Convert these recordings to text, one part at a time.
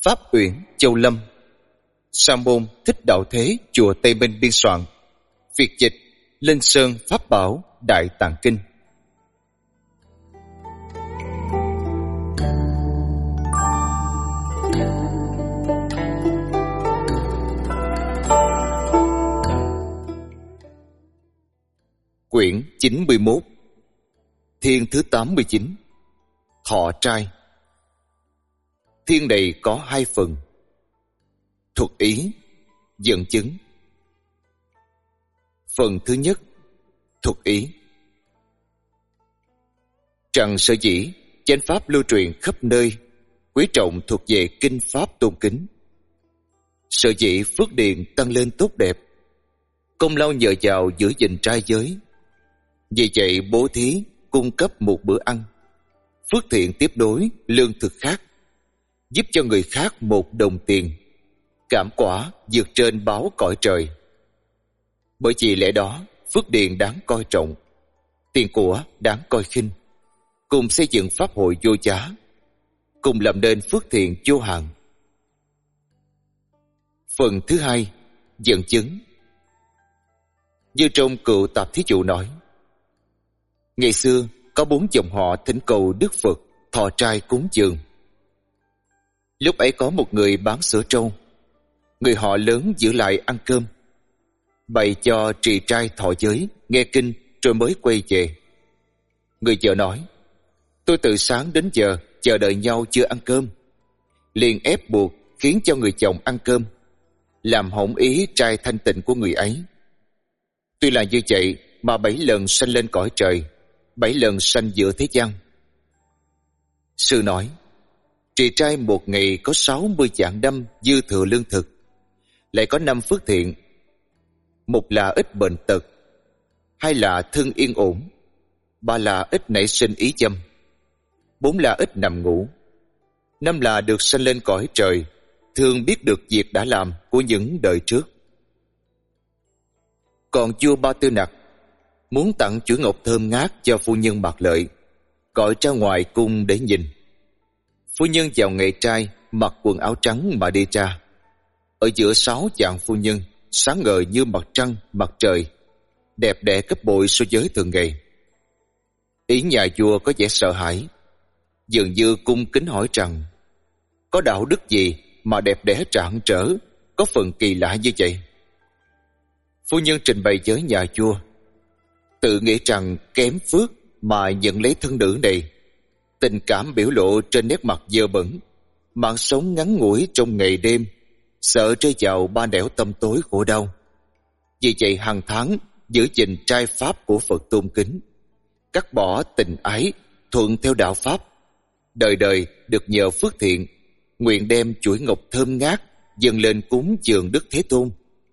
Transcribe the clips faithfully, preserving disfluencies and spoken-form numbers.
Pháp Uyển, Châu Lâm. Sa môn Thích Đạo Thế, chùa Tây Minh biên soạn. Việt dịch Linh Sơn Pháp Bảo Đại Tạng Kinh. Quyển chín mươi mốt. Thiên thứ tám mươi chín. Thọ trai. Thiên này có hai phần: thuật ý, dẫn chứng. Phần thứ nhất, thuật ý. Rằng sở dĩ chánh pháp lưu truyền khắp nơi, quý trọng thuộc về kinh pháp tôn kính. Sở dĩ phước điền tăng lên tốt đẹp, công lao nhờ vào giữ gìn trai giới. Vì vậy bố thí cung cấp một bữa ăn, phước thiện tiếp đối lương thực khác, giúp cho người khác một đồng tiền, cảm quả vượt trên báo cõi trời. Bởi vì lẽ đó, phước điền đáng coi trọng, tiền của đáng coi khinh, cùng xây dựng pháp hội vô giá, cùng làm nên phước thiện vô hạn. Phần thứ hai, dẫn chứng. Như trong Cựu Tạp Thí Dụ nói, ngày xưa có bốn dòng họ thỉnh cầu Đức Phật thọ trai cúng dường. Lúc ấy có một người bán sữa trâu, người họ lớn giữ lại ăn cơm, bày cho trì trai thọ giới, nghe kinh rồi mới quay về. Người vợ nói, tôi từ sáng đến giờ chờ đợi nhau chưa ăn cơm, liền ép buộc khiến cho người chồng ăn cơm, làm hỏng ý trai thanh tịnh của người ấy. Tuy là như vậy mà bảy lần sanh lên cõi trời, bảy lần sanh giữa thế gian. Sư nói, trì trai một ngày có sáu mươi vạn năm dư thừa lương thực, lại có năm phước thiện. Một là ít bệnh tật, hai là thân yên ổn, ba là ít nảy sinh ý châm, bốn là ít nằm ngủ, năm là được sanh lên cõi trời, thường biết được việc đã làm của những đời trước. Còn vua Ba Tư Nặc muốn tặng chuỗi ngọc thơm ngát cho phu nhân Mạc Lợi, gọi ra ngoài cung để nhìn. Phu nhân vào ngày trai mặc quần áo trắng mà đi ra. Ở giữa sáu vạn phu nhân, sáng ngời như mặt trăng, mặt trời, đẹp đẽ gấp bội so với thường ngày. Ý nhà vua có vẻ sợ hãi, dường như cung kính hỏi rằng, có đạo đức gì mà đẹp đẽ rạng rỡ, có phần kỳ lạ như vậy? Phu nhân trình bày với nhà vua, tự nghĩ rằng kém phước mà nhận lấy thân nữ này, tình cảm biểu lộ trên nét mặt dơ bẩn, mạng sống ngắn ngủi trong ngày đêm, sợ rơi vào ba nẻo tâm tối khổ đau. Vì vậy hàng tháng giữ gìn trai pháp của Phật tôn kính, cắt bỏ tình ái, thuận theo đạo pháp, đời đời được nhờ phước thiện, nguyện đem chuỗi ngọc thơm ngát dâng lên cúng dường Đức Thế Tôn.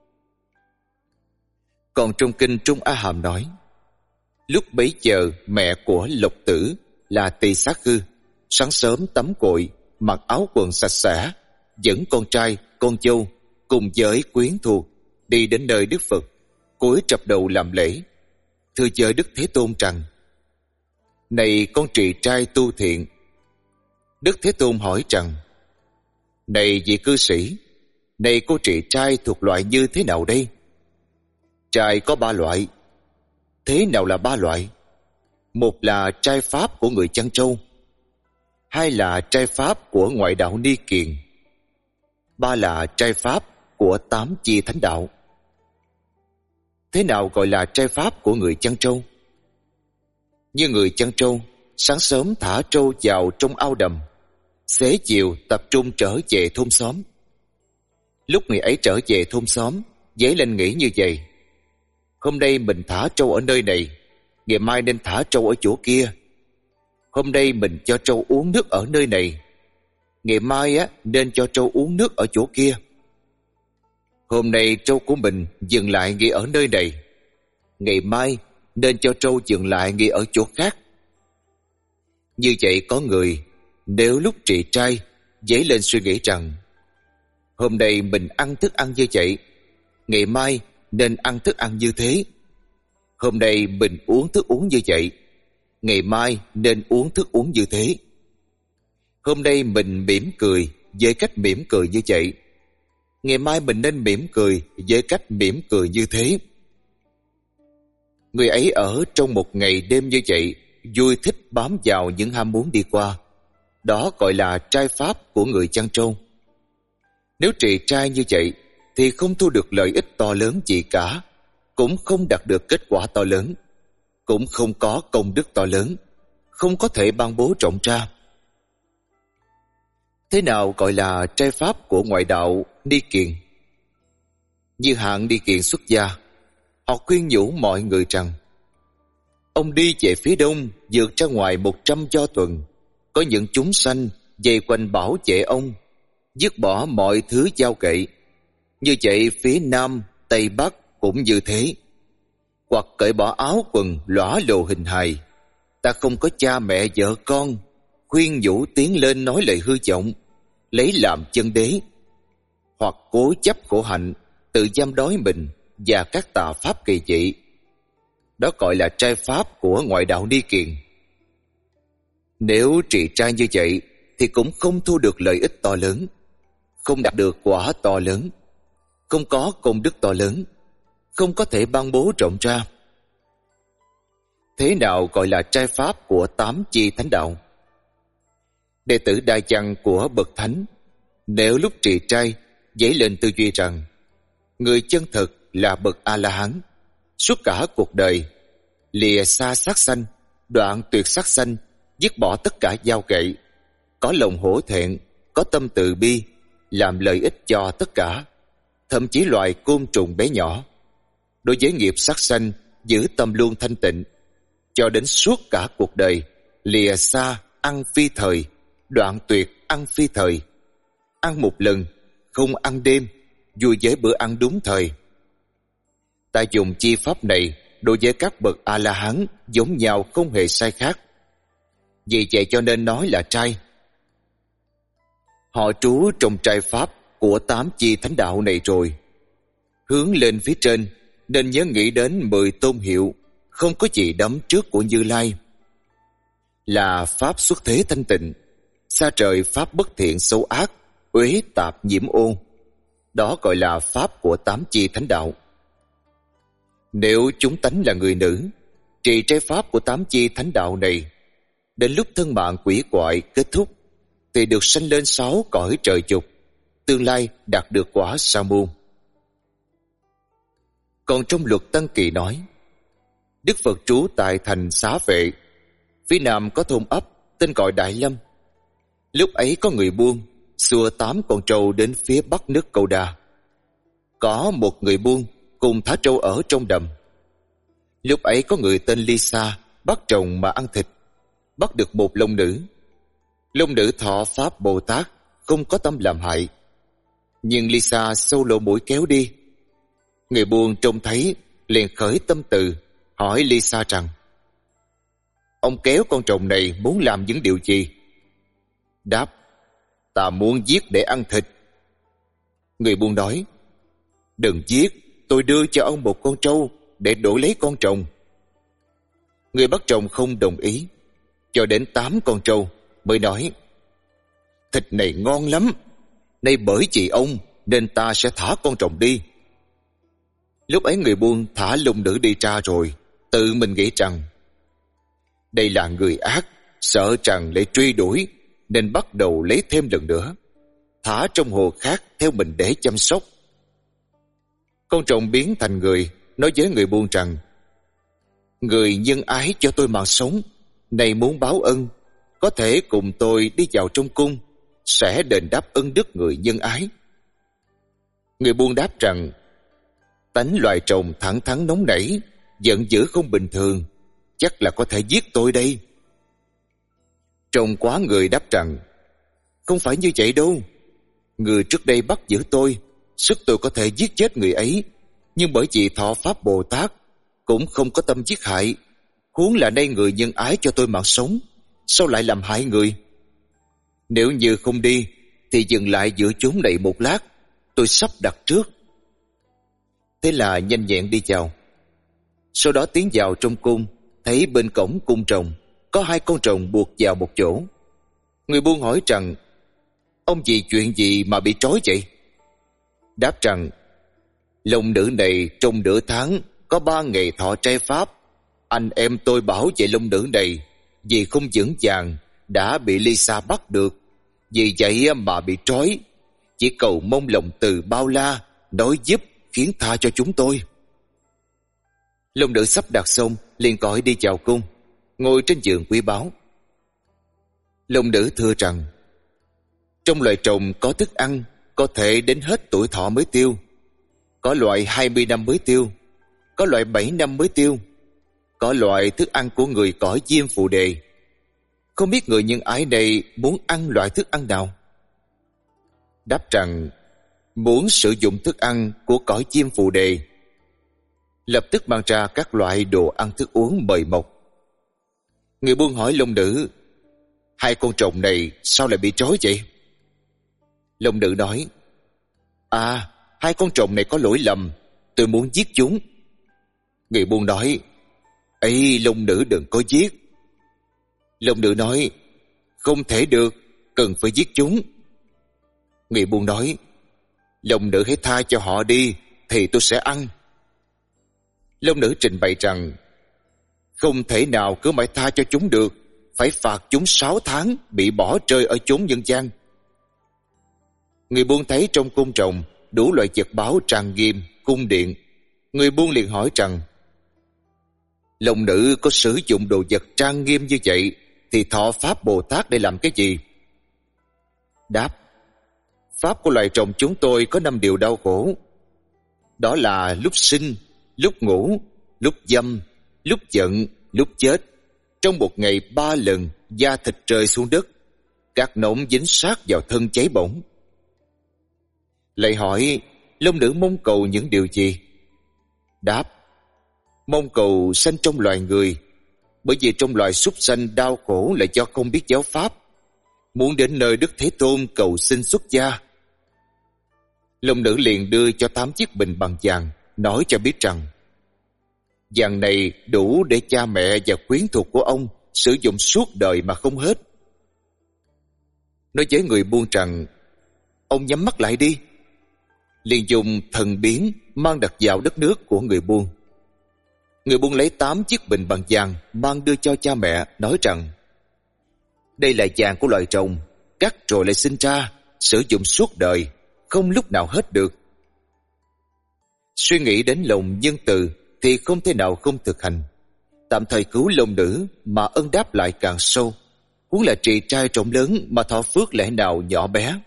Còn trong kinh Trung A Hàm nói, lúc bấy giờ mẹ của Lộc Tử là Tỳ Xá Khư sáng sớm tắm gội, mặc áo quần sạch sẽ, dẫn con trai, con dâu cùng với quyến thuộc đi đến nơi Đức Phật, cúi trập đầu làm lễ, thưa với Đức Thế Tôn rằng, này con trì trai tu thiện. Đức Thế Tôn hỏi rằng, này vị cư sĩ, này cô trì trai thuộc loại như thế nào đây? Trai có ba loại. Thế nào là ba loại? Một là trai pháp của người chăn trâu, hai là trai pháp của ngoại đạo ni kiền, ba là trai pháp của tám chi thánh đạo. Thế nào gọi là trai pháp của người chăn trâu? Như người chăn trâu, sáng sớm thả trâu vào trong ao đầm, xế chiều tập trung trở về thôn xóm. Lúc người ấy trở về thôn xóm, dấy lên nghĩ như vậy, hôm nay mình thả trâu ở nơi này, ngày mai nên thả trâu ở chỗ kia. Hôm nay mình cho trâu uống nước ở nơi này, ngày mai á nên cho trâu uống nước ở chỗ kia. Hôm nay trâu của mình dừng lại nghỉ ở nơi này, ngày mai nên cho trâu dừng lại nghỉ ở chỗ khác. Như vậy có người nếu lúc trì trai dấy lên suy nghĩ rằng, hôm nay mình ăn thức ăn như vậy, ngày mai nên ăn thức ăn như thế. Hôm nay mình uống thức uống như vậy, ngày mai nên uống thức uống như thế. Hôm nay mình mỉm cười, với cách mỉm cười như vậy. Ngày mai mình nên mỉm cười với cách mỉm cười như thế. Người ấy ở trong một ngày đêm như vậy, vui thích bám vào những ham muốn đi qua. Đó gọi là trai pháp của người chăn trâu. Nếu trì trai như vậy thì không thu được lợi ích to lớn gì cả, cũng không đạt được kết quả to lớn, cũng không có công đức to lớn, không có thể ban bố rộng ra. Thế nào gọi là trai pháp của ngoại đạo ni kiền? Như hạng ni kiền xuất gia, họ khuyên nhủ mọi người rằng: ông đi về phía đông, vượt ra ngoài một trăm do tuần, có những chúng sanh vây quanh bảo vệ ông, dứt bỏ mọi thứ giao kệ. Như vậy phía nam, tây bắc cũng như thế. Hoặc cởi bỏ áo quần lõa lộ hình hài, ta không có cha mẹ vợ con, khuyên nhủ tiến lên nói lời hư vọng, lấy làm chân đế. Hoặc cố chấp khổ hạnh, tự giam đói mình và các tà pháp kỳ dị. Đó gọi là trai pháp của ngoại đạo ni kiền. Nếu trì trai như vậy thì cũng không thu được lợi ích to lớn, không đạt được quả to lớn, không có công đức to lớn, không có thể ban bố rộng ra. Thế nào gọi là trai pháp của tám chi thánh đạo? Đệ tử Đại Văn của bậc thánh, nếu lúc trì trai dấy lên tư duy rằng người chân thực là bậc A-la-hán, suốt cả cuộc đời lìa xa sát sanh, đoạn tuyệt sát sanh, dứt bỏ tất cả giao kệ, có lòng hổ thẹn, có tâm từ bi, làm lợi ích cho tất cả, thậm chí loài côn trùng bé nhỏ. Đối với nghiệp sát sanh, giữ tâm luôn thanh tịnh, cho đến suốt cả cuộc đời lìa xa ăn phi thời, đoạn tuyệt ăn phi thời, ăn một lần, không ăn đêm, vui với bữa ăn đúng thời. Ta dùng chi pháp này đối với các bậc A-la-hán giống nhau, không hề sai khác. Vì vậy cho nên nói là trai. Họ trú trong trai pháp của tám chi thánh đạo này rồi. Hướng lên phía trên nên nhớ nghĩ đến mười tôn hiệu không có gì đấm trước của Như Lai, là pháp xuất thế thanh tịnh, xa trời pháp bất thiện xấu ác, uế tạp nhiễm ô. Đó gọi là pháp của tám chi thánh đạo. Nếu chúng tánh là người nữ, trì trai pháp của tám chi thánh đạo này, đến lúc thân mạng quỷ quại kết thúc thì được sanh lên sáu cõi trời dục, tương lai đạt được quả sa môn. Còn trong luật Tăng Kỳ nói, Đức Phật trú tại thành Xá Vệ, phía nam có thôn ấp tên gọi Đại Lâm. Lúc ấy có người buôn xua tám con trâu đến phía bắc nước Câu Đà. Có một người buôn cùng thả trâu ở trong đầm. Lúc ấy có người tên Lisa bắt rồng mà ăn thịt, bắt được một long nữ. Long nữ thọ pháp Bồ Tát, không có tâm làm hại, nhưng Lisa sâu lộ mũi kéo đi. Người buôn trông thấy liền khởi tâm từ, hỏi Lisa rằng: ông kéo con trồng này muốn làm những điều gì? Đáp: ta muốn giết để ăn thịt. Người buôn nói: đừng giết, tôi đưa cho ông một con trâu để đổi lấy con trồng. Người bắt trồng không đồng ý, cho đến tám con trâu mới nói: thịt này ngon lắm, nay bởi vì ông nên ta sẽ thả con trồng đi. Lúc ấy người buôn thả long nữ đi ra rồi, tự mình nghĩ rằng đây là người ác, sợ rằng lại truy đuổi, nên bắt đầu lấy thêm lần nữa, thả trong hồ khác theo mình để chăm sóc. Con trồng biến thành người, nói với người buôn rằng: người nhân ái cho tôi mạng sống, này muốn báo ân, có thể cùng tôi đi vào trong cung, sẽ đền đáp ân đức người nhân ái. Người buôn đáp rằng: tánh loài trồng thẳng thắn nóng nảy, giận dữ không bình thường, chắc là có thể giết tôi đây. Trông quá người đáp rằng: không phải như vậy đâu, người trước đây bắt giữ tôi, sức tôi có thể giết chết người ấy, nhưng bởi vì thọ pháp Bồ Tát cũng không có tâm giết hại, huống là nay người nhân ái cho tôi mạng sống, sao lại làm hại người? Nếu như không đi thì dừng lại giữa chốn này một lát, tôi sắp đặt trước. Thế là nhanh nhẹn đi vào. Sau đó tiến vào trong cung, thấy bên cổng cung trồng có hai con rồng buộc vào một chỗ. Người buôn hỏi rằng: Ông vì chuyện gì mà bị trói vậy? Đáp rằng, long nữ này trong nửa tháng có ba ngày thọ trai pháp. Anh em tôi bảo vệ long nữ này vì không vững vàng đã bị Lisa bắt được, vì vậy mà bị trói. Chỉ cầu mong lòng từ bao la nói giúp khiến tha cho chúng tôi. Long nữ sắp đặt xong liền gọi đi vào cung, ngồi trên giường quý báu. Long nữ thưa rằng, trong loài trùng có thức ăn có thể đến hết tuổi thọ mới tiêu, có loại hai mươi năm mới tiêu, có loại bảy năm mới tiêu, có loại thức ăn của người cõi diêm phù đề. Không biết người nhân ái này muốn ăn loại thức ăn nào? Đáp rằng, muốn sử dụng thức ăn của cõi diêm phù đề. Lập tức mang ra các loại đồ ăn thức uống mời mọc. Người buôn hỏi long nữ, hai con trùng này sao lại bị trói vậy? Long nữ nói, À, hai con trùng này có lỗi lầm, tôi muốn giết chúng. Người buôn nói, ấy long nữ đừng có giết. Long nữ nói, không thể được, cần phải giết chúng. Người buôn nói, long nữ hãy tha cho họ đi, thì tôi sẽ ăn. Long nữ trình bày rằng, không thể nào cứ mãi tha cho chúng được, phải phạt chúng sáu tháng bị bỏ rơi ở chốn nhân gian. Người buôn thấy trong cung trồng đủ loại vật báu trang nghiêm, cung điện. Người buôn liền hỏi rằng, long nữ có sử dụng đồ vật trang nghiêm như vậy thì thọ Pháp Bồ Tát để làm cái gì? Đáp, Pháp của loài trồng chúng tôi có năm điều đau khổ. Đó là lúc sinh, lúc ngủ, lúc dâm, lúc giận, lúc chết. Trong một ngày ba lần da thịt rơi xuống đất, các nổn dính sát vào thân cháy bỏng. Lại hỏi, long nữ mong cầu những điều gì? Đáp, mong cầu sanh trong loài người, bởi vì trong loài súc sanh đau khổ là do không biết giáo pháp. Muốn đến nơi Đức Thế Tôn cầu xin xuất gia. Long nữ liền đưa cho tám chiếc bình bằng vàng, nói cho biết rằng, vàng này đủ để cha mẹ và quyến thuộc của ông sử dụng suốt đời mà không hết. Nói với người buôn rằng, ông nhắm mắt lại đi. Liền dùng thần biến mang đặt vào đất nước của người buôn. Người buôn lấy tám chiếc bình bằng vàng mang đưa cho cha mẹ, nói rằng, đây là vàng của loài trồng, cắt rồi lại sinh ra, sử dụng suốt đời, không lúc nào hết được. Suy nghĩ đến lòng nhân từ thì không thể nào không thực hành. Tạm thời cứu long nữ mà ân đáp lại càng sâu, huống là trì trai rộng lớn mà thọ phước lẽ nào nhỏ bé.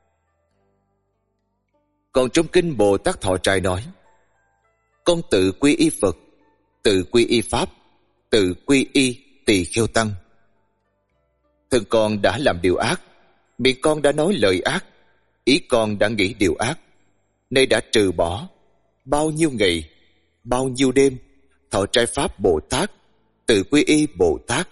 Còn trong kinh Bồ Tát Thọ Trai nói, con tự quy y Phật, tự quy y Pháp, tự quy y Tỳ Kheo Tăng. Thân con đã làm điều ác, miệng con đã nói lời ác, ý con đã nghĩ điều ác, nay đã trừ bỏ. Bao nhiêu ngày, bao nhiêu đêm, thọ trai Pháp Bồ Tát, tự quy y Bồ Tát.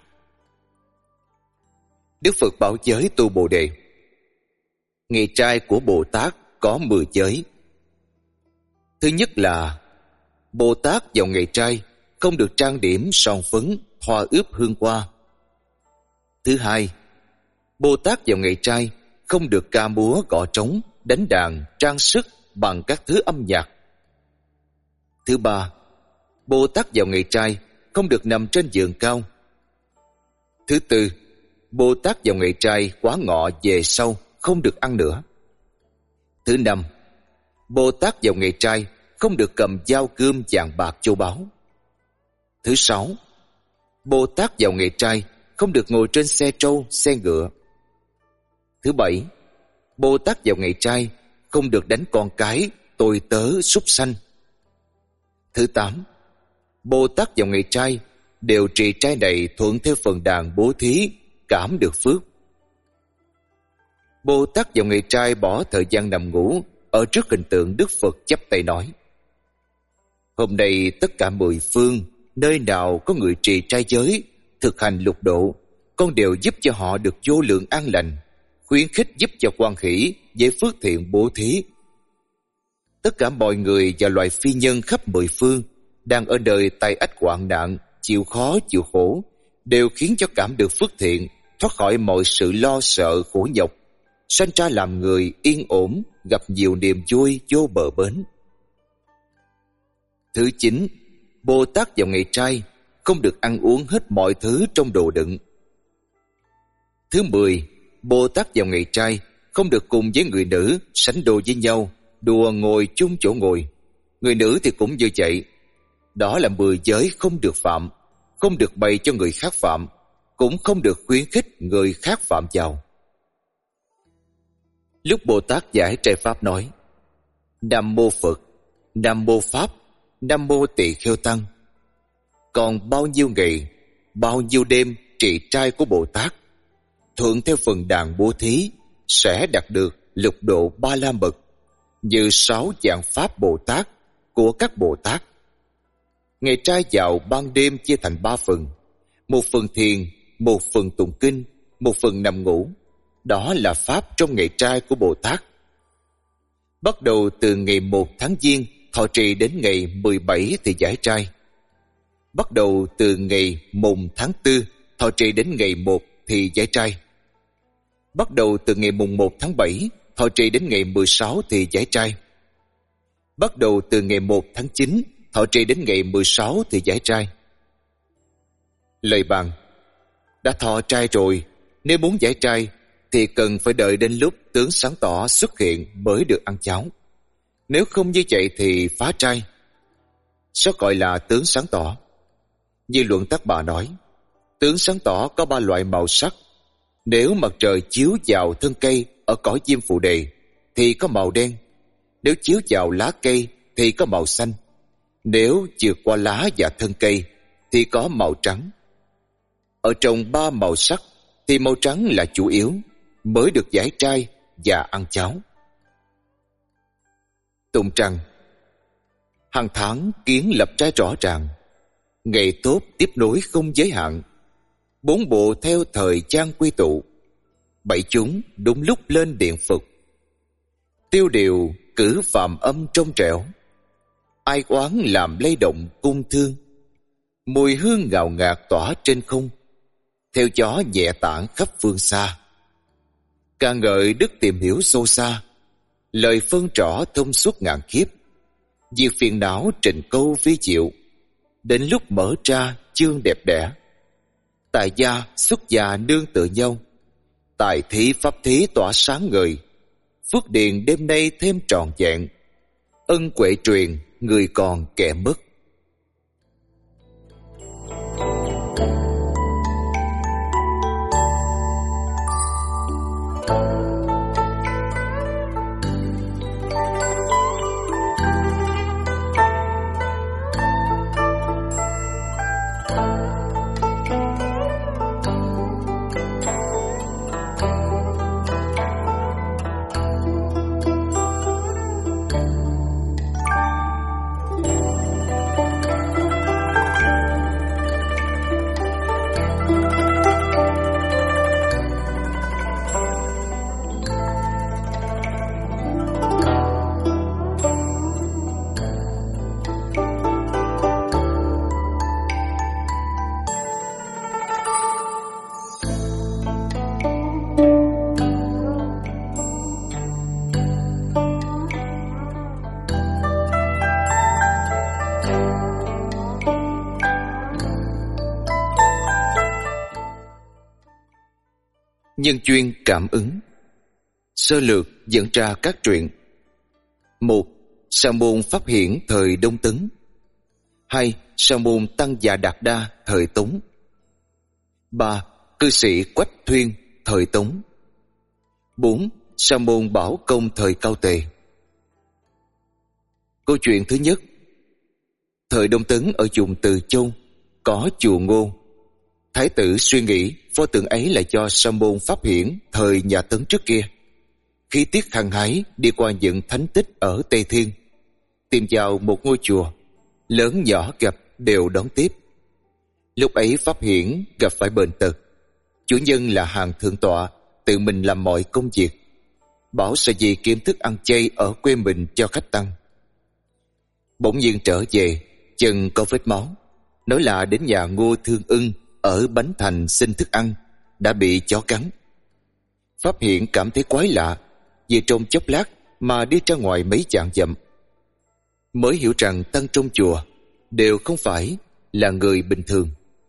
Đức Phật bảo giới tu Bồ Đề. Ngày trai của Bồ Tát có mười giới. Thứ nhất là Bồ Tát vào ngày trai không được trang điểm son phấn, thoa ướp hương hoa. Thứ hai, Bồ Tát vào ngày trai không được ca múa gõ trống, đánh đàn, trang sức bằng các thứ âm nhạc. Thứ ba, Bồ Tát vào ngày trai không được nằm trên giường cao. Thứ tư, Bồ Tát vào ngày trai quá ngọ về sau không được ăn nữa. Thứ năm, Bồ Tát vào ngày trai không được cầm dao cơm vàng bạc châu báu. Thứ sáu, Bồ Tát vào ngày trai không được ngồi trên xe trâu, xe ngựa. Thứ bảy, Bồ Tát vào ngày trai không được đánh con cái, tôi tớ, súc sanh. Thứ tám, Bồ Tát vào ngày trai đều trì trai này thuận theo phần đàn bố thí, cảm được phước. Bồ Tát vào ngày trai bỏ thời gian nằm ngủ ở trước hình tượng Đức Phật, chắp tay nói: hôm nay tất cả mười phương, nơi nào có người trì trai giới, thực hành lục độ, con đều giúp cho họ được vô lượng an lành, khuyến khích giúp cho quan hỷ với phước thiện bố thí. Tất cả mọi người và loài phi nhân khắp mười phương đang ở đời tai ách hoạn nạn, chịu khó chịu khổ, đều khiến cho cảm được phước thiện, thoát khỏi mọi sự lo sợ khổ nhọc, sanh ra làm người yên ổn, gặp nhiều niềm vui vô bờ bến. Thứ chín, Bồ Tát vào ngày trai không được ăn uống hết mọi thứ trong đồ đựng. Thứ mười, Bồ Tát vào ngày trai không được cùng với người nữ sánh đôi với nhau, đùa ngồi chung chỗ ngồi. Người nữ thì cũng như vậy. Đó là mười giới không được phạm, không được bày cho người khác phạm, cũng không được khuyến khích người khác phạm vào. Lúc Bồ Tát giải trai pháp nói: Nam mô Phật, Nam mô Pháp, Nam mô Tỳ Kheo Tăng. Còn bao nhiêu ngày, bao nhiêu đêm trì trai của Bồ Tát, thuận theo phần đàn bố thí, sẽ đạt được lục độ ba la mật, như sáu dạng pháp Bồ Tát của các Bồ Tát. Ngày trai vào ban đêm chia thành ba phần: một phần thiền, một phần tụng kinh, một phần nằm ngủ. Đó là pháp trong ngày trai của Bồ Tát. Bắt đầu từ ngày một tháng Giêng thọ trì đến ngày mười bảy thì giải trai. Bắt đầu từ ngày mùng tháng tư thọ trì đến ngày một thì giải trai. Bắt đầu từ ngày mùng một tháng bảy thọ trì đến ngày mười sáu thì giải trai. Bắt đầu từ ngày một tháng chín thọ trì đến ngày mười sáu thì giải trai. Lời bàn: đã thọ trai rồi, nếu muốn giải trai thì cần phải đợi đến lúc tướng sáng tỏ xuất hiện mới được ăn cháo. Nếu không như vậy thì phá trai. Sao gọi là tướng sáng tỏ? Như Luận Tác Bà nói, tướng sáng tỏ có ba loại màu sắc. Nếu mặt trời chiếu vào thân cây ở cõi Diêm Phù Đề thì có màu đen. Nếu chiếu vào lá cây thì có màu xanh. Nếu vượt qua lá và thân cây thì có màu trắng. Ở trong ba màu sắc thì màu trắng là chủ yếu, mới được giải trai và ăn cháo. Tụng trăng: hàng tháng kiến lập trai rõ ràng, ngày tốt tiếp nối không giới hạn. Bốn bộ theo thời gian quy tụ, bảy chúng đúng lúc lên điện phục. Tiêu điều cử phạm âm trong trẻo, ai oán làm lay động cung thương. Mùi hương ngào ngạt tỏa trên không, theo gió nhẹ tản khắp phương xa. Ca ngợi đức tìm hiểu sâu xa, lời phân rõ thông suốt ngàn kiếp. Diệt phiền não trình câu vi diệu, đến lúc mở ra chương đẹp đẽ. Tài gia xuất gia nương tựa nhau, tài thí pháp thí tỏa sáng ngời. Phước điền đêm nay thêm tròn vẹn, ân huệ truyền người còn kẻ mất. Nhân duyên cảm ứng. Sơ lược dẫn ra các truyện. Một. Sa môn Pháp Hiển thời Đông Tấn. Hai. Sa môn Tăng Già Đạt Đa thời Tống. Ba. Cư sĩ Quách Thuyên thời Tống. Bốn. Sa môn Bảo Công thời Cao Tề. Câu chuyện thứ nhất. Thời Đông Tấn ở vùng Từ Châu có chùa Ngô. Thái tử suy nghĩ pho tượng ấy là do Sa môn Pháp Hiển thời nhà Tấn trước kia. Khi tiết hăng hái đi qua những thánh tích ở Tây Thiên, tìm vào một ngôi chùa, lớn nhỏ gặp đều đón tiếp. Lúc ấy Pháp Hiển gặp phải bệnh tật. Chủ nhân là Hàng Thượng Tọa tự mình làm mọi công việc, bảo sẽ vì kiếm thức ăn chay ở quê mình cho khách tăng. Bỗng nhiên trở về, chân có vết máu, nói là đến nhà Ngô Thương Ưng ở Bánh Thành xin thức ăn, đã bị chó cắn. Pháp Hiện cảm thấy quái lạ, vì trong chốc lát mà đi ra ngoài mấy chạng dặm, mới hiểu rằng tăng trong chùa đều không phải là người bình thường.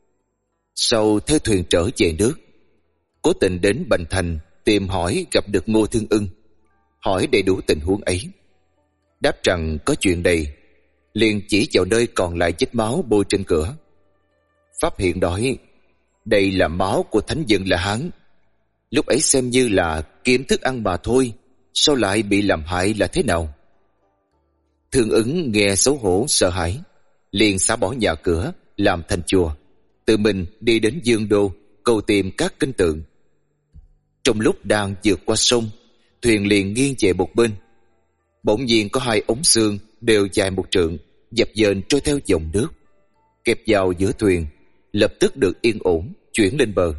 Sau theo thuyền trở về nước, cố tình đến Bành Thành tìm hỏi gặp được Ngô Thương Ưng, hỏi đầy đủ tình huống ấy. Đáp rằng có chuyện này, liền chỉ vào nơi còn lại vết máu bôi trên cửa. Pháp Hiện nói đây là máu của thánh dân là Hán, lúc ấy xem như là kiếm thức ăn mà thôi, sao lại bị làm hại là thế nào? Thương Ứng nghe xấu hổ sợ hãi, liền xả bỏ nhà cửa làm thành chùa, tự mình đi đến Dương Đô cầu tìm các kinh tượng. Trong lúc đang vượt qua sông, thuyền liền nghiêng về một bên. Bỗng nhiên có hai ống xương đều dài một trượng dập dềnh trôi theo dòng nước, kẹp vào giữa thuyền, lập tức được yên ổn chuyển lên bờ.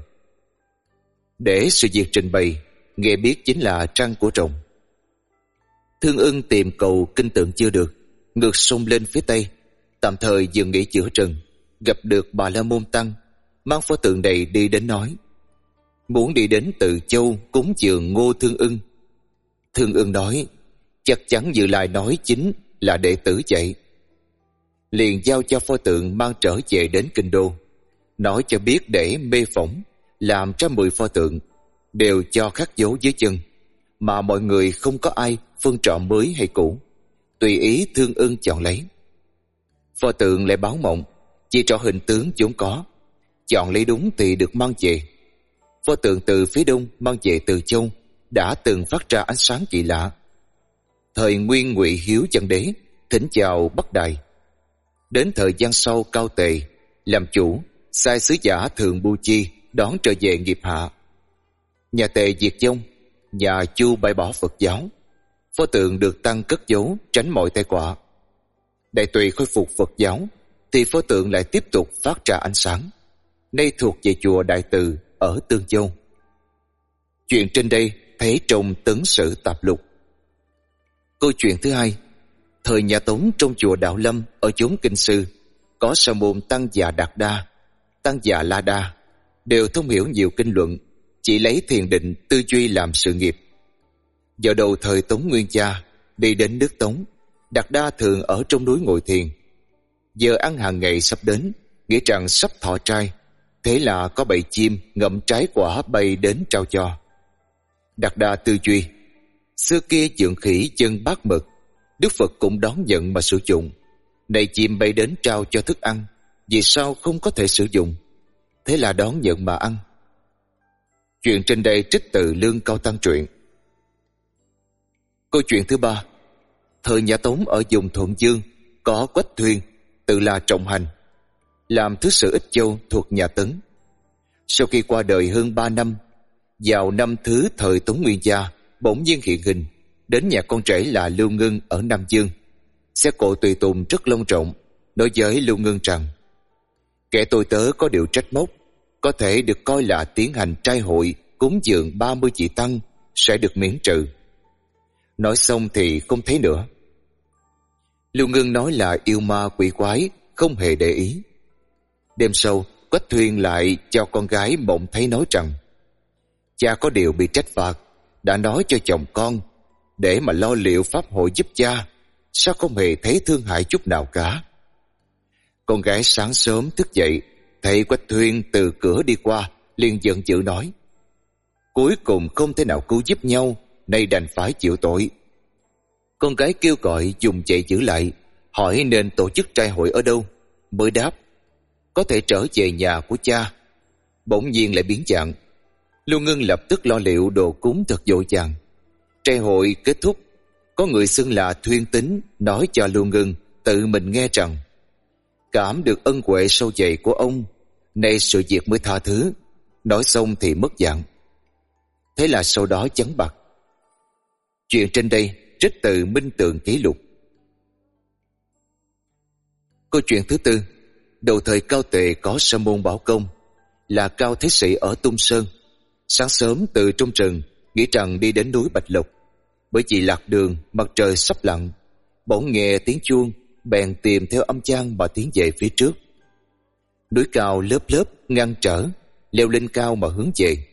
Để sự việc trình bày, nghe biết chính là trăng của rồng. Thương Ưng tìm cầu kinh tượng chưa được, ngược sông lên phía tây, tạm thời dừng nghỉ giữa rừng, gặp được Bà La Môn Tăng, mang pho tượng này đi đến nói muốn đi đến Từ Châu cúng dường Ngô Thương Ưng. Thương Ưng nói chắc chắn Như Lai nói chính là đệ tử vậy, liền giao cho pho tượng mang trở về đến kinh đô, nói cho biết để mê phỏng, làm ra mười pho tượng, đều cho khắc dấu dưới chân, mà mọi người không có ai phân trọ mới hay cũ, tùy ý Thương Ưng chọn lấy. Pho tượng lại báo mộng, chỉ rõ hình tướng vốn có, chọn lấy đúng thì được mang về. Pho tượng từ phía đông mang về Từ Châu đã từng phát ra ánh sáng kỳ lạ. Thời Nguyên Ngụy Hiếu Văn Đế thỉnh chào Bắc Đài. Đến thời gian sau, Cao Tề làm chủ, sai sứ giả Thường Bu Chi đón trở về nghiệp hạ. Nhà Tề diệt vong, nhà Chu bãi bỏ Phật giáo, pho tượng được tăng cất giấu tránh mọi tai họa. Đại Tùy khôi phục Phật giáo, thì pho tượng lại tiếp tục phát ra ánh sáng, nay thuộc về chùa Đại Từ ở Tương Châu. Chuyện trên đây thấy trong Tấn Sử Tạp Lục. Câu chuyện thứ hai, thời nhà Tống trong chùa Đạo Lâm ở chốn Kinh Sư, có sa môn Tăng Già Đạt Đa, Tăng Già La Đa, đều thông hiểu nhiều kinh luận, chỉ lấy thiền định tư duy làm sự nghiệp. Vào đầu thời Tống Nguyên Cha, đi đến nước Tống, Đạt Đa thường ở trong núi ngồi thiền. Giờ ăn hàng ngày sắp đến, nghĩ rằng sắp thọ trai, thế là có bầy chim ngậm trái quả bay đến trao cho. Đạt Đa tư duy, xưa kia dượng khỉ chân bát mực, Đức Phật cũng đón nhận mà sử dụng, này chim bay đến trao cho thức ăn, vì sao không có thể sử dụng? Thế là đón nhận mà ăn. Chuyện trên đây trích từ Lương Cao Tăng truyện. Câu chuyện thứ ba, thời nhà Tống ở vùng Thuận Dương có Quách Thuyên, tự là Trọng Hành, làm thứ sử Ích Châu thuộc nhà Tấn. Sau khi qua đời hơn ba năm, vào năm thứ thời Tống Nguyên Gia, bỗng nhiên hiện hình, đến nhà con rể là Lưu Ngưng ở Nam Dương. Xe cộ tùy tùng rất long trọng, nói với Lưu Ngưng rằng kẻ tôi tớ có điều trách móc, có thể được coi là tiến hành trai hội cúng dường ba mươi vị tăng sẽ được miễn trừ. Nói xong thì không thấy nữa. Lưu Ngưng nói là yêu ma quỷ quái, không hề để ý. Đêm sau, Quách Thuyên lại cho con gái mộng thấy nói rằng cha có điều bị trách phạt, đã nói cho chồng con để mà lo liệu pháp hội giúp cha, sao không hề thấy thương hại chút nào cả. Con gái sáng sớm thức dậy, thấy Quách Thuyên từ cửa đi qua, liền giận dữ nói cuối cùng không thể nào cứu giúp nhau, nay đành phải chịu tội. Con gái kêu gọi dùng dậy giữ lại, hỏi nên tổ chức trai hội ở đâu, mới đáp có thể trở về nhà của cha. Bỗng nhiên lại biến dạng. Lưu Ngưng lập tức lo liệu đồ cúng thật vội vàng. Trai hội kết thúc, có người xưng là Thuyên Tính nói cho Lưu Ngưng tự mình nghe rằng cảm được ân huệ sâu dày của ông, nay sự việc mới tha thứ. Nói xong thì mất dạng. Thế là sau đó chấn bặt. Chuyện trên đây trích từ Minh Tường Ký Lục. Câu chuyện thứ tư, đầu thời Cao Tề có sa môn Bảo Công, là cao thế sĩ ở Tung Sơn. Sáng sớm từ trong rừng nghĩ rằng đi đến núi Bạch Lộc, bởi vì lạc đường, mặt trời sắp lặn, bỗng nghe tiếng chuông, bèn tìm theo âm thanh mà tiến về phía trước. Núi cao lớp lớp ngăn trở, leo lên cao mà hướng về.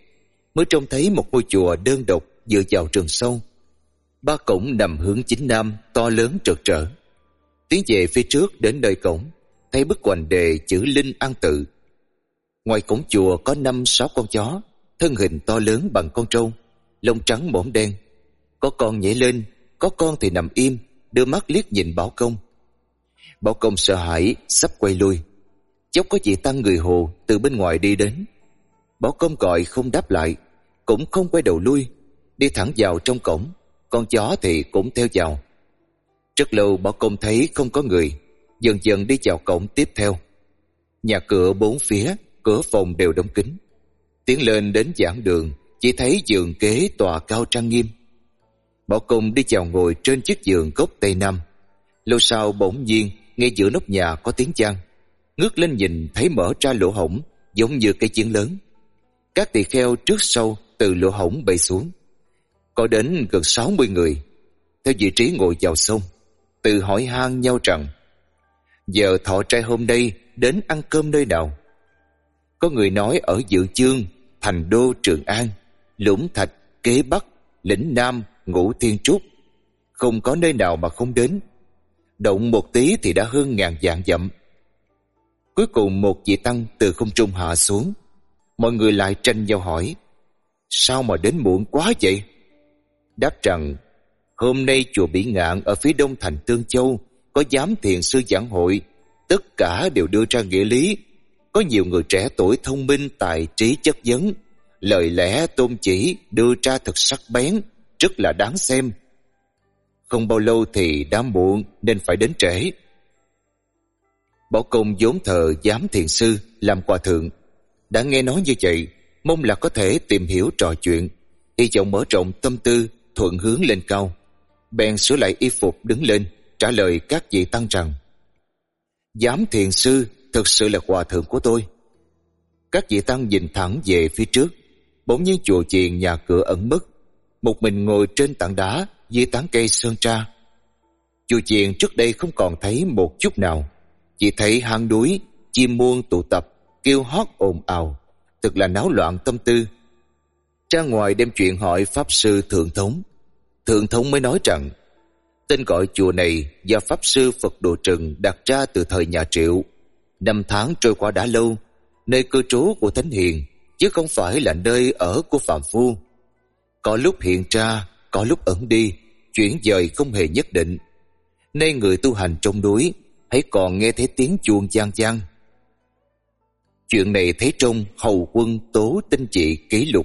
mới trông thấy một ngôi chùa đơn độc dựa vào rừng sâu. Ba cổng nằm hướng chính nam, to lớn trật trở. Tiến về phía trước đến nơi cổng, thấy bức hoành đề chữ Linh An Tự. Ngoài cổng chùa có năm sáu con chó, thân hình to lớn bằng con trâu, lông trắng mõm đen. Có con nhảy lên, có con thì nằm im, đưa mắt liếc nhìn Bảo Công. Bảo Công sợ hãi, sắp quay lui. Chốc có vị tăng người Hồ từ bên ngoài đi đến. Bảo Công gọi không đáp lại, cũng không quay đầu lui, đi thẳng vào trong cổng. Con chó thì cũng theo vào. Rất lâu Bảo Công thấy không có người, dần dần đi vào cổng tiếp theo. Nhà cửa bốn phía, cửa phòng đều đóng kín. Tiến lên đến giảng đường, chỉ thấy giường kế tòa cao trang nghiêm. Bảo Công đi vào ngồi trên chiếc giường góc tây nam. Lâu sau bỗng nhiên nghe giữa nóc nhà có tiếng vang. Ngước lên nhìn thấy mở ra lỗ hổng giống như cây chiên lớn. Các tỳ kheo trước sau từ lỗ hổng bay xuống. Có đến gần sáu mươi người, theo vị trí ngồi vào sông, tự hỏi han nhau rằng: giờ thọ trai hôm nay đến ăn cơm nơi nào? Có người nói ở Dự Chương, Thành Đô, Trường An, Lũng Thạch, Kế Bắc, Lĩnh Nam, Ngũ Thiên Trúc, không có nơi nào mà không đến. Động một tí thì đã hơn ngàn vạn dặm. Cuối cùng một vị tăng từ không trung hạ xuống. Mọi người lại tranh nhau hỏi: sao mà đến muộn quá vậy? Đáp rằng: hôm nay chùa Bỉ Ngạn ở phía đông thành Tương Châu có giám thiền sư giảng hội, tất cả đều đưa ra nghĩa lý. Có nhiều người trẻ tuổi thông minh, tài trí chất vấn, lời lẽ tôn chỉ đưa ra thật sắc bén, rất là đáng xem. Không bao lâu thì đã muộn nên phải đến trễ. Bảo Công vốn thờ giám thiền sư làm hòa thượng, đã nghe nói như vậy, mong là có thể tìm hiểu trò chuyện, hy vọng mở rộng tâm tư, thuận hướng lên cao. Bèn sửa lại y phục đứng lên, trả lời các vị tăng rằng: giám thiền sư thực sự là hòa thượng của tôi. Các vị tăng nhìn thẳng về phía trước, bỗng nhiên chùa chiền nhà cửa ẩn mất, một mình ngồi trên tảng đá dưới tán cây sơn tra. Chùa chiền trước đây không còn thấy một chút nào, chỉ thấy hang núi, chim muông tụ tập, kêu hót ồn ào, thật là náo loạn tâm tư. Ra ngoài đem chuyện hỏi pháp sư Thượng Thống. Thượng Thống mới nói rằng tên gọi chùa này do pháp sư Phật Đồ Trừng đặt ra từ thời nhà Triệu. Năm tháng trôi qua đã lâu, nơi cư trú của thánh hiền, chứ không phải là nơi ở của phàm phu. Có lúc hiện ra, có lúc ẩn đi, chuyển dời không hề nhất định. Nay người tu hành trong núi hãy còn nghe thấy tiếng chuông vang vang. Chuyện này thấy trong Hầu Quân Tố Tinh Trị Kỷ Lục.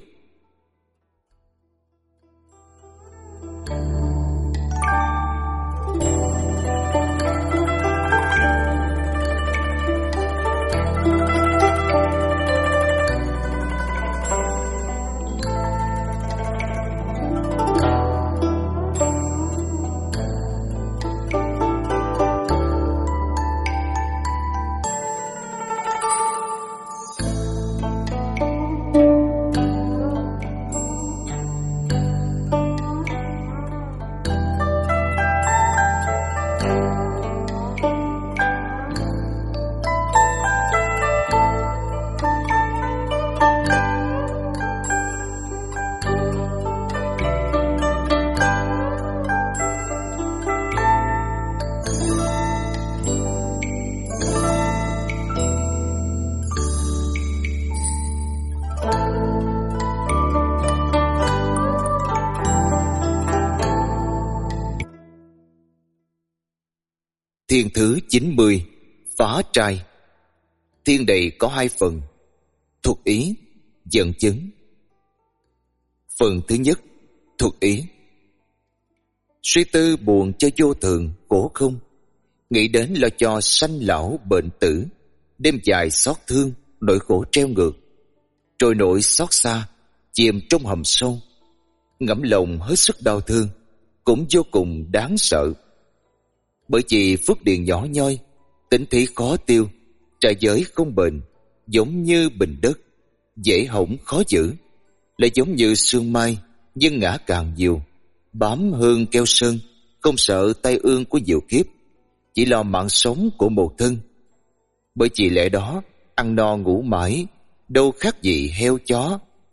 Thiên thứ chín mươi, phá trai. Thiên đề có hai phần: thuật ý, dẫn chứng. Phần thứ nhất, thuật ý. Suy tư buồn cho vô thường, khổ không, nghĩ đến lo cho sanh lão bệnh tử, đêm dài xót thương, nỗi khổ treo ngược, trôi nổi xót xa, chìm trong hầm sâu. Ngẫm lòng hết sức đau thương, cũng vô cùng đáng sợ. Bởi vì phước điền nhỏ nhoi, tính thí khó tiêu, trà giới không bền, giống như bình đất, dễ hỏng khó giữ, lại giống như sương mai, nhưng ngã càng nhiều, bám hương keo sơn, không sợ tai ương của nhiều kiếp, chỉ lo mạng sống của một thân. Bởi vì lẽ đó, ăn no ngủ mãi, đâu khác gì heo chó,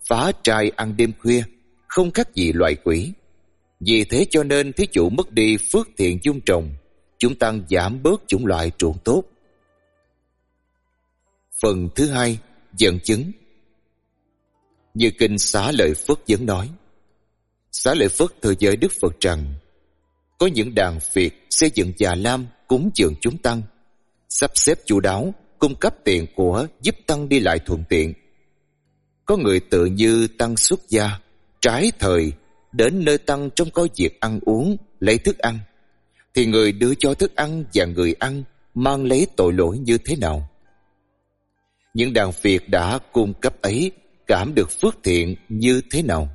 phá trai ăn đêm khuya, không khác gì loài quỷ. Vì thế cho nên thí chủ mất đi phước thiện dung trồng, chúng tăng giảm bớt chủng loại ruộng tốt. Phần thứ hai, dẫn chứng. Như kinh Xá Lợi Phất Vấn nói, Xá Lợi Phất thưa với Đức Phật rằng, có những đàn Việt xây dựng già lam cúng dường chúng tăng, sắp xếp chu đáo, cung cấp tiền của giúp tăng đi lại thuận tiện. Có người tự như tăng xuất gia, trái thời đến nơi tăng trong có việc ăn uống, lấy thức ăn, thì người đưa cho thức ăn và người ăn mang lấy tội lỗi như thế nào? Những đàn Việt đã cung cấp ấy cảm được phước thiện như thế nào?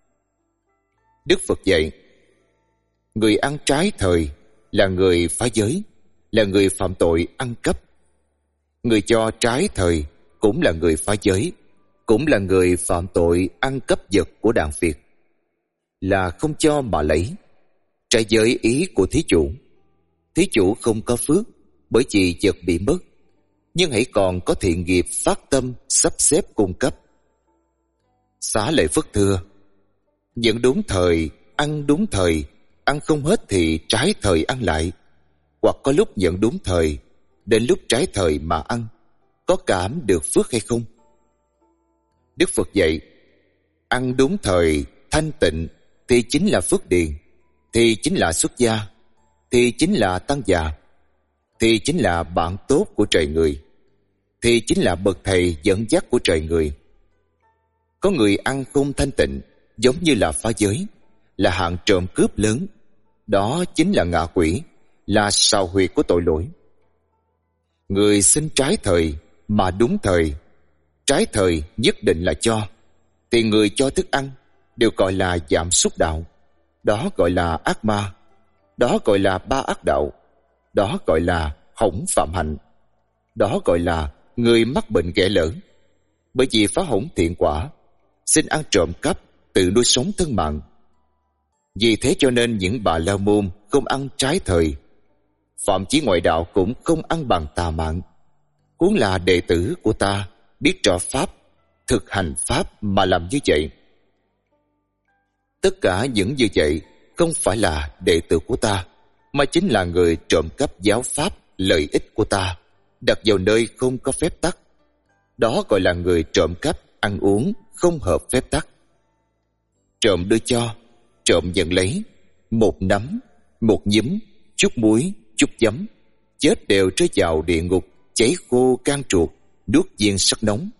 Đức Phật dạy, người ăn trái thời là người phá giới, là người phạm tội ăn cắp. Người cho trái thời cũng là người phá giới, cũng là người phạm tội ăn cắp vật của đàn Việt, là không cho mà lấy, trái giới ý của thí chủ. Thí chủ không có phước bởi vì vật bị mất, nhưng hãy còn có thiện nghiệp phát tâm sắp xếp cung cấp. Xá Lợi Phất thưa, nhận đúng thời, ăn đúng thời, ăn không hết thì trái thời ăn lại, hoặc có lúc nhận đúng thời, đến lúc trái thời mà ăn, có cảm được phước hay không? Đức Phật dạy, ăn đúng thời, thanh tịnh thì chính là phước điền, thì chính là xuất gia, thì chính là tăng già, thì chính là bạn tốt của trời người, thì chính là bậc thầy dẫn dắt của trời người. Có người ăn không thanh tịnh, giống như là phá giới, là hạng trộm cướp lớn, đó chính là ngạ quỷ, là sào huyệt của tội lỗi. Người xin trái thời mà đúng thời, trái thời nhất định là cho, thì người cho thức ăn đều gọi là giảm xúc đạo, đó gọi là ác ma, đó gọi là ba ác đạo, đó gọi là hỏng phạm hạnh, đó gọi là người mắc bệnh ghẻ lỡ. Bởi vì phá hỏng thiện quả, xin ăn trộm cắp, tự nuôi sống thân mạng. Vì thế cho nên những bà la môn không ăn trái thời, phạm chí ngoại đạo cũng không ăn bằng tà mạng. Huống là đệ tử của ta, biết rõ pháp, thực hành pháp mà làm như vậy. Tất cả những như vậy không phải là đệ tử của ta, mà chính là người trộm cắp giáo pháp, lợi ích của ta, đặt vào nơi không có phép tắc. Đó gọi là người trộm cắp ăn uống không hợp phép tắc. Trộm đưa cho, trộm nhận lấy, một nắm, một nhúm, chút muối, chút giấm, chết đều rơi vào địa ngục, cháy khô can ruột, nuốt viên sắc nóng.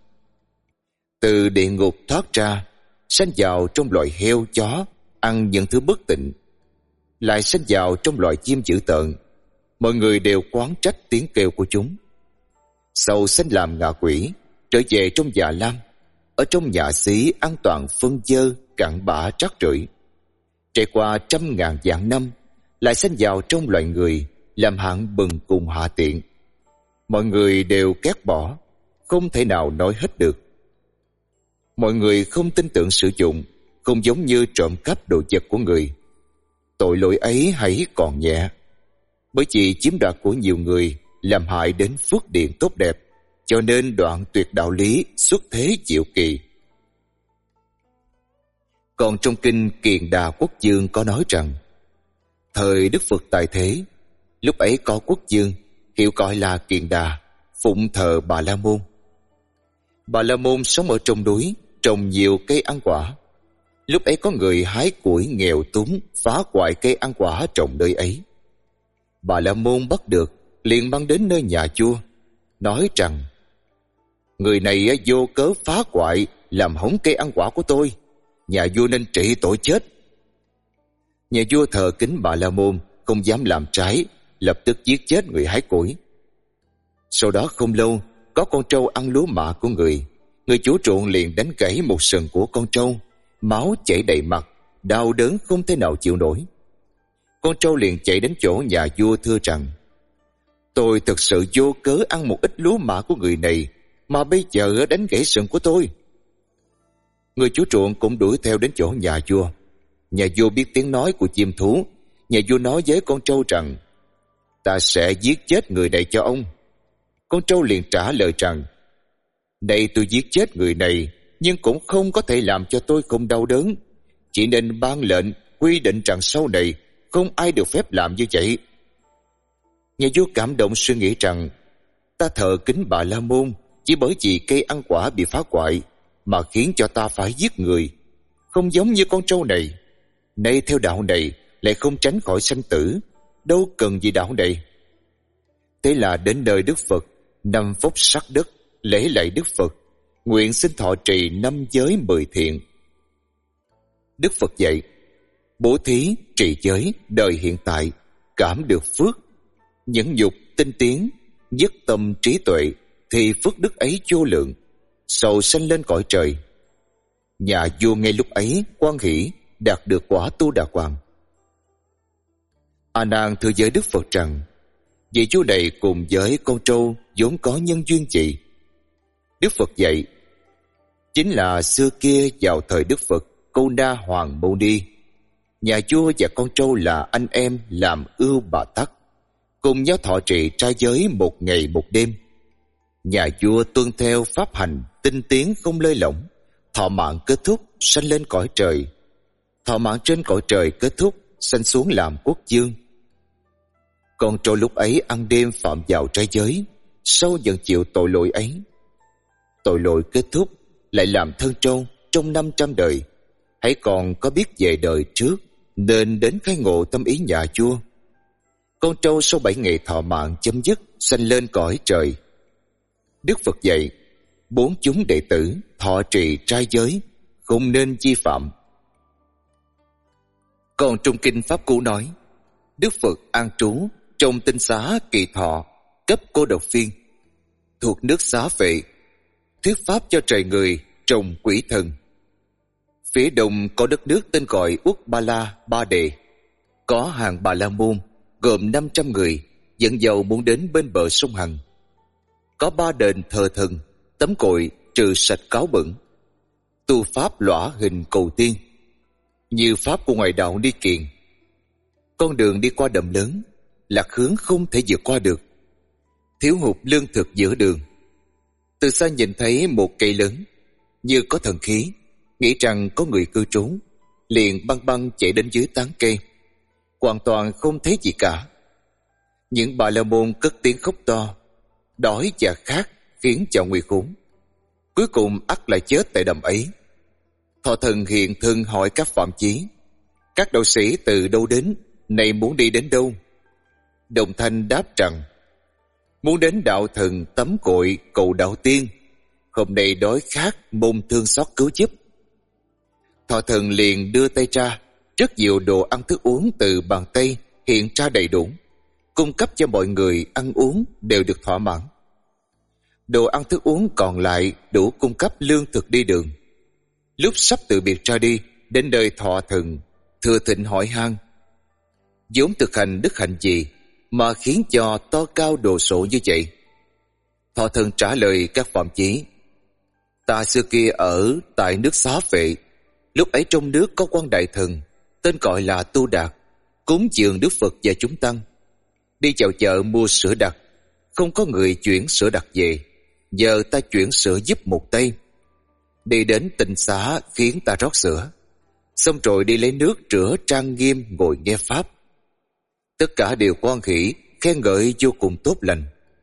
Từ địa ngục thoát ra, sanh vào trong loài heo chó, ăn những thứ bất tịnh, lại sanh vào trong loài chim dữ tợn. Mọi người đều oán trách tiếng kêu của chúng. Sau sanh làm ngạ quỷ, trở về trong già lam, ở trong nhà xí an toàn phân dơ, cặn bã trát rưởi. Trải qua trăm ngàn vạn năm, lại sanh vào trong loài người, làm hạng bần cùng hạ tiện. Mọi người đều ghét bỏ, không thể nào nói hết được. Mọi người không tin tưởng sử dụng, không giống như trộm cắp đồ vật của người. Tội lỗi ấy hãy còn nhẹ, bởi vì chiếm đoạt của nhiều người làm hại đến phước điền tốt đẹp, cho nên đoạn tuyệt đạo lý xuất thế diệu kỳ. Còn trong kinh Kiền Đà Quốc Dương có nói rằng, thời Đức Phật tại thế, lúc ấy có quốc dương hiệu gọi là Kiền Đà, phụng thờ Bà La Môn. Bà La Môn sống ở trong núi, trồng nhiều cây ăn quả. Lúc ấy có người hái củi nghèo túng, phá hoại cây ăn quả trồng nơi ấy. Bà La Môn bắt được, liền mang đến nơi nhà vua, nói rằng, người này vô cớ phá hoại, làm hỏng cây ăn quả của tôi, nhà vua nên trị tội chết. Nhà vua thờ kính Bà La Môn, không dám làm trái, lập tức giết chết người hái củi. Sau đó không lâu, có con trâu ăn lúa mạ của người. Người chủ ruộng liền đánh gãy một sừng của con trâu, máu chảy đầy mặt, đau đớn không thể nào chịu nổi. Con trâu liền chạy đến chỗ nhà vua thưa rằng, tôi thực sự vô cớ ăn một ít lúa mạ của người này, mà bây giờ đánh gãy sừng của tôi. Người chủ ruộng cũng đuổi theo đến chỗ nhà vua. Nhà vua biết tiếng nói của chim thú. Nhà vua nói với con trâu rằng, ta sẽ giết chết người này cho ông. Con trâu liền trả lời rằng, này tôi giết chết người này, nhưng cũng không có thể làm cho tôi không đau đớn. Chỉ nên ban lệnh quy định rằng sau này không ai được phép làm như vậy. Nhà vua cảm động suy nghĩ rằng ta thờ kính Bà La Môn chỉ bởi vì cây ăn quả bị phá hoại mà khiến cho ta phải giết người, không giống như con trâu này. Nay theo đạo này lại không tránh khỏi sanh tử, đâu cần gì đạo này. Thế là đến nơi Đức Phật, năm phút sát đất lễ lạy Đức Phật, nguyện xin thọ trì năm giới mười thiện. Đức Phật dạy: bố thí trì giới đời hiện tại, cảm được phước, nhẫn nhục tinh tiến, nhất tâm trí tuệ, thì phước đức ấy vô lượng, sầu sanh lên cõi trời. Nhà vua ngay lúc ấy hoan hỷ đạt được quả Tu Đà Hoàng. A Nan thưa với Đức Phật rằng vị vua này cùng với con trâu vốn có nhân duyên gì? Đức Phật dạy: chính là xưa kia vào thời Đức Phật, Câu Na Hoàng Mâu Ni, nhà vua và con trâu là anh em làm ưu bà tắc, cùng nhau thọ trì trai giới một ngày một đêm. Nhà vua tuân theo pháp hành tinh tiến không lơi lỏng, thọ mạng kết thúc sanh lên cõi trời. Thọ mạng trên cõi trời kết thúc sanh xuống làm quốc vương. Con trâu lúc ấy ăn đêm phạm vào trai giới, sau nhận chịu tội lỗi ấy. Tội lỗi kết thúc lại làm thân trâu trong năm trăm đời, hãy còn có biết về đời trước nên đến khai ngộ tâm ý nhà vua. Con trâu sau bảy ngày thọ mạng chấm dứt sanh lên cõi trời. Đức Phật dạy: bốn chúng đệ tử thọ trì trai giới, không nên vi phạm. Còn trong kinh Pháp Cú nói: Đức Phật an trú trong tinh xá Kỳ Thọ, cấp Cô Độc Phiên, thuộc nước Xá Vệ, thuyết pháp cho trời người trồng quỷ thần. Phía đông có đất nước tên gọi Uất Ba La Ba Đề, có hàng Bà La Môn gồm năm trăm người dẫn dầu muốn đến bên bờ sông Hằng. Có ba đền thờ thần, tắm cội trừ sạch cáo bẩn, tu pháp lõa hình cầu tiên, như pháp của ngoại đạo Ni Kiền. Con đường đi qua đầm lớn, lạc hướng không thể vượt qua được, thiếu hụt lương thực giữa đường. Từ xa nhìn thấy một cây lớn như có thần khí, nghĩ rằng có người cư trú, liền băng băng chạy đến dưới tán cây, hoàn toàn không thấy gì cả. Những Bà La Môn cất tiếng khóc to, đói và khát khiến cho nguy khốn, cuối cùng ắt lại chết tại đầm ấy. Thọ Thần hiện thân hỏi các phạm chí: các đạo sĩ từ đâu đến, này muốn đi đến đâu? Đồng Thanh đáp rằng: muốn đến đạo thần tắm cội cầu đạo tiên, hôm nay đói khát mong thương xót cứu giúp. Thọ Thần liền đưa tay ra, rất nhiều đồ ăn thức uống từ bàn tay hiện ra đầy đủ, cung cấp cho mọi người ăn uống đều được thỏa mãn. Đồ ăn thức uống còn lại đủ cung cấp lương thực đi đường. Lúc sắp từ biệt ra đi, đến nơi Thọ Thần thừa thịnh hỏi han: vốn thực hành đức hạnh gì mà khiến cho to cao đồ sộ như vậy? Thọ Thần trả lời các phạm chí: ta xưa kia ở tại nước Xá Vệ, lúc ấy trong nước có quan đại thần tên gọi là Tu Đạt, cúng dường Đức Phật và chúng tăng. Đi vào chợ mua sữa đặc, không có người chuyển sữa đặc về, giờ ta chuyển sữa giúp một tay. Đi đến tịnh xá khiến ta rót sữa, xong rồi đi lấy nước rửa trang nghiêm ngồi nghe pháp. Tất cả đều hoan hỷ khen ngợi vô cùng tốt lành.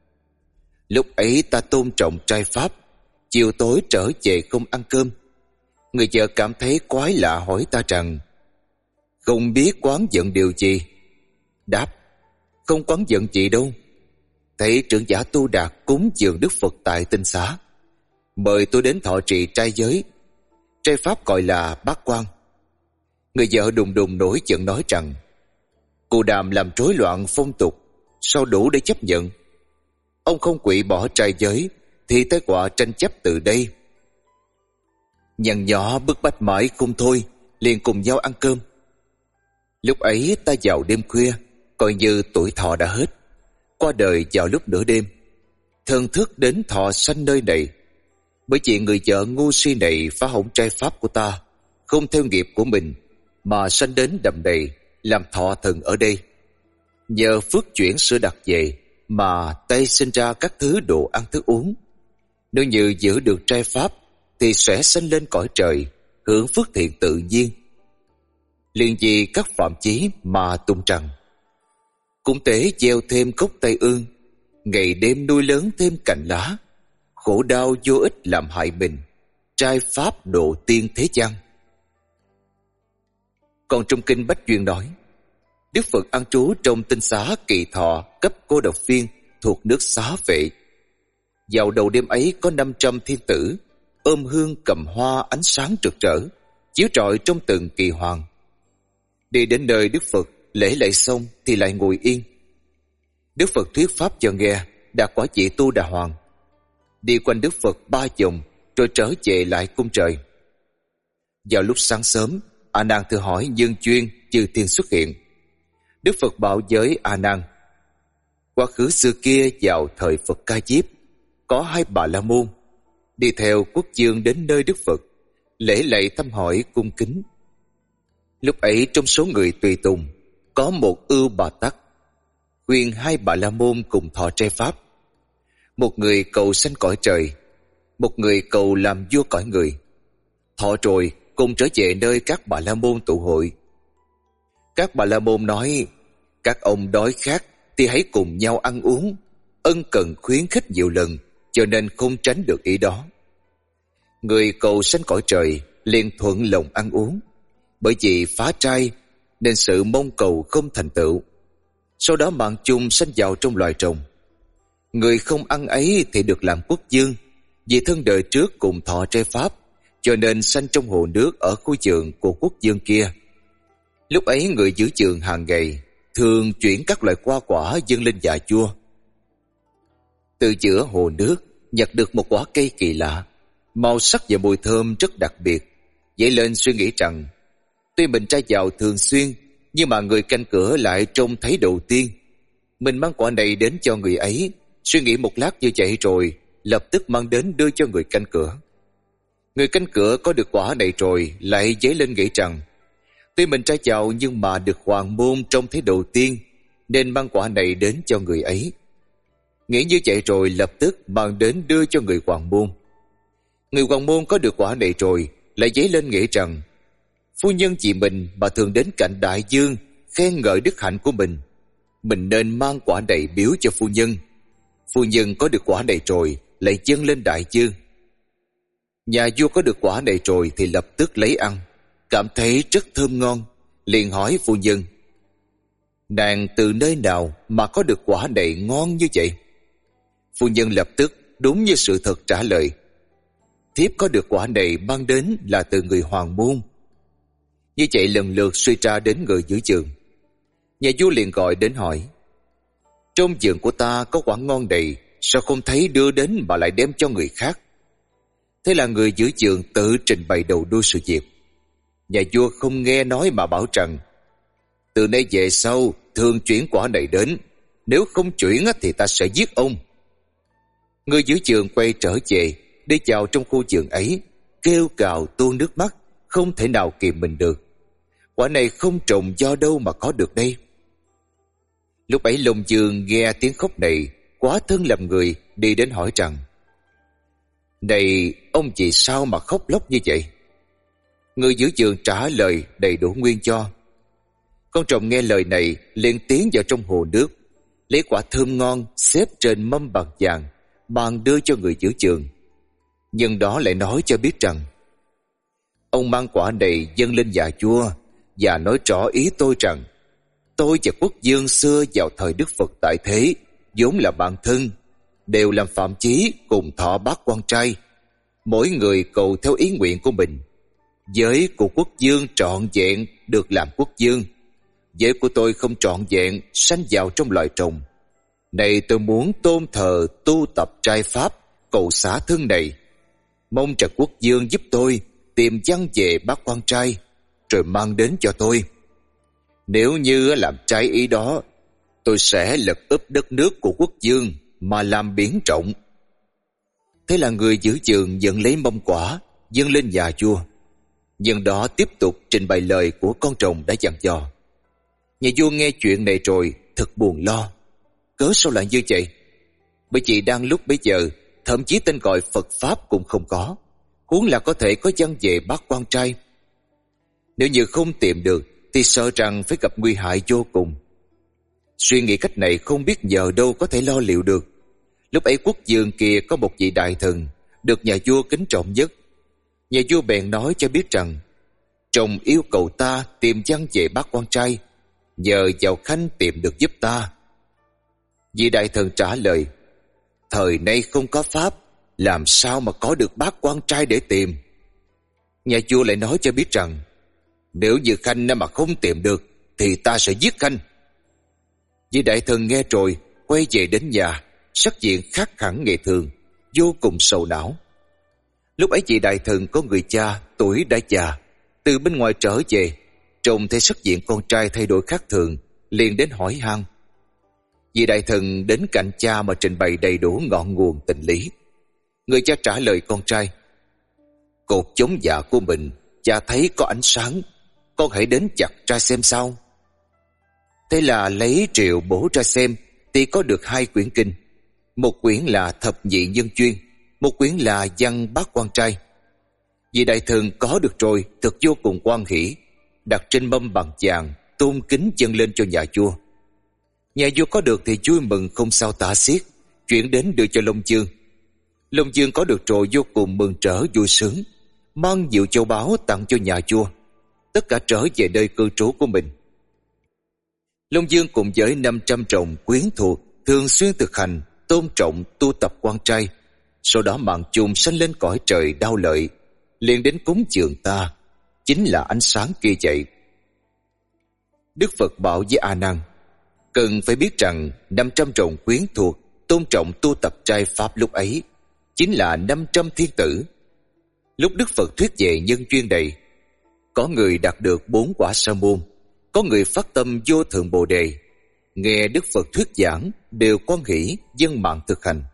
Lúc ấy ta tôn trọng trai pháp, chiều tối trở về không ăn cơm. Người vợ cảm thấy quái lạ hỏi ta rằng: không biết quán giận điều gì? Đáp: không quán giận gì đâu. Thấy trưởng giả Tu Đạt cúng dường Đức Phật tại tinh xá, mời tôi đến thọ trì trai giới. Trai pháp gọi là bát quan. Người vợ đùng đùng nổi giận nói rằng: Cô Đàm làm rối loạn phong tục, sao đủ để chấp nhận? Ông không quỵ bỏ trai giới thì tai họa tranh chấp từ đây. Nhằn nhỏ bức bách mãi không thôi, liền cùng nhau ăn cơm. Lúc ấy ta vào đêm khuya, coi như tuổi thọ đã hết, qua đời vào lúc nửa đêm. Thần thức đến thọ sanh nơi này, bởi vì người vợ ngu si này phá hỏng trai pháp của ta, không theo nghiệp của mình mà sanh đến đầm này làm thọ thần ở đây. Nhờ phước chuyển sữa đặc về mà tay sinh ra các thứ đồ ăn thức uống. Nếu như giữ được trai pháp thì sẽ sanh lên cõi trời, hưởng phước thiện tự nhiên. Liền vì các phạm chí mà tung rằng: Cũng tế gieo thêm gốc Tây Ương, ngày đêm nuôi lớn thêm cành lá, khổ đau vô ích làm hại mình, trai pháp độ tiên thế gian. Còn trong kinh Bách Duyên nói, Đức Phật an trú trong tinh xá Kỳ Thọ cấp Cô Độc Viên thuộc nước Xá Vệ. Vào đầu đêm ấy có năm trăm thiên tử ôm hương cầm hoa ánh sáng rực rỡ, chiếu rọi trong từng kỳ hoàng. Đi đến nơi Đức Phật lễ lạy xong thì lại ngồi yên. Đức Phật thuyết pháp cho nghe, đạt quả vị Tu Đà Hoàng. Đi quanh Đức Phật ba vòng rồi trở về lại cung trời. Vào lúc sáng sớm, A Nan thưa hỏi nhân duyên chư thiên xuất hiện. Đức Phật bảo với A Nan: Quá khứ xưa kia vào thời Phật Ca Diếp, có hai Bà La Môn đi theo quốc vương đến nơi Đức Phật, lễ lạy thăm hỏi cung kính. Lúc ấy trong số người tùy tùng có một Ưu Bà Tắc khuyên hai Bà La Môn cùng thọ trai pháp. Một người cầu sanh cõi trời, một người cầu làm vua cõi người. Thọ rồi cùng trở về nơi các Bà La Môn tụ hội. Các Bà La Môn nói: Các ông đói khát thì hãy cùng nhau ăn uống, ân cần khuyến khích nhiều lần, cho nên không tránh được ý đó. Người cầu sanh cõi trời liền thuận lòng ăn uống, bởi vì phá trai nên sự mong cầu không thành tựu. Sau đó mạng chung sanh vào trong loài trùng. Người không ăn ấy thì được làm quốc vương, vì thân đời trước cùng thọ trai pháp, cho nên sanh trong hồ nước ở khu vườn của quốc vương kia. Lúc ấy người giữ vườn hàng ngày thường chuyển các loại hoa quả dâng lên dạ vua. Từ giữa hồ nước nhặt được một quả cây kỳ lạ, màu sắc và mùi thơm rất đặc biệt. Dậy lên suy nghĩ rằng, tuy mình tra vào thường xuyên, nhưng mà người canh cửa lại trông thấy đầu tiên. Mình mang quả này đến cho người ấy. Suy nghĩ một lát như vậy rồi lập tức mang đến đưa cho người canh cửa. Người canh cửa có được quả này rồi lại dấy lên nghĩ rằng, tuy mình tra vào nhưng mà được hoàng môn trông thấy đầu tiên, nên mang quả này đến cho người ấy. Nghĩ như vậy rồi lập tức mang đến đưa cho người hoàng môn. Người hoàng môn có được quả này rồi lại dấy lên nghĩ rằng, phu nhân chị mình mà thường đến cạnh đại dương khen ngợi đức hạnh của mình, mình nên mang quả này biếu cho phu nhân. Phu nhân có được quả này rồi lại dâng lên đại dương. Nhà vua có được quả này rồi thì lập tức lấy ăn, cảm thấy rất thơm ngon, liền hỏi phu nhân: Nàng từ nơi nào mà có được quả này ngon như vậy? Phu nhân lập tức đúng như sự thật trả lời: Thiếp có được quả này mang đến là từ người hoàng môn. Như vậy lần lượt suy ra đến người giữ vườn. Nhà vua liền gọi đến hỏi: Trong vườn của ta có quả ngon đầy, sao không thấy đưa đến mà lại đem cho người khác? Thế là người giữ vườn tự trình bày đầu đuôi sự việc. Nhà vua không nghe nói mà bảo rằng, từ nay về sau thường chuyển quả này đến, nếu không chuyển thì ta sẽ giết ông. Người giữ vườn quay trở về, đi vào trong khu vườn ấy, kêu cào tuôn nước mắt, không thể nào kìm mình được. Quả này không trồng do đâu mà có được đây. Lúc ấy Long Dương nghe tiếng khóc này, quá thân làm người, đi đến hỏi rằng, Này ông vì sao mà khóc lóc như vậy? Người giữ vườn trả lời đầy đủ nguyên do. Con trồng nghe lời này liền tiến vào trong hồ nước, lấy quả thơm ngon xếp trên mâm bằng vàng, mang đưa cho người giữ vườn. Nhưng đó lại nói cho biết rằng, ông mang quả này dâng lên nhà vua và nói rõ ý tôi rằng, tôi và quốc vương xưa vào thời Đức Phật tại thế vốn là bạn thân, đều làm phạm chí cùng thọ bát quan trai, mỗi người cầu theo ý nguyện của mình. Giới của quốc vương trọn vẹn được làm quốc vương, giới của tôi không trọn vẹn sanh vào trong loài trùng. Này tôi muốn tôn thờ tu tập trai pháp, cầu xả thân này, mong rằng quốc vương giúp tôi tìm văn về bát quan trai rồi mang đến cho tôi. Nếu như làm trái ý đó, tôi sẽ lật úp đất nước của quốc vương mà làm biển rộng. Thế là người giữ vườn dẫn lấy mâm quả dâng lên nhà vua, nhưng đó tiếp tục trình bày lời của con rồng đã dặn dò. Nhà vua nghe chuyện này rồi thật buồn lo. Cớ sao lại như vậy? Bởi vì đang lúc bấy giờ thậm chí tên gọi Phật Pháp cũng không có, huống là có thể có văn về bác quan trai. Nếu như không tìm được thì sợ rằng phải gặp nguy hại vô cùng. Suy nghĩ cách này không biết nhờ đâu có thể lo liệu được. Lúc ấy quốc vương kia có một vị đại thần được nhà vua kính trọng nhất. Nhà vua bèn nói cho biết rằng trông yêu cầu ta tìm văn về bác quan trai, nhờ vào Khanh tìm được giúp ta. Vị đại thần trả lời: thời nay không có pháp, làm sao mà có được bác quan trai để tìm. Nhà vua lại nói cho biết rằng nếu như Khanh mà không tìm được thì ta sẽ giết Khanh. Vị đại thần nghe rồi quay về đến nhà, sắc diện khác hẳn ngày thường, vô cùng sầu não. Lúc ấy vị đại thần có người cha tuổi đã già, từ bên ngoài trở về, trông thấy sắc diện con trai thay đổi khác thường, liền đến hỏi han. Vị đại thần đến cạnh cha mà trình bày đầy đủ ngọn nguồn tình lý. Người cha trả lời con trai: cột chống dạ của mình cha thấy có ánh sáng, con hãy đến chặt ra xem sao. Thế là lấy triệu bổ ra xem thì có được hai quyển kinh. Một quyển là thập nhị nhân chuyên, một quyển là văn bác quan trai. Vị đại thần có được rồi thật vô cùng hoan hỉ, đặt trên mâm bằng vàng, tôn kính dâng lên cho nhà vua. Nhà vua có được thì vui mừng không sao tả xiết, chuyển đến đưa cho Long Dương. Long Dương có được rồi vô cùng mừng rỡ vui sướng, mang nhiều châu báu tặng cho nhà vua, tất cả trở về nơi cư trú của mình. Long Dương cùng với năm trăm chồng quyến thuộc thường xuyên thực hành tôn trọng tu tập quan trai, sau đó mạng chung sanh lên cõi trời đau lợi, liền đến cúng dường ta, chính là ánh sáng kia vậy. Đức Phật bảo với A Nan: cần phải biết rằng năm trăm chồng quyến thuộc tôn trọng tu tập trai pháp lúc ấy chính là năm trăm thiên tử. Lúc Đức Phật thuyết về nhân duyên này, có người đạt được bốn quả sa môn, có người phát tâm vô thượng bồ đề, nghe Đức Phật thuyết giảng đều quan hỷ dân mạng thực hành.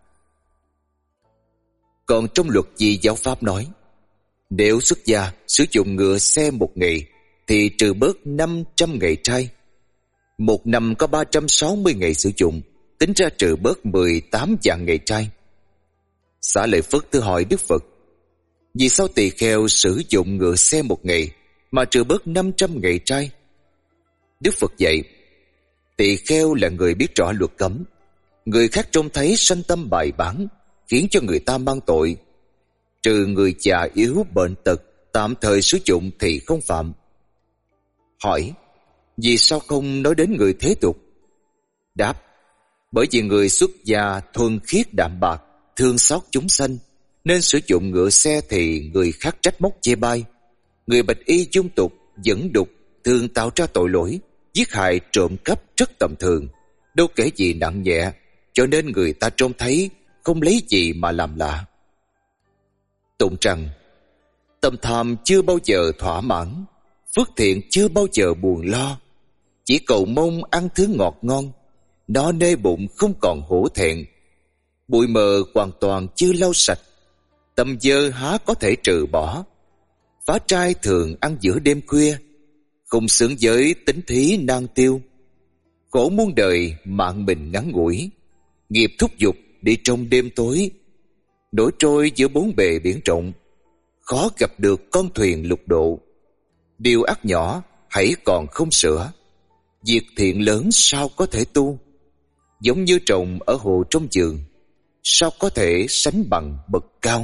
Còn trong luật Di giáo pháp nói, nếu xuất gia sử dụng ngựa xe một ngày thì trừ bớt năm trăm ngày trai. Một năm có ba trăm sáu mươi ngày sử dụng, tính ra trừ bớt mười tám vạn ngày trai. Xá Lợi Phất thưa hỏi Đức Phật: vì sao tỳ kheo sử dụng ngựa xe một ngày mà trừ bớt năm trăm ngày trai? Đức Phật dạy: tỳ kheo là người biết rõ luật cấm, người khác trông thấy sanh tâm bài bản, khiến cho người ta mang tội. Trừ người già yếu bệnh tật tạm thời sử dụng thì không phạm. Hỏi: vì sao không nói đến người thế tục? Đáp: bởi vì người xuất gia thuần khiết đạm bạc, thương xót chúng sanh, nên sử dụng ngựa xe thì người khác trách móc chê bai. Người bạch y dung tục, dẫn đục, thường tạo ra tội lỗi, giết hại trộm cắp rất tầm thường, đâu kể gì nặng nhẹ, cho nên người ta trông thấy không lấy gì mà làm lạ. Tụng rằng: tâm tham chưa bao giờ thỏa mãn, phước thiện chưa bao giờ buồn lo, chỉ cầu mong ăn thứ ngọt ngon, no nê bụng không còn hổ thẹn. Bụi mờ hoàn toàn chưa lau sạch, tầm dơ há có thể trừ bỏ. Phá trai thường ăn giữa đêm khuya, không xứng với tính thí nan tiêu. Khổ muôn đời mạng mình ngắn ngủi, nghiệp thúc giục đi trong đêm tối. Nổi trôi giữa bốn bề biển rộng, khó gặp được con thuyền lục độ. Điều ác nhỏ hãy còn không sửa, việc thiện lớn sao có thể tu. Giống như trồng ở hồ trong vườn, sao có thể sánh bằng bậc cao.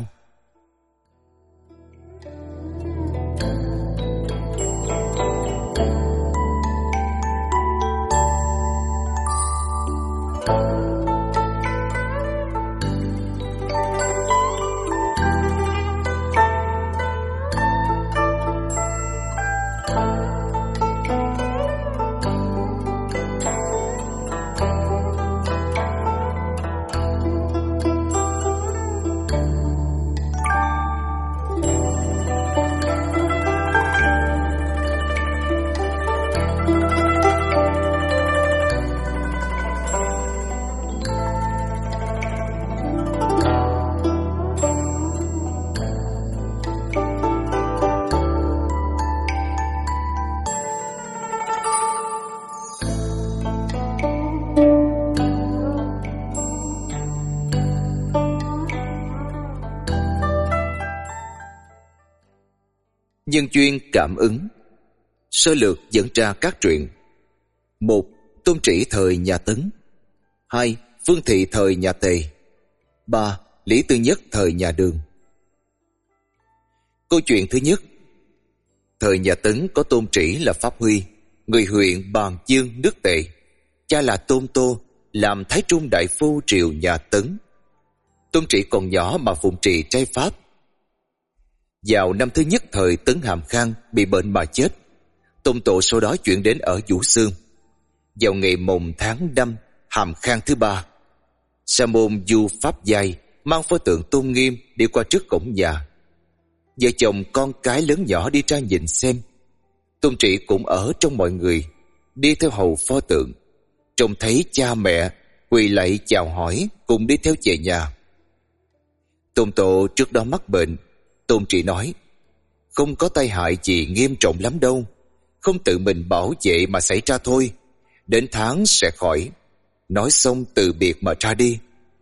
Nhân duyên cảm ứng. Sơ lược dẫn ra các truyện. Một. Tôn Trĩ thời nhà Tấn. Hai. Vương Thị thời nhà Tề. Ba. Lý Tư Nhất thời nhà Đường. Câu chuyện thứ nhất. Thời nhà Tấn có Tôn Trĩ là Pháp Huy, người huyện Bàn Dương nước Tề. Cha là Tôn Tô, làm Thái Trung đại phu triều nhà Tấn. Tôn Trĩ còn nhỏ mà phụng trì trai pháp. Vào năm thứ nhất thời Tấn Hàm Khang bị bệnh mà chết. Tôn Tổ sau đó chuyển đến ở Vũ Xương. Vào ngày mồng tháng năm Hàm Khang thứ ba, sa môn Du Pháp Giai mang pho tượng Tôn Nghiêm đi qua trước cổng nhà. Vợ chồng con cái lớn nhỏ đi ra nhìn xem. Tôn Trĩ cũng ở trong mọi người, đi theo hầu pho tượng. Trông thấy cha mẹ quỳ lạy chào hỏi, cùng đi theo về nhà. Tôn Tổ trước đó mắc bệnh. Tôn Trĩ nói: không có tai hại gì nghiêm trọng lắm đâu, không tự mình bảo vệ mà xảy ra thôi, đến tháng sẽ khỏi. Nói xong từ biệt mà ra đi.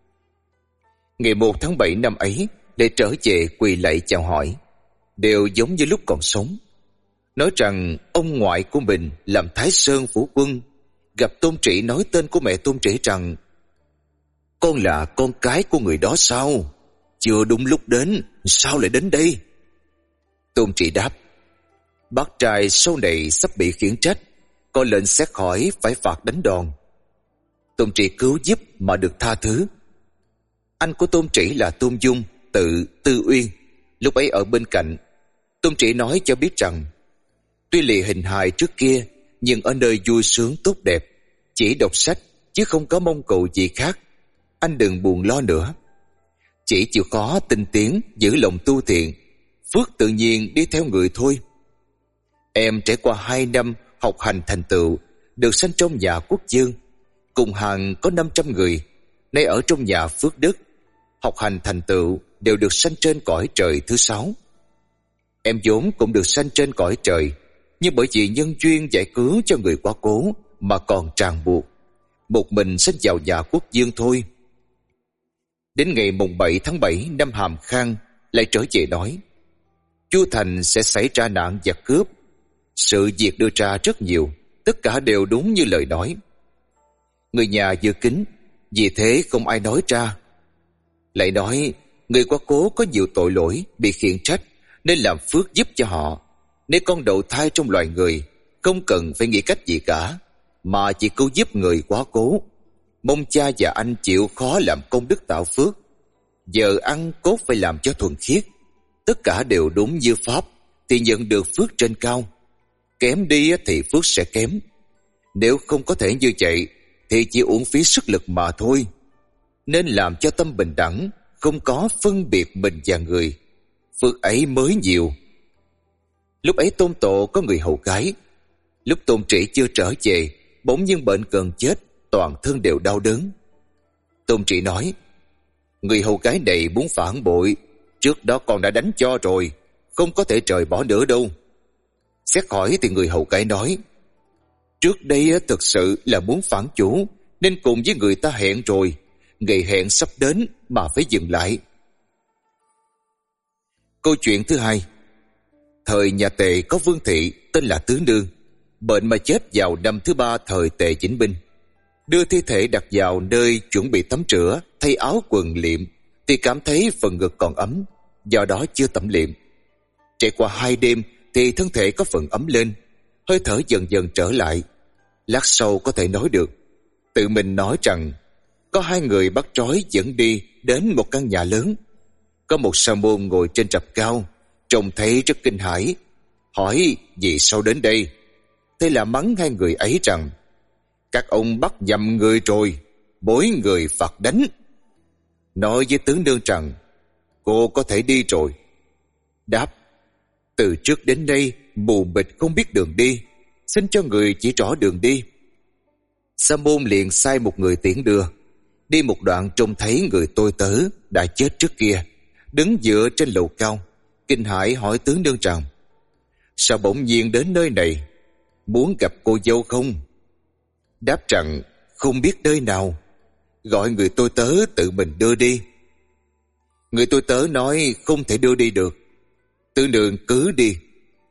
Ngày một tháng bảy năm ấy, để trở về quỳ lạy chào hỏi, đều giống như lúc còn sống. Nói rằng ông ngoại của mình làm Thái Sơn phủ quân, gặp Tôn Trĩ nói tên của mẹ Tôn Trĩ rằng: con là con cái của người đó sao? Chưa đúng lúc đến, sao lại đến đây? Tôn Trĩ đáp: bác trai sau này sắp bị khiển trách, có lệnh xét hỏi phải phạt đánh đòn. Tôn Trĩ cứu giúp mà được tha thứ. Anh của Tôn Trĩ là Tôn Dung, tự Tư Uyên, lúc ấy ở bên cạnh. Tôn Trĩ nói cho biết rằng tuy lì hình hài trước kia, nhưng ở nơi vui sướng tốt đẹp, chỉ đọc sách chứ không có mong cầu gì khác. Anh đừng buồn lo nữa, chỉ chịu khó tinh tiến, giữ lòng tu thiện, phước tự nhiên đi theo người thôi. Em trải qua hai năm học hành thành tựu, được sanh trong nhà quốc dương, cùng hàng có năm trăm người, nay ở trong nhà phước đức, học hành thành tựu đều được sanh trên cõi trời thứ sáu. Em vốn cũng được sanh trên cõi trời, nhưng bởi vì nhân duyên giải cứu cho người quá cố mà còn ràng buộc, một mình sanh vào nhà quốc dương thôi. Đến ngày mùng bảy tháng bảy năm Hàm Khang lại trở về nói: Chu Thành sẽ xảy ra nạn giặc cướp. Sự việc đưa ra rất nhiều, tất cả đều đúng như lời nói. Người nhà dự kính, vì thế không ai nói ra. Lại nói người quá cố có nhiều tội lỗi, bị khiển trách, nên làm phước giúp cho họ. Nếu con đậu thai trong loài người, không cần phải nghĩ cách gì cả, mà chỉ cứu giúp người quá cố. Mong cha và anh chịu khó làm công đức tạo phước. Giờ ăn cốt phải làm cho thuần khiết. Tất cả đều đúng như pháp thì nhận được phước trên cao. Kém đi thì phước sẽ kém. Nếu không có thể như vậy thì chỉ uổng phí sức lực mà thôi. Nên làm cho tâm bình đẳng, không có phân biệt mình và người, phước ấy mới nhiều. Lúc ấy Tôn Tổ có người hầu gái. Lúc Tôn Trĩ chưa trở về, bỗng nhiên bệnh gần chết, toàn thân đều đau đớn. Tôn Trĩ nói: người hầu gái này muốn phản bội, trước đó con đã đánh cho rồi, không có thể rời bỏ nữa đâu. Xét hỏi thì người hầu gái nói: trước đây thực sự là muốn phản chủ, nên cùng với người ta hẹn rồi, ngày hẹn sắp đến mà phải dừng lại. Câu chuyện thứ hai. Thời nhà Tề có vương thị tên là Tứ Nương, bệnh mà chết vào năm thứ ba thời Tề Chỉnh Binh. Đưa thi thể đặt vào nơi chuẩn bị tắm rửa, thay áo quần liệm, thì cảm thấy phần ngực còn ấm, do đó chưa tẩm liệm. Trải qua hai đêm thì thân thể có phần ấm lên, hơi thở dần dần trở lại. Lát sau có thể nói được. Tự mình nói rằng có hai người bắt trói dẫn đi đến một căn nhà lớn. Có một sa môn ngồi trên trập cao, trông thấy rất kinh hãi, hỏi vì sao đến đây. Thế là mắng hai người ấy rằng: các ông bắt nhầm người rồi, mỗi người phạt đánh. Nói với tướng nương rằng: cô có thể đi rồi. Đáp: từ trước đến nay mù mịt không biết đường đi, xin cho người chỉ rõ đường đi. Sa môn liền sai một người tiễn đưa. Đi một đoạn trông thấy người tôi tớ đã chết trước kia, đứng dựa trên lầu cao, kinh hãi hỏi tướng nương rằng: sao bỗng nhiên đến nơi này, muốn gặp cô dâu không? Đáp rằng không biết nơi nào, gọi người tôi tớ tự mình đưa đi. Người tôi tớ nói không thể đưa đi được. Tướng nương cứ đi.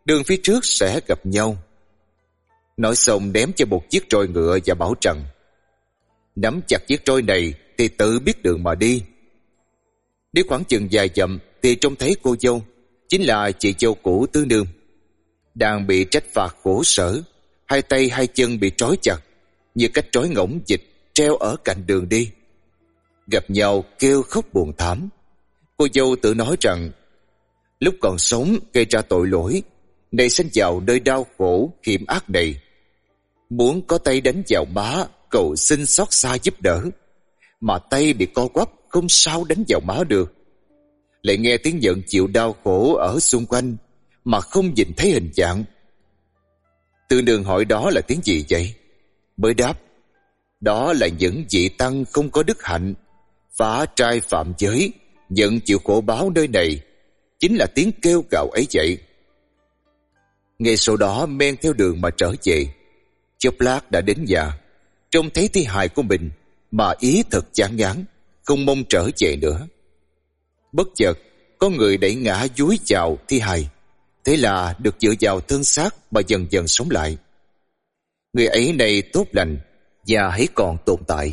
đường phía trước sẽ gặp nhau. Nói xong ném cho một chiếc roi ngựa và bảo rằng: nắm chặt chiếc roi này thì tự biết đường mà đi. Đi khoảng chừng vài dặm thì trông thấy cô dâu, chính là chị dâu cũ Tứ Nương, đang bị trách phạt khổ sở, hai tay hai chân bị trói chặt như cách trói ngỗng vịt treo ở cạnh đường đi. Gặp nhau kêu khóc buồn thảm. Cô dâu tự nói rằng lúc còn sống gây ra tội lỗi, nay sinh vào nơi đau khổ hiểm ác này, muốn có tay đánh vào má cầu xin xót xa giúp đỡ, mà tay bị co quắp không sao đánh vào má được. Lại nghe tiếng giận chịu đau khổ ở xung quanh mà không nhìn thấy hình dạng. Tư Nương hỏi đó là tiếng gì vậy? Mới đáp: đó là những vị tăng không có đức hạnh, phá trai phạm giới, nhận chịu khổ báo nơi này, chính là tiếng kêu gào ấy vậy. Ngay sau đó men theo đường mà trở về. Chốc lát đã đến nhà, trông thấy thi hài của mình mà ý thật chán ngán, không mong trở về nữa. Bất chợt có người đẩy ngã dúi vào thi hài, thế là được dựa vào thân xác mà dần dần sống lại. Người ấy này tốt lành và hãy còn tồn tại.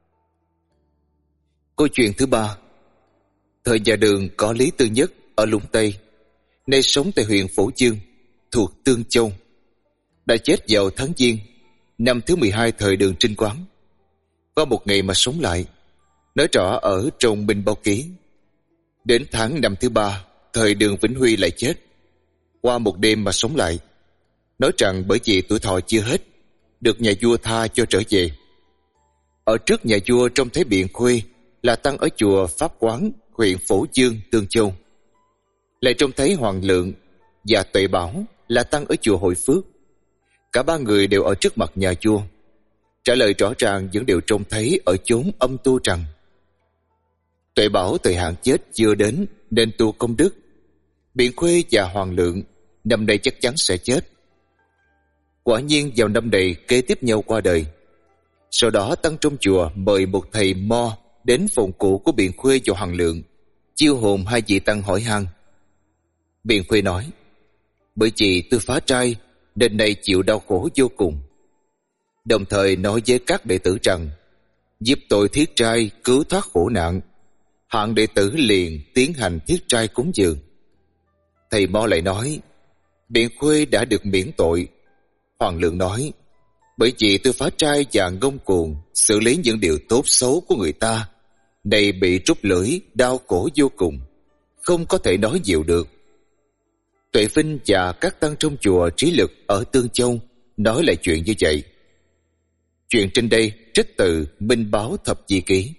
Câu chuyện thứ ba. Thời nhà Đường có Lý Tư Nhất ở Lũng Tây, nay sống tại huyện Phổ Dương thuộc Tương Châu, đã chết vào tháng Giêng năm thứ mười hai thời Đường Trinh Quán. Có một ngày mà sống lại, nói rõ ở trong Minh Báo Ký. Đến tháng năm thứ ba thời Đường Vĩnh Huy lại chết, qua một đêm mà sống lại, nói rằng bởi vì tuổi thọ chưa hết, được nhà vua tha cho trở về. Ở trước nhà vua trông thấy Biện Khuê là tăng ở chùa Pháp Quán, huyện Phổ Dương, Tương Châu. Lại trông thấy Hoàng Lượng và Tuệ Bảo là tăng ở chùa Hội Phước. Cả ba người đều ở trước mặt nhà vua, trả lời rõ ràng những điều trông thấy ở chốn âm tu rằng: Tuệ Bảo thời hạn chết chưa đến nên tu công đức. Biện Khuê và Hoàng Lượng năm nay chắc chắn sẽ chết. Quả nhiên vào năm này kế tiếp nhau qua đời. Sau đó tăng trong chùa mời một thầy mo đến phòng cụ của Biện Khuê và Hoàng Lượng, chiêu hồn hai vị tăng hỏi han. Biện Khuê nói: bởi vì tôi phá trai nên nay chịu đau khổ vô cùng. Đồng thời nói với các đệ tử rằng giúp tôi thiết trai cứu thoát khổ nạn. Hạng đệ tử liền tiến hành thiết trai cúng dường. Thầy mo lại nói: Biện Khuê đã được miễn tội. Hoàng Lượng nói: bởi vì tôi phá trai và ngông cuồng xử lý những điều tốt xấu của người ta, nay bị trút lưỡi đau khổ vô cùng, không có thể nói nhiều được. Tuệ Vinh và các tăng trong chùa Trí Lực ở Tương Châu nói lại chuyện như vậy. Chuyện trên đây trích từ Minh Báo Thập Di Ký.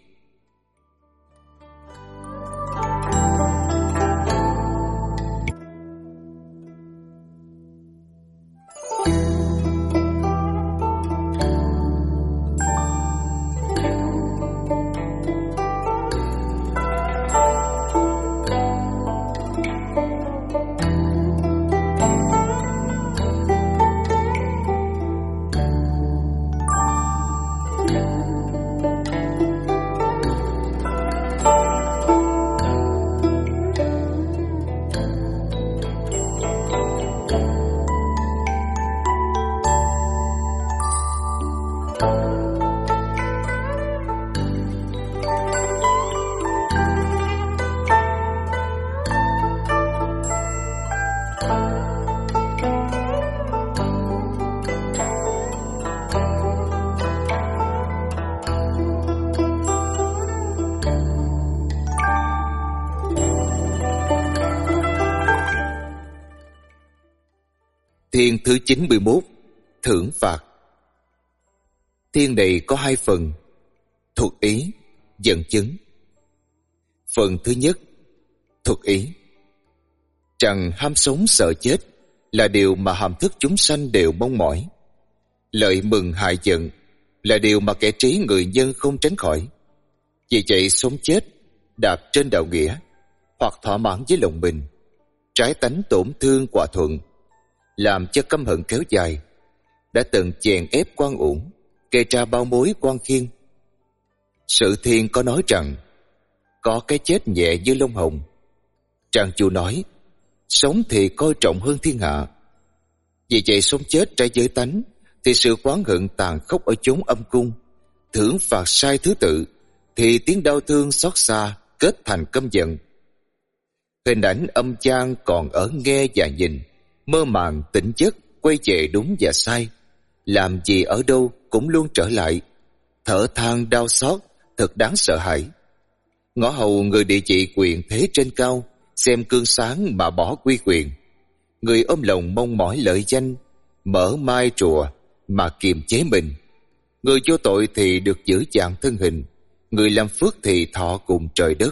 Thiên thứ chín mươi mốt. Thưởng phạt. Thiên này có hai phần: thuật ý, dẫn chứng. Phần thứ nhất, thuật ý. Rằng ham sống sợ chết là điều mà hàm thức chúng sanh đều mong mỏi. Lợi mừng hại giận là điều mà kẻ trí người nhân không tránh khỏi. Vì vậy sống chết đạp trên đạo nghĩa, hoặc thỏa mãn với lòng mình, trái tánh tổn thương quả thuận, làm cho căm hận kéo dài, đã từng chèn ép quan uổng, gây ra bao mối quan khiên. Sự Thiên có nói rằng có cái chết nhẹ như lông hồng. Trang Chu nói sống thì coi trọng hơn thiên hạ, Vì vậy sống chết trái giới tánh thì sự oán hận tàn khốc ở chốn âm cung, thưởng phạt sai thứ tự thì tiếng đau thương xót xa kết thành căm giận. Hình ảnh âm chan còn ở nghe và nhìn, mơ màng tỉnh giấc quay về đúng và sai, làm gì ở đâu cũng luôn trở lại, thở than đau xót thật đáng sợ hãi. Ngõ hầu người địa vị quyền thế trên cao, xem cương sáng mà bỏ quy quyền. Người ôm lòng mong mỏi lợi danh, mở mai trùa mà kiềm chế mình. Người vô tội thì được giữ dạng thân hình, người làm phước thì thọ cùng trời đất.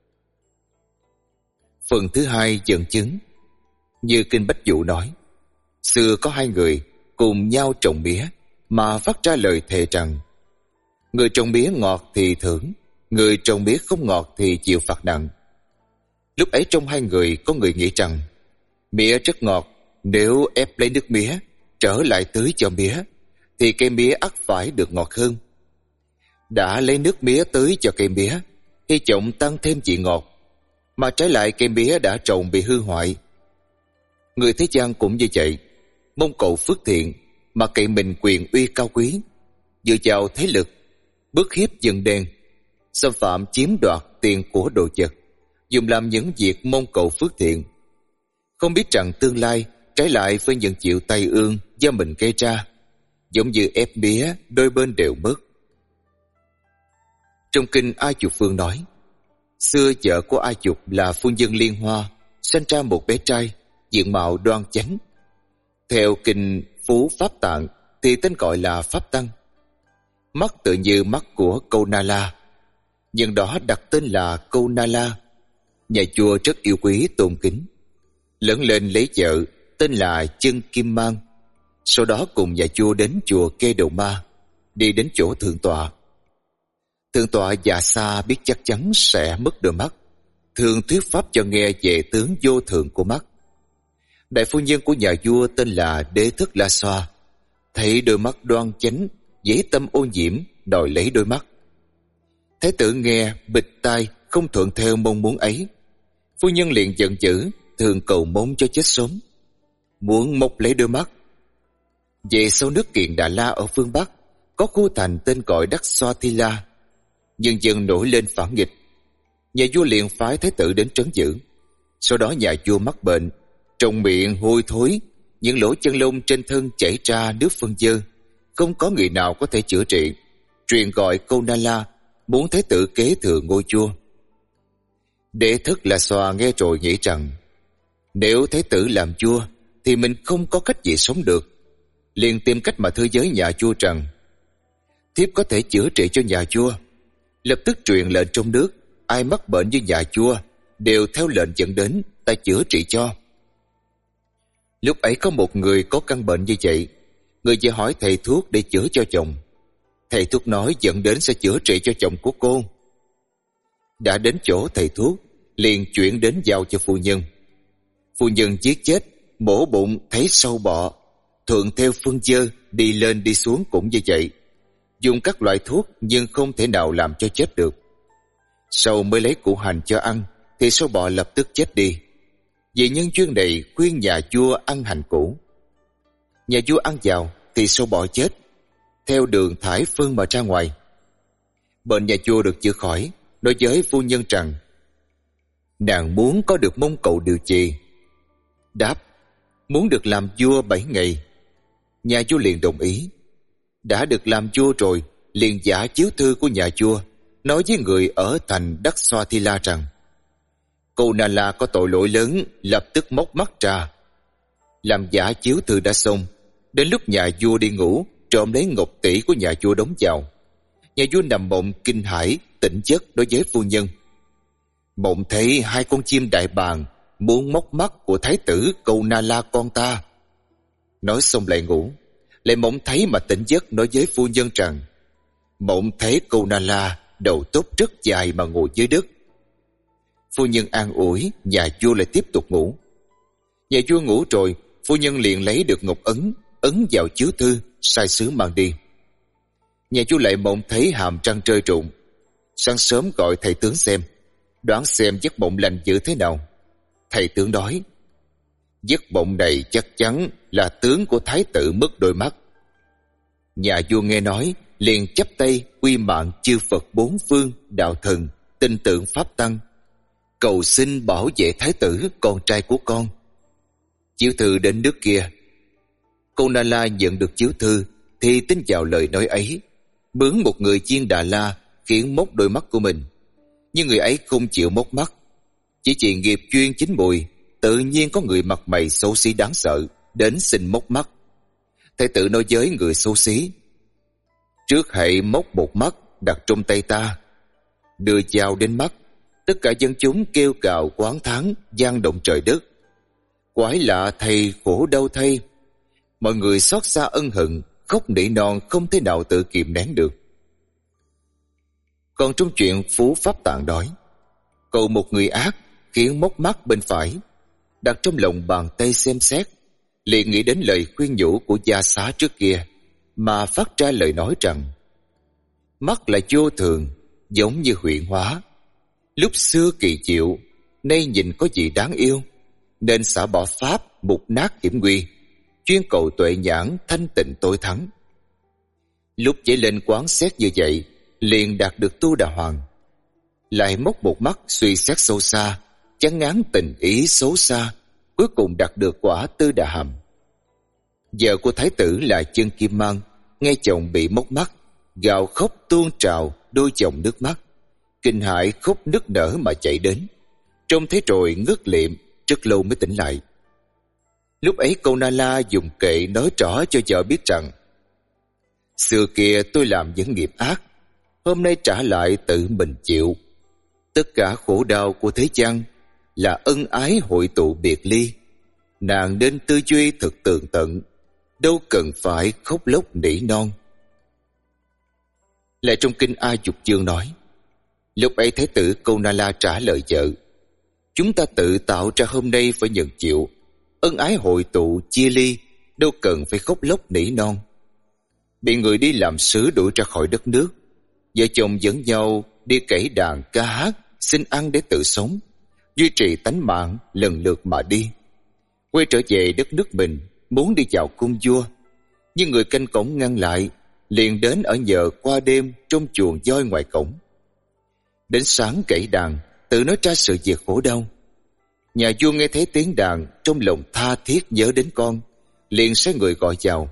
Phần thứ hai dẫn chứng. Như Kinh Bách Dụ nói, xưa có hai người cùng nhau trồng mía mà phát ra lời thề rằng người trồng mía ngọt thì thưởng, người trồng mía không ngọt thì chịu phạt nặng. Lúc ấy trong hai người có người nghĩ rằng mía rất ngọt, nếu ép lấy nước mía trở lại tưới cho mía thì cây mía ắt phải được ngọt hơn. Đã lấy nước mía tưới cho cây mía, hy vọng tăng thêm vị ngọt, mà trái lại cây mía đã trồng bị hư hoại. Người thế gian cũng như vậy, mong cầu phước thiện mà cậy mình quyền uy cao quý, dựa vào thế lực, bức hiếp dân đen, xâm phạm chiếm đoạt tiền của đồ vật, dùng làm những việc mong cầu phước thiện, không biết rằng tương lai trái lại phải nhận chịu tai ương do mình gây ra, giống như ép mía đôi bên đều mất. Trong kinh A Dục Phương nói, xưa vợ của A Dục là phu nhân Liên Hoa sinh ra một bé trai diện mạo đoan chánh. Theo kinh Phú Pháp Tạng thì tên gọi là Pháp Tăng. Mắt tự như mắt của Câu Na La, nhưng đó đặt tên là Câu Na La. Nhà vua rất yêu quý tôn kính. Lớn lên lấy vợ tên là Chân Kim Mang. Sau đó cùng nhà vua đến chùa Kê Đầu Ma, đi đến chỗ thượng tọa. Thượng tọa già xa biết chắc chắn sẽ mất đôi mắt, thường thuyết pháp cho nghe về tướng vô thường của mắt. Đại phu nhân của nhà vua tên là Đế Thức La Xoa, thấy đôi mắt đoan chánh, dễ tâm ô nhiễm, đòi lấy đôi mắt. Thái tử nghe bịch tai không thuận theo mong muốn ấy. Phu nhân liền giận dữ, thường cầu mong cho chết sớm, muốn móc lấy đôi mắt. Về sau nước Kiền Đà La ở phương Bắc, có khu thành tên gọi Đắc Xoa Thi La. Nhân dân nổi lên phản nghịch, nhà vua liền phái thái tử đến trấn giữ. Sau đó nhà vua mắc bệnh, trong miệng hôi thối, những lỗ chân lông trên thân chảy ra nước phân dơ, không có người nào có thể chữa trị. Truyền gọi Câu Na La, muốn thái tử kế thừa ngôi vua. Đế Thức La Xoa nghe rồi nghĩ rằng nếu thái tử làm vua thì mình không có cách gì sống được, liền tìm cách mà thưa với nhà vua rằng thiếp có thể chữa trị cho nhà vua. Lập tức truyền lệnh trong nước, ai mắc bệnh như nhà vua đều theo lệnh dẫn đến, ta chữa trị cho. Lúc ấy có một người có căn bệnh như vậy, người về hỏi thầy thuốc để chữa cho chồng. Thầy thuốc nói dẫn đến sẽ chữa trị cho chồng của cô. Đã đến chỗ thầy thuốc, liền chuyển đến giao cho phu nhân. Phu nhân giết chết, mổ bụng thấy sâu bọ, thuận theo phân dơ đi lên đi xuống cũng như vậy. Dùng các loại thuốc nhưng không thể nào làm cho chết được. Sau mới lấy củ hành cho ăn thì sâu bọ lập tức chết đi. Vì nhân duyên này khuyên nhà vua ăn hành củ. Nhà vua ăn vào thì sâu bọ chết, theo đường thải phân mà ra ngoài. Bệnh nhà vua được chữa khỏi, nói với phu nhân rằng nàng muốn có được mong cầu điều gì? Đáp, muốn được làm vua bảy ngày. Nhà vua liền đồng ý. Đã được làm vua rồi, liền giả chiếu thư của nhà vua, nói với người ở thành Đắc Xoa Thi La rằng Câu Na La có tội lỗi lớn, lập tức móc mắt ra. Làm giả chiếu thư đã xong, đến lúc nhà vua đi ngủ, trộm lấy ngọc tỷ của nhà vua đóng vào. Nhà vua nằm mộng kinh hãi, tỉnh giấc đối với phu nhân. Mộng thấy hai con chim đại bàng muốn móc mắt của thái tử Câu Na La con ta. Nói xong lại ngủ, lại mộng thấy mà tỉnh giấc nói với phu nhân rằng mộng thấy Câu Na La đầu tóc rất dài mà ngồi dưới đất. Phu nhân an ủi, nhà vua lại tiếp tục ngủ. Nhà vua ngủ rồi, phu nhân liền lấy được ngọc ấn, ấn vào chiếu thư, sai sứ mang đi. Nhà vua lại mộng thấy hàm trăng rơi rụng. Sáng sớm gọi thầy tướng xem, đoán xem giấc mộng lành dữ thế nào. Thầy tướng nói, Giấc mộng này chắc chắn là tướng của thái tử mất đôi mắt. Nhà vua nghe nói liền chắp tay quy mạng chư Phật bốn phương, đạo thần, tin tưởng pháp tăng, cầu xin bảo vệ thái tử con trai của con. Chiếu thư đến nước kia. Cô Na La nhận được chiếu thư thì tin vào lời nói ấy, mướn một người chiên Đà La khiến móc đôi mắt của mình. Nhưng người ấy không chịu móc mắt, chỉ chỉ nghiệp chuyên chín mùi. Tự nhiên có người mặt mày xấu xí đáng sợ đến xin móc mắt. Thái tử nói với người xấu xí: trước hãy móc một mắt đặt trong tay ta. Đưa dao đến mắt, tất cả dân chúng kêu cào oán thán, vang động trời đất. Quái lạ thầy, khổ đau thay. Mọi người xót xa ân hận, khóc nỉ non không thể nào tự kiềm nén được. Còn trong chuyện Phú Pháp Tạng nói, cầu một người ác khiến móc mắt bên phải, đặt trong lòng bàn tay xem xét, liền nghĩ đến lời khuyên nhủ của gia xá trước kia, mà phát ra lời nói rằng: mắt là vô thường, giống như huyễn hóa. Lúc xưa kỳ diệu, nay nhìn có gì đáng yêu, nên xả bỏ pháp, mục nát hiểm nguy, chuyên cầu tuệ nhãn thanh tịnh tối thắng. Lúc dậy lên quán xét như vậy, liền đạt được tu đà hoàng. Lại móc một mắt suy xét sâu xa, chán ngán tình ý xấu xa, cuối cùng đạt được quả tư đà hàm. Vợ của thái tử là Chân Kim Mang, nghe chồng bị móc mắt, gào khóc tuôn trào đôi dòng nước mắt, kinh hãi khóc nức nở mà chạy đến. Trông thấy rồi ngất liệm, rất lâu mới tỉnh lại. Lúc ấy cô Na La dùng kệ nói rõ cho vợ biết rằng: xưa kia tôi làm những nghiệp ác, hôm nay trả lại tự mình chịu. Tất cả khổ đau của thế gian là ân ái hội tụ biệt ly. Nàng nên tư duy thật tường tận, đâu cần phải khóc lóc nỉ non. Lại trong kinh A Dục Chương nói, lúc ấy thái tử Câu Na La trả lời vợ: chúng ta tự tạo ra hôm nay phải nhận chịu. Ân ái hội tụ chia ly, đâu cần phải khóc lóc nỉ non. Bị người đi làm sứ đuổi ra khỏi đất nước, vợ chồng dẫn nhau đi cẩy đàn ca hát, xin ăn để tự sống, duy trì tánh mạng, lần lượt mà đi. Quay trở về đất nước mình, muốn đi vào cung vua, nhưng người canh cổng ngăn lại, liền đến ở nhờ qua đêm trong chuồng voi ngoài cổng. Đến sáng cẩy đàn, tự nói ra sự việc khổ đau. Nhà vua nghe thấy tiếng đàn, trong lòng tha thiết nhớ đến con, liền sai người gọi vào.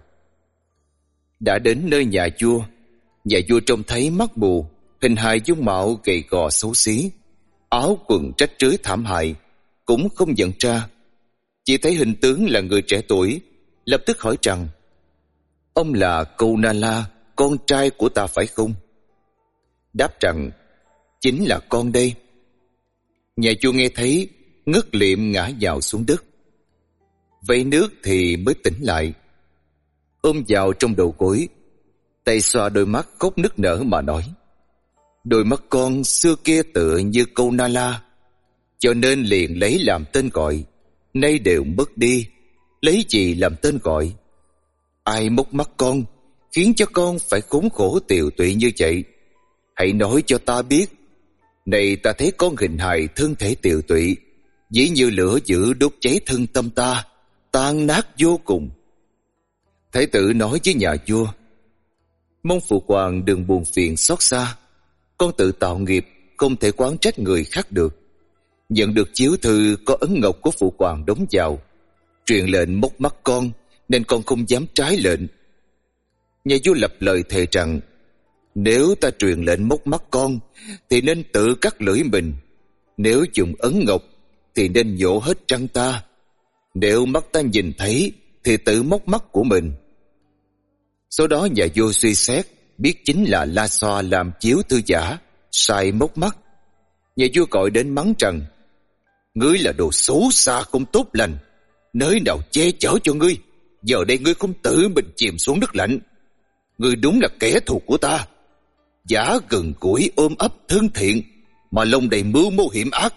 Đã đến nơi nhà vua, nhà vua trông thấy mắt mù, hình hài dung mạo gầy gò xấu xí, áo quần rách rưới thảm hại, cũng không nhận ra. Chỉ thấy hình tướng là người trẻ tuổi, lập tức hỏi rằng: ông là Câu Na La, con trai của ta phải không? Đáp rằng: chính là con đây. Nhà vua nghe thấy, ngất liệm ngã vào xuống đất. Vẫy nước thì mới tỉnh lại, ôm vào trong đầu gối, tay xoa đôi mắt khóc nức nở mà nói: đôi mắt con xưa kia tựa như Câu Na La, cho nên liền lấy làm tên gọi, nay đều mất đi, lấy gì làm tên gọi? Ai móc mắt con, khiến cho con phải khốn khổ tiều tụy như vậy? Hãy nói cho ta biết. Này ta thấy con hình hài thân thể tiều tụy, dĩ như lửa dữ đốt cháy thân tâm ta, tan nát vô cùng. Thái tử nói với nhà vua: mong phụ hoàng đừng buồn phiền xót xa, con tự tạo nghiệp, không thể oán trách người khác được. Nhận được chiếu thư có ấn ngọc của phụ hoàng đóng vào, truyền lệnh móc mắt con, nên con không dám trái lệnh. Nhà vua lập lời thề rằng: nếu ta truyền lệnh móc mắt con thì nên tự cắt lưỡi mình, nếu dùng ấn ngọc thì nên nhổ hết răng ta, nếu mắt ta nhìn thấy thì tự móc mắt của mình. Sau đó nhà vua suy xét, biết chính là La Xoa làm chiếu thư giả, sai móc mắt. Nhà vua gọi đến mắng rằng: ngươi là đồ xấu xa không tốt lành, nơi nào che chở cho ngươi, giờ đây ngươi không tự mình chìm xuống nước lạnh. Ngươi đúng là kẻ thù của ta, giả gần gũi ôm ấp thân thiện, mà lòng đầy mưu mô hiểm ác.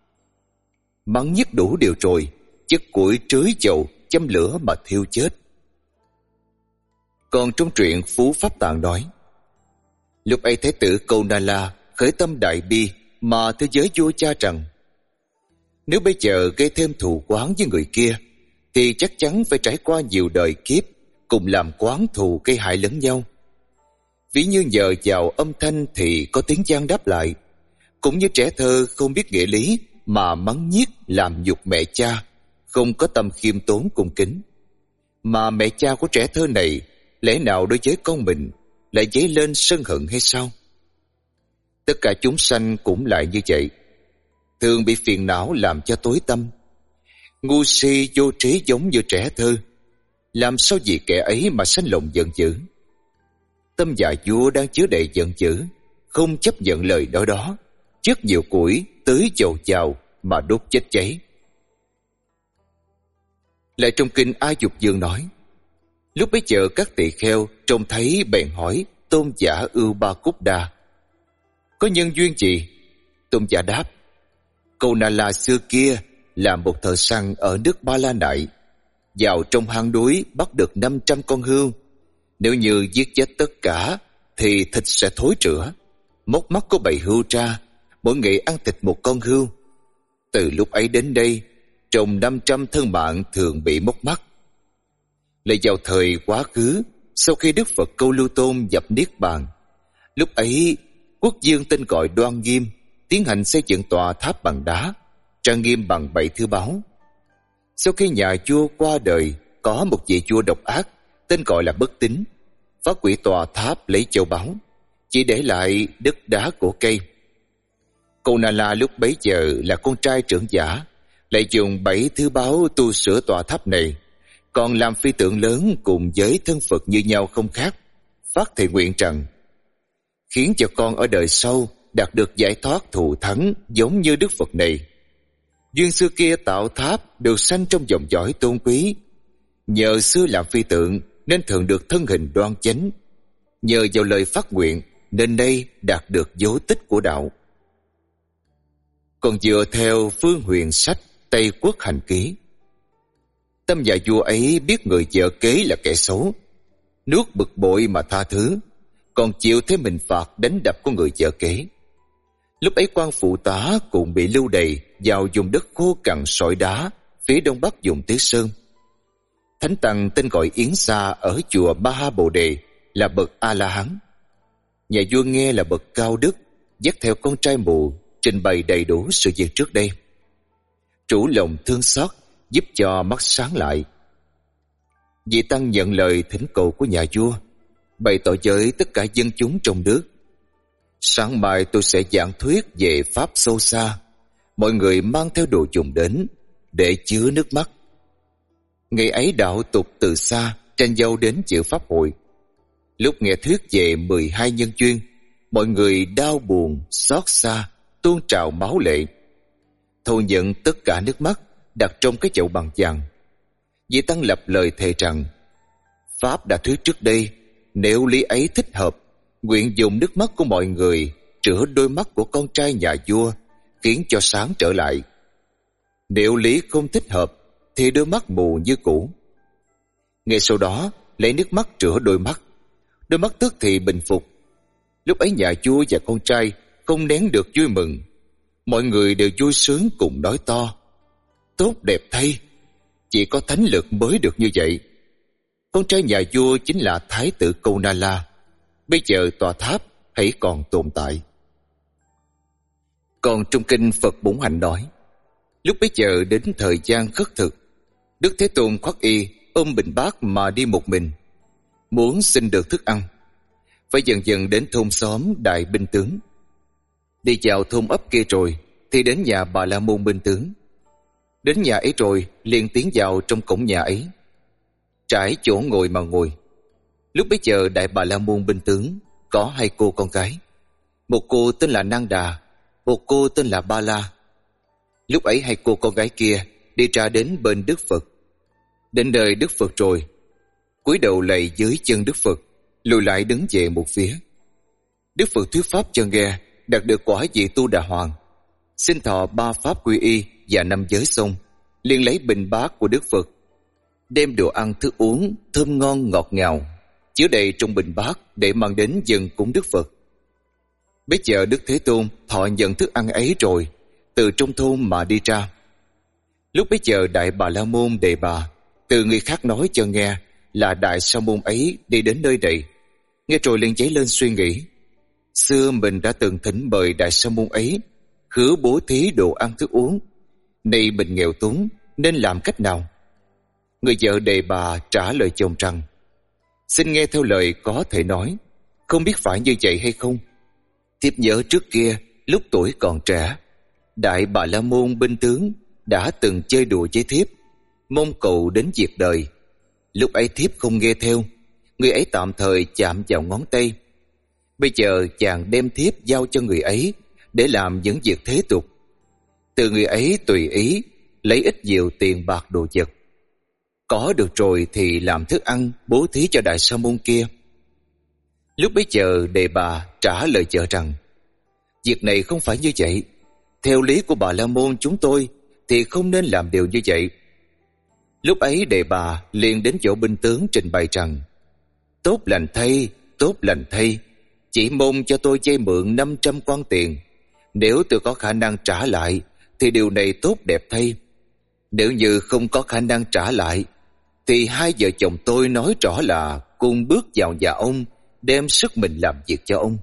Mắng nhất đủ điều rồi, chất củi trới dầu, châm lửa mà thiêu chết. Còn trong truyện Phú Pháp Tạng nói, lúc ấy thái tử Câu Na La khởi tâm đại bi mà thế giới vua cha rằng: nếu bây giờ gây thêm thù oán với người kia thì chắc chắn phải trải qua nhiều đời kiếp cùng làm oán thù gây hại lẫn nhau. Ví như nhờ vào âm thanh thì có tiếng giang đáp lại, cũng như trẻ thơ không biết nghĩa lý mà mắng nhiếc làm nhục mẹ cha, không có tâm khiêm tốn cung kính. Mà mẹ cha của trẻ thơ này lẽ nào đối với con mình lại dấy lên sân hận hay sao? Tất cả chúng sanh cũng lại như vậy, thường bị phiền não làm cho tối tâm, ngu si vô trí giống như trẻ thơ. Làm sao vì kẻ ấy mà sanh lòng giận dữ? Tâm dạ vua đang chứa đầy giận dữ, không chấp nhận lời nói đó, chất nhiều củi tới dầu chào mà đốt chết cháy. Lại trong kinh A Dục Dương nói, lúc bấy giờ các tỳ kheo trông thấy bèn hỏi tôn giả Ưu Ba Cúc Đa: có nhân duyên gì? Tôn giả đáp: Câu Na La xưa kia là một thợ săn ở nước Ba La Nại, vào trong hang núi bắt được năm trăm con hươu. Nếu như giết chết tất cả thì thịt sẽ thối rữa. Móc mắt có bầy hươu ra, mỗi ngày ăn thịt một con hươu. Từ lúc ấy đến đây, trong năm trăm thân mạng thường bị móc mắt. Lại vào thời quá khứ, sau khi Đức Phật Câu Lưu Tôn nhập Niết Bàn, lúc ấy quốc vương tên gọi Đoan Nghiêm tiến hành xây dựng tòa tháp bằng đá, trang nghiêm bằng bảy thư báu. Sau khi nhà vua qua đời, có một vị vua độc ác tên gọi là Bất Tín phá hủy tòa tháp lấy châu báu, chỉ để lại đất đá cổ cây. Câu Na La lúc bấy giờ là con trai trưởng giả, lại dùng bảy thứ báu tu sửa tòa tháp này, còn làm phi tượng lớn cùng với thân Phật như nhau không khác, phát thệ nguyện rằng khiến cho con ở đời sau đạt được giải thoát thù thắng giống như Đức Phật này. Duyên xưa kia tạo tháp được sanh trong dòng dõi tôn quý, nhờ xưa làm phi tượng nên thường được thân hình đoan chánh, nhờ vào lời phát nguyện nên nay đạt được dấu tích của đạo. Còn dựa theo Phương Huyền sách Tây Quốc Hành Ký, tâm nhà vua ấy biết người vợ kế là kẻ xấu, nuốt bực bội mà tha thứ, còn chịu thế mình phạt đánh đập của người vợ kế. Lúc ấy quan phụ tá cũng bị lưu đày vào vùng đất khô cằn sỏi đá phía đông bắc vùng Tứ Sơn. Thánh tăng tên gọi Yến Sa ở chùa Ba Ha Bồ Đề là bậc A La Hán. Nhà vua nghe là bậc cao đức, dắt theo con trai mù trình bày đầy đủ sự việc trước đây. Chủ lòng thương xót giúp cho mắt sáng lại. Vị tăng nhận lời thỉnh cầu của nhà vua, bày tỏ với tất cả dân chúng trong nước: sáng mai tôi sẽ giảng thuyết về pháp sâu xa, mọi người mang theo đồ dùng đến để chứa nước mắt. Ngày ấy đạo tục từ xa tranh nhau đến dự pháp hội. Lúc nghe thuyết về mười hai nhân duyên, mọi người đau buồn xót xa, tuôn trào máu lệ. Thu nhận tất cả nước mắt đặt trong cái chậu bằng vàng. Vị tăng lập lời thề rằng pháp đã thuyết trước đây, nếu lý ấy thích hợp, nguyện dùng nước mắt của mọi người rửa đôi mắt của con trai nhà vua, khiến cho sáng trở lại. Nếu lý không thích hợp thì đôi mắt mù như cũ. Ngay sau đó lấy nước mắt rửa đôi mắt, đôi mắt tức thì bình phục. Lúc ấy nhà vua và con trai không nén được vui mừng, mọi người đều vui sướng cùng nói to: tốt đẹp thay, chỉ có thánh lực mới được như vậy. Con trai nhà vua chính là Thái tử Câu Na La. Bây giờ tòa tháp hãy còn tồn tại. Còn trong kinh Phật Bổn Hạnh nói, lúc bấy giờ đến thời gian khất thực, Đức Thế Tôn khoác y ôm bình bát mà đi một mình, muốn xin được thức ăn, phải dần dần đến thôn xóm Đại Binh Tướng. Đi vào thôn ấp kia rồi thì đến nhà Bà La Môn Binh Tướng. Đến nhà ấy rồi liền tiến vào trong cổng nhà ấy, trải chỗ ngồi mà ngồi. Lúc bấy giờ Đại Bà La Môn Binh Tướng có hai cô con gái, một cô tên là Nang Đà, một cô tên là Ba La. Lúc ấy hai cô con gái kia đi ra đến bên Đức Phật. Đến nơi Đức Phật rồi, cúi đầu lạy dưới chân Đức Phật, lùi lại đứng về một phía. Đức Phật thuyết pháp cho nghe, đạt được quả vị Tu Đà Hoàng, xin thọ ba pháp quy y và năm giới xong, liền lấy bình bát của Đức Phật, đem đồ ăn thức uống thơm ngon ngọt ngào chứa đầy trong bình bát để mang đến dâng cúng Đức Phật. Bây giờ Đức Thế Tôn thọ nhận thức ăn ấy rồi, từ trong thôn mà đi ra. Lúc bấy giờ Đại Bà La Môn Đề Bà Từ người khác nói cho nghe là đại sa môn ấy đi đến nơi đây. Nghe rồi liền dấy lên suy nghĩ. Xưa mình đã từng thỉnh mời đại sa môn ấy hứa bố thí đồ ăn thức uống. Nay mình nghèo túng nên làm cách nào? Người vợ đề bà trả lời chồng rằng: xin nghe theo lời có thể nói, không biết phải như vậy hay không. Thiếp nhớ trước kia lúc tuổi còn trẻ, đại Bà La Môn Binh Tướng đã từng chơi đùa với thiếp, mong cầu đến diệt đời. Lúc ấy thiếp không nghe theo, người ấy tạm thời chạm vào ngón tay. Bây giờ chàng đem thiếp giao cho người ấy để làm những việc thế tục. Từ người ấy tùy ý lấy ít nhiều tiền bạc đồ vật. Có được rồi thì làm thức ăn bố thí cho đại sa môn kia. Lúc bấy giờ đề bà trả lời vợ rằng: việc này không phải như vậy. Theo lý của Bà La Môn chúng tôi thì không nên làm điều như vậy. Lúc ấy đề bà liền đến chỗ binh tướng trình bày rằng: tốt lành thay, tốt lành thay, chỉ mong cho tôi vay mượn năm trăm quan tiền. Nếu tôi có khả năng trả lại thì điều này tốt đẹp thay. Nếu như không có khả năng trả lại thì hai vợ chồng tôi nói rõ là cùng bước vào nhà ông, đem sức mình làm việc cho ông.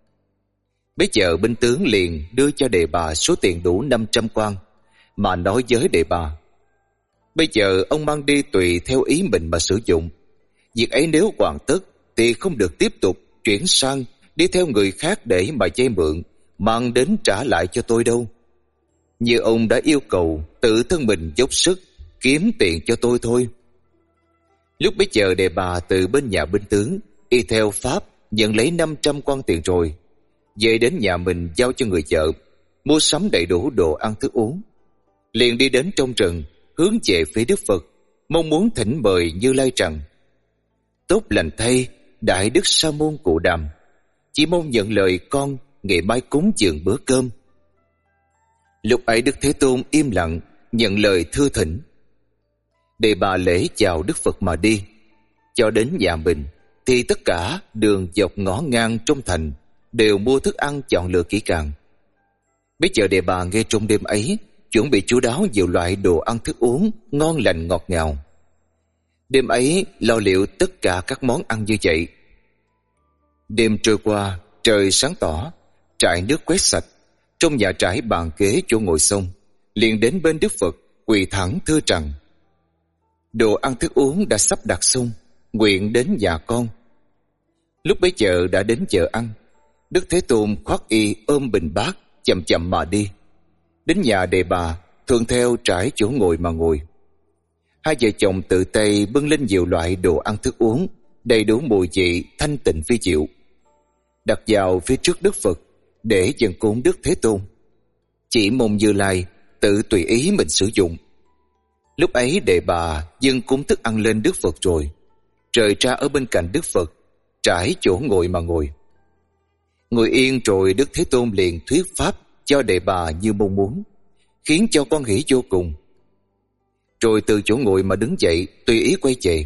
Bây giờ binh tướng liền đưa cho đề bà số tiền đủ năm trăm quan, mà nói với đề bà: bây giờ ông mang đi tùy theo ý mình mà sử dụng. Việc ấy nếu hoàn tất thì không được tiếp tục chuyển sang đi theo người khác để mà vay mượn, mang đến trả lại cho tôi đâu. Như ông đã yêu cầu, tự thân mình dốc sức kiếm tiền cho tôi thôi. Lúc bấy giờ đề bà từ bên nhà binh tướng y theo pháp nhận lấy năm trăm quan tiền rồi, về đến nhà mình giao cho người vợ, mua sắm đầy đủ đồ ăn thức uống. Liền đi đến trong rừng, hướng về phía Đức Phật, mong muốn thỉnh mời Như Lai rằng: tốt lành thay, đại đức sa môn Cụ Đàm, chỉ mong nhận lời con ngày mai cúng dường bữa cơm. Lúc ấy Đức Thế Tôn im lặng nhận lời thưa thỉnh. Đề bà lễ chào Đức Phật mà đi. Cho đến nhà mình thì tất cả đường dọc ngõ ngang trong thành đều mua thức ăn chọn lựa kỹ càng. Bây giờ đề bà nghe trong đêm ấy chuẩn bị chu đáo nhiều loại đồ ăn thức uống ngon lành ngọt ngào. Đêm ấy lo liệu tất cả các món ăn như vậy. Đêm trôi qua, trời sáng tỏ, trải nước quét sạch. Trong nhà trải bàn ghế chỗ ngồi xong, liền đến bên Đức Phật quỳ thẳng thưa rằng: đồ ăn thức uống đã sắp đặt xong, nguyện đến nhà con. Lúc bấy giờ đã đến giờ ăn, Đức Thế Tôn khoác y ôm bình bát chậm chậm mà đi. Đến nhà đề bà, thuận theo trải chỗ ngồi mà ngồi. Hai vợ chồng tự tay bưng lên nhiều loại đồ ăn thức uống đầy đủ mùi vị thanh tịnh phi diệu, đặt vào phía trước Đức Phật để dâng cúng Đức Thế Tôn, chỉ mong Như Lai tự tùy ý mình sử dụng. Lúc ấy đề bà dâng cúng thức ăn lên Đức Phật rồi rời ra ở bên cạnh Đức Phật, trải chỗ ngồi mà ngồi. Ngồi yên rồi Đức Thế Tôn liền thuyết pháp cho đề bà như mong muốn, khiến cho quan hỷ vô cùng. Rồi từ chỗ ngồi mà đứng dậy tùy ý quay về.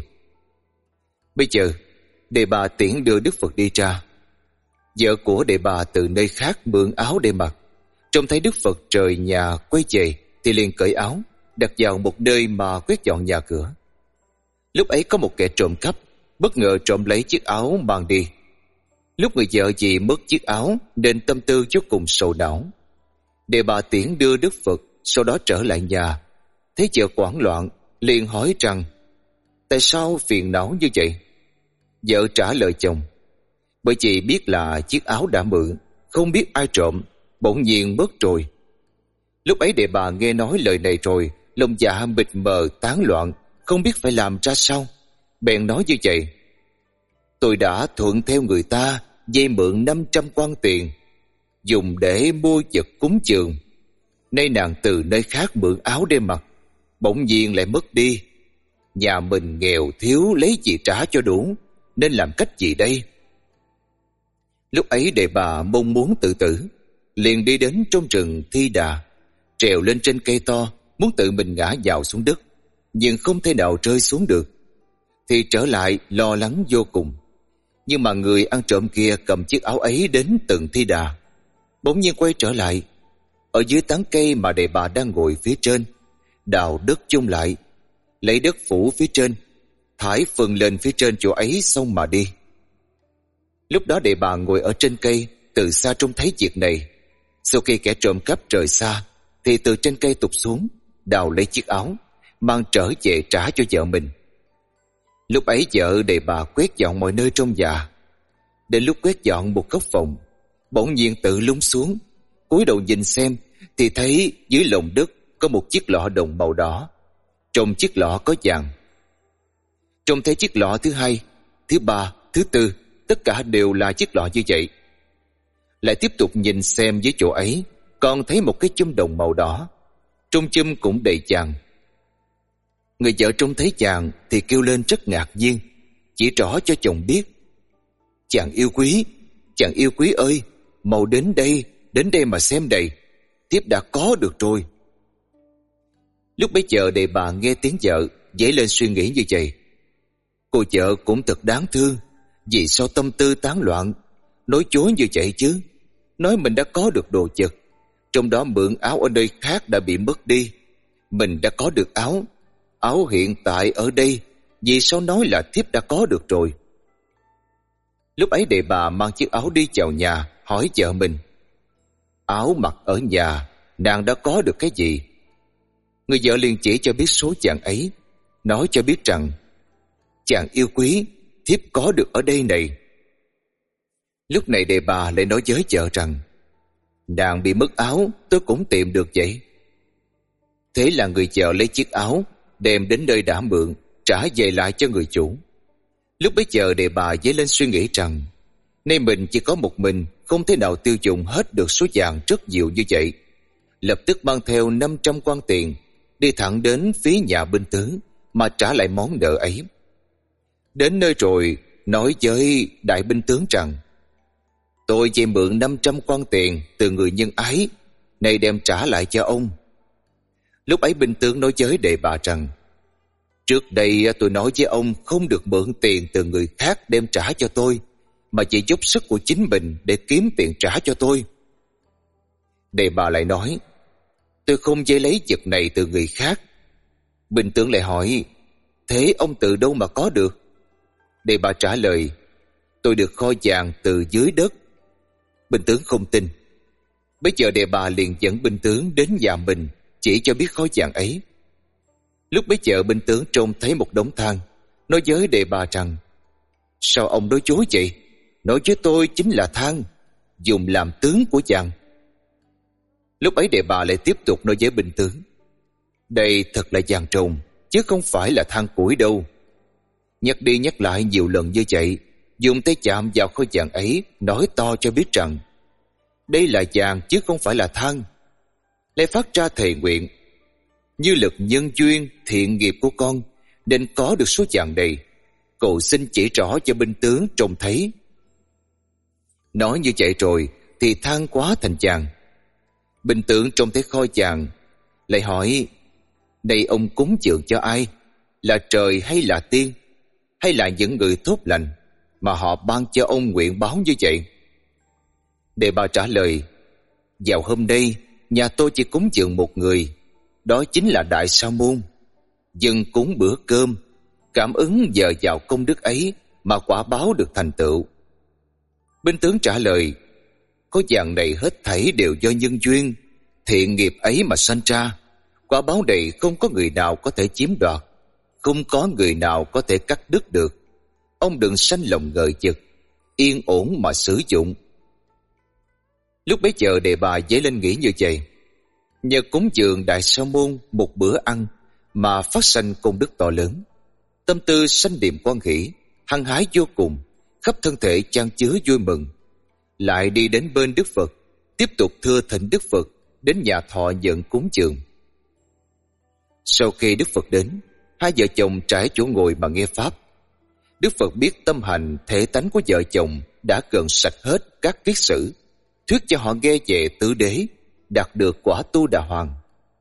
Bây giờ đề bà tiễn đưa Đức Phật đi ra. Vợ của đề bà từ nơi khác mượn áo để mặc, trông thấy Đức Phật rời nhà quay về thì liền cởi áo đặt vào một nơi mà quét dọn nhà cửa. Lúc ấy có một kẻ trộm cắp bất ngờ trộm lấy chiếc áo mang đi. Lúc người vợ vì mất chiếc áo nên tâm tư vô cùng sầu não. Đề bà tiễn đưa Đức Phật, sau đó trở lại nhà, thấy vợ hoảng loạn liền hỏi rằng: tại sao phiền não như vậy? Vợ trả lời chồng: bởi vì biết là chiếc áo đã mượn, không biết ai trộm, bỗng nhiên mất rồi. Lúc ấy đề bà nghe nói lời này rồi, lòng dạ mịt mờ tán loạn, không biết phải làm ra sao, bèn nói như vậy: tôi đã thuận theo người ta vay mượn năm trăm quan tiền, dùng để mua vật cúng dường. Nay nàng từ nơi khác mượn áo để mặc, bỗng nhiên lại mất đi. Nhà mình nghèo thiếu lấy gì trả cho đủ, nên làm cách gì đây? Lúc ấy đề bà mong muốn tự tử, liền đi đến trong rừng Thi Đà, trèo lên trên cây to, muốn tự mình ngã vào xuống đất, nhưng không thể nào rơi xuống được. Thì trở lại lo lắng vô cùng. Nhưng mà người ăn trộm kia cầm chiếc áo ấy đến từng Thi Đà, bỗng nhiên quay trở lại. Ở dưới tán cây mà đề bà đang ngồi phía trên, đào đất chôn lại. lấy đất phủ phía trên, thải phần lên phía trên chỗ ấy xong mà đi. Lúc đó Đề Bà ngồi ở trên cây, từ xa trông thấy việc này. Sau khi kẻ trộm cắp rời xa, thì từ trên cây tụt xuống, đào lấy chiếc áo, mang trở về trả cho vợ mình. Lúc ấy vợ Đề Bà quét dọn mọi nơi trong nhà. Đến lúc quét dọn một góc phòng, bỗng nhiên tự lún xuống, cúi đầu nhìn xem thì thấy dưới lòng đất có một chiếc lọ đồng màu đỏ. Trong chiếc lọ có vàng. Trông thấy chiếc lọ thứ hai, thứ ba, thứ tư, tất cả đều là chiếc lọ như vậy. Lại tiếp tục nhìn xem dưới chỗ ấy, còn thấy một cái chum đồng màu đỏ. Trong chum cũng đầy vàng. Người vợ trông thấy vàng thì kêu lên rất ngạc nhiên, chỉ rõ cho chồng biết: "Chàng yêu quý, chàng yêu quý ơi, mau đến đây, đến đây mà xem đây, thiếp đã có được rồi." Lúc bấy giờ Đề Bà nghe tiếng vợ, dấy lên suy nghĩ như vậy. Cô vợ cũng thật đáng thương, vì sao tâm tư tán loạn, nói chối như vậy chứ? Nói mình đã có được đồ vật, trong đó mượn áo ở nơi khác đã bị mất đi. Mình đã có được áo, áo hiện tại ở đây, vì sao nói là thiếp đã có được rồi? Lúc ấy Đề Bà mang chiếc áo đi vào nhà, hỏi vợ mình: "Áo mặc ở nhà, nàng đã có được cái gì?" Người vợ liền chỉ cho biết số vàng ấy, nói cho biết rằng: "Chàng yêu quý, thiếp có được ở đây này." Lúc này Đề Bà lại nói với vợ rằng: "Nàng bị mất áo, tôi cũng tìm được vậy." Thế là người vợ lấy chiếc áo, đem đến nơi đã mượn, trả về lại cho người chủ. Lúc bấy giờ Đề Bà dấy lên suy nghĩ rằng nay mình chỉ có một mình, không thể nào tiêu dùng hết được số vàng rất nhiều như vậy. Lập tức mang theo năm trăm quan tiền, đi thẳng đến phía nhà binh tướng mà trả lại món nợ ấy. Đến nơi rồi nói với đại binh tướng rằng: "Tôi chỉ mượn năm trăm quan tiền từ người nhân ái, nay đem trả lại cho ông." Lúc ấy binh tướng nói với Đề Bà rằng: "Trước đây tôi nói với ông không được mượn tiền từ người khác đem trả cho tôi, mà chỉ dốc sức của chính mình để kiếm tiền trả cho tôi." Đề Bà lại nói: "Tôi không dễ lấy vật này từ người khác." Binh tướng lại hỏi: "Thế ông từ đâu mà có được?" Đề Bà trả lời: "Tôi được kho vàng từ dưới đất." Binh tướng không tin. Bây giờ Đề Bà liền dẫn binh tướng đến nhà mình, chỉ cho biết kho vàng ấy. Lúc bấy giờ binh tướng trông thấy một đống than, nói với Đề Bà rằng: "Sao ông nói chối vậy? Nói với tôi chính là than, dùng làm tướng của vàng." Lúc ấy Đề Bà lại tiếp tục nói với binh tướng: "Đây thật là vàng trồn, chứ không phải là than củi đâu." Nhắc đi nhắc lại nhiều lần như vậy, dùng tay chạm vào khối vàng ấy, nói to cho biết rằng đây là vàng chứ không phải là than. Lại phát ra thề nguyện: "Như lực nhân duyên thiện nghiệp của con nên có được số vàng này, cầu xin chỉ rõ cho binh tướng trông thấy." Nói như vậy rồi thì than quá thành vàng. Binh tướng trông thấy kho vàng, lại hỏi: "Này ông cúng dường cho ai? Là trời hay là tiên? Hay là những người tốt lành mà họ ban cho ông nguyện báo như vậy?" Đề Bà trả lời: "Vào hôm nay nhà tôi chỉ cúng dường một người, đó chính là Đại Sa Môn. Dâng cúng bữa cơm, cảm ứng nhờ vào công đức ấy mà quả báo được thành tựu." Binh tướng trả lời: "Có vàng này hết thảy đều do nhân duyên, thiện nghiệp ấy mà sanh ra. Quả báo này không có người nào có thể chiếm đoạt, không có người nào có thể cắt đứt được. Ông đừng sanh lòng ngờ vực, yên ổn mà sử dụng." Lúc bấy giờ Đề Bà dấy lên nghĩ như vậy. Nhờ cúng dường Đại Sa Môn một bữa ăn mà phát sanh công đức to lớn, tâm tư sanh niềm quan hỷ, hăng hái vô cùng, khắp thân thể chan chứa vui mừng. Lại đi đến bên Đức Phật, tiếp tục thưa thỉnh Đức Phật đến nhà thọ nhận cúng dường. Sau khi Đức Phật đến, hai vợ chồng trải chỗ ngồi mà nghe pháp. Đức Phật biết tâm hành thể tánh của vợ chồng đã gần sạch hết các kiết sử, thuyết cho họ nghe về tứ đế, đạt được quả tu đà hoàng.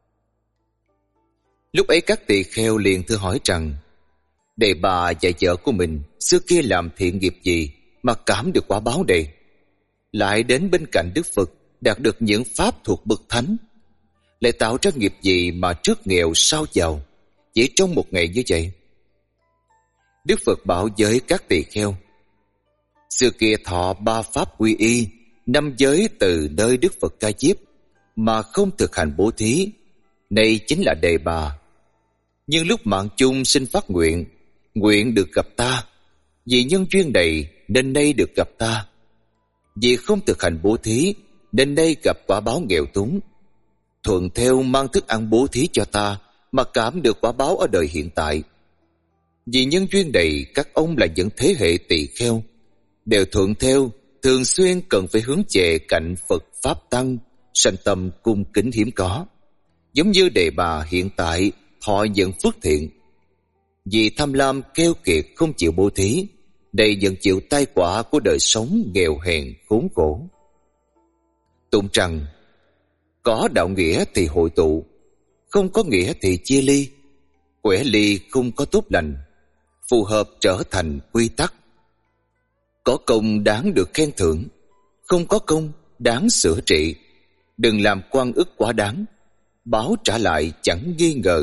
Lúc ấy các tỳ kheo liền thưa hỏi rằng: Đề Bà và vợ của mình xưa kia làm thiện nghiệp gì mà cảm được quả báo này, lại đến bên cạnh Đức Phật đạt được những pháp thuộc bậc thánh, lại tạo ra nghiệp gì mà trước nghèo sau giàu, chỉ trong một ngày như vậy. Đức Phật bảo với các tỳ kheo: xưa kia thọ ba pháp quy y, năm giới từ nơi Đức Phật ca diếp mà không thực hành bố thí, này chính là đề bà. Nhưng lúc mạng chung xin phát nguyện, nguyện được gặp ta, vì nhân duyên này nên nay được gặp ta. Vì không thực hành bố thí nên nay gặp quả báo nghèo túng. Thuận theo mang thức ăn bố thí cho ta mà cảm được quả báo ở đời hiện tại. Vì nhân duyên này, các ông là những thế hệ tỳ kheo đều thuận theo, thường xuyên cần phải hướng về cạnh Phật Pháp Tăng, sanh tâm cung kính hiếm có, giống như đề bà hiện tại thọ nhận phước thiện. Vì tham lam keo kiệt không chịu bố thí, đây vẫn chịu tai quả của đời sống nghèo hèn khốn khổ. Tụng rằng: có đạo nghĩa thì hội tụ, không có nghĩa thì chia ly. Quẻ ly không có tốt lành, phù hợp trở thành quy tắc. Có công đáng được khen thưởng, không có công đáng sửa trị. Đừng làm oan ức quá đáng, báo trả lại chẳng nghi ngờ.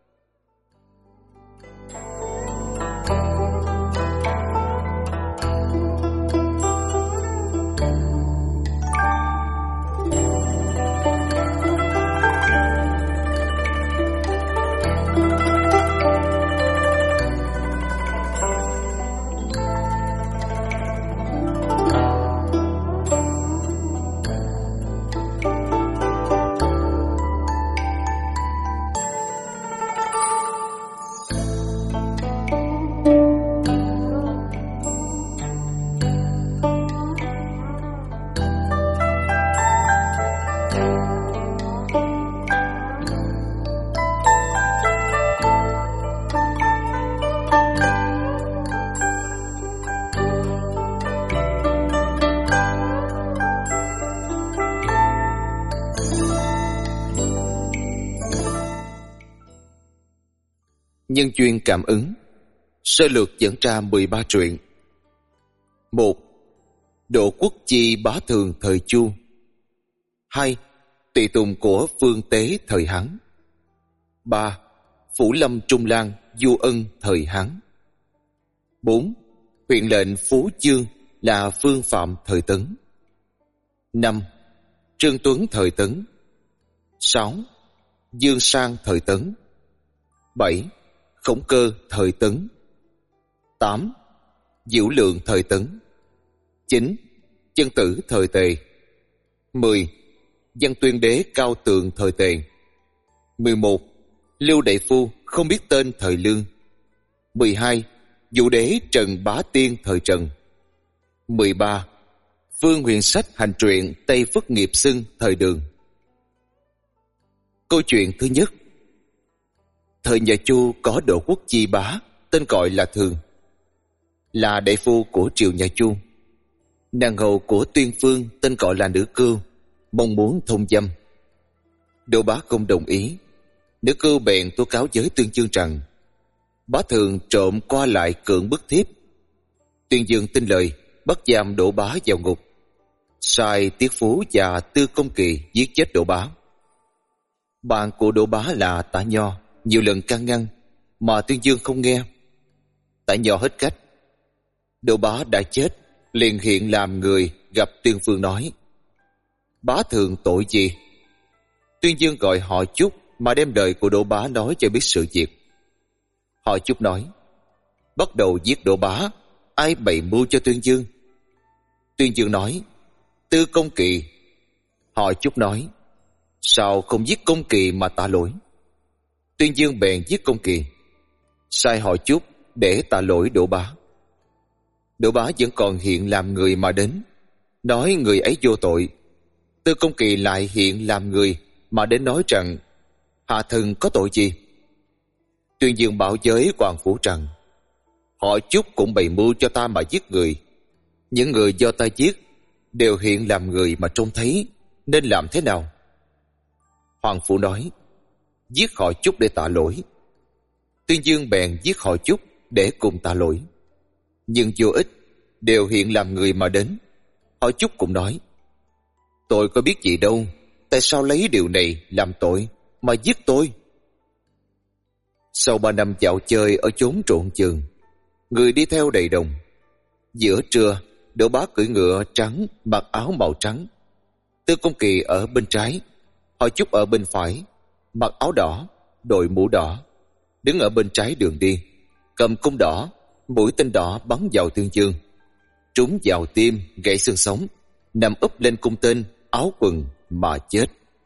Nhân duyên cảm ứng. Sơ lược dẫn ra mười ba truyện. Một. Độ quốc chi bá thường thời Chu. Hai. Tùy tùng của Phương Tế thời Hán. Ba. Phủ Lâm Trung Lan Du Ân thời Hán. Bốn. Huyện lệnh Phú Dương là Phương Phạm thời Tấn. Năm. Trương Tuấn thời Tấn. Sáu. Dương Sang thời Tấn. Bảy. Khổng Cơ thời Tấn. Tám. Diệu Lượng thời Tấn. Chín. Chân Tử thời Tề. Mười. Văn Tuyên Đế Cao Tường thời Tề. Mười một. Lưu Đại Phu không biết tên thời Lương. Mười hai. Vũ Đế Trần Bá Tiên thời Trần. Mười ba. Vương Huyền Sách hành truyện Tây Phất Nghiệp Xưng thời Đường. Câu chuyện thứ nhất. Thời nhà Chu có Độ quốc chi bá, tên gọi là Thường, là đại phu của triều nhà Chu. Nàng hầu của Tuyên Phương tên gọi là Nữ Cưu, mong muốn thông dâm. Độ bá không đồng ý. Nữ Cưu bèn tố cáo với Tuyên Dương rằng bá Thường trộm qua lại cưỡng bức thiếp. Tuyên Dương tin lời, bắt giam Độ bá vào ngục, sai Tiết Phú và Tư Công Kỳ giết chết Độ bá. Bạn của Độ bá là Tả Nho nhiều lần can ngăn mà Tuyên Dương không nghe. Tả Nho hết cách. Độ bá đã chết, liền hiện làm người gặp Tuyên Phương nói: bá Thường tội gì? Tuyên Dương gọi họ Chúc mà đem đời của Độ bá nói cho biết sự việc. Họ Chúc nói: bắt đầu giết Độ bá, ai bày mưu cho Tuyên Dương? Tuyên Dương nói: Tư Công Kỳ. Họ Chúc nói: sao không giết Công Kỳ mà tạ lỗi? Tuyên Dương bèn giết Công Kỳ, sai họ Chúc để tạ lỗi Độ bá. Độ bá vẫn còn hiện làm người mà đến, nói người ấy vô tội. Tư Công Kỳ lại hiện làm người mà đến nói rằng hạ thần có tội gì? Tuyên Dương bảo với Hoàng Phủ rằng họ Chúc cũng bày mưu cho ta mà giết người. Những người do ta giết đều hiện làm người mà trông thấy, nên làm thế nào? Hoàng Phủ nói: giết họ Chúc để tạ lỗi. Tuyên Dương bèn giết họ Chúc để cùng tạ lỗi, nhưng vô ích, đều hiện làm người mà đến. Họ Chúc cũng nói: tôi có biết gì đâu, tại sao lấy điều này làm tội mà giết tôi? Sau ba năm dạo chơi ở chốn trộn chừng, người đi theo đầy đồng. Giữa trưa, Đỗ Bá cưỡi ngựa trắng, mặc áo màu trắng. Tư Công Kỳ ở bên trái, Họ Chúc ở bên phải, mặc áo đỏ, đội mũ đỏ, đứng ở bên trái đường đi, cầm cung đỏ, mũi tên đỏ bắn vào Tương Dương, trúng vào tim, gãy xương sống, nằm úp lên cung tên, áo quần mà chết.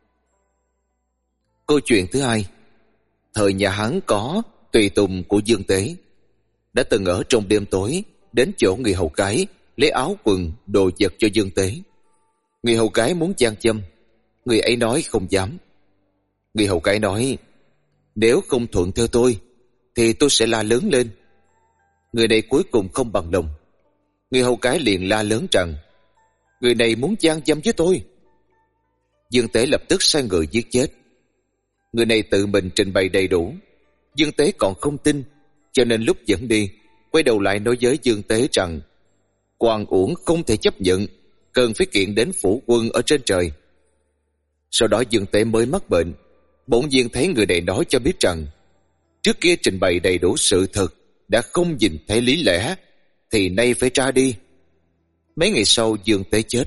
Câu chuyện thứ hai. Thời nhà Hán có tùy tùng của Dương Tế, đã từng ở trong đêm tối đến chỗ người hầu gái lấy áo quần đồ vật cho Dương Tế. Người hầu gái muốn gian châm, người ấy nói không dám. Người hầu gái nói: nếu không thuận theo tôi thì tôi sẽ la lớn lên. Người này cuối cùng không bằng lòng. Người hầu gái liền la lớn rằng: người này muốn gian dâm với tôi. Dương Tế lập tức sai người giết chết. Người này tự mình trình bày đầy đủ. Dương Tế còn không tin, cho nên lúc dẫn đi, quay đầu lại nói với Dương Tế rằng oan uổng không thể chấp nhận, cần phải kiện đến phủ quân ở trên trời. Sau đó Dương Tế mới mắc bệnh. Bỗng nhiên thấy người này nói cho biết rằng trước kia trình bày đầy đủ sự thật, đã không nhìn thấy lý lẽ, thì nay phải ra đi. Mấy ngày sau Dương Tế chết.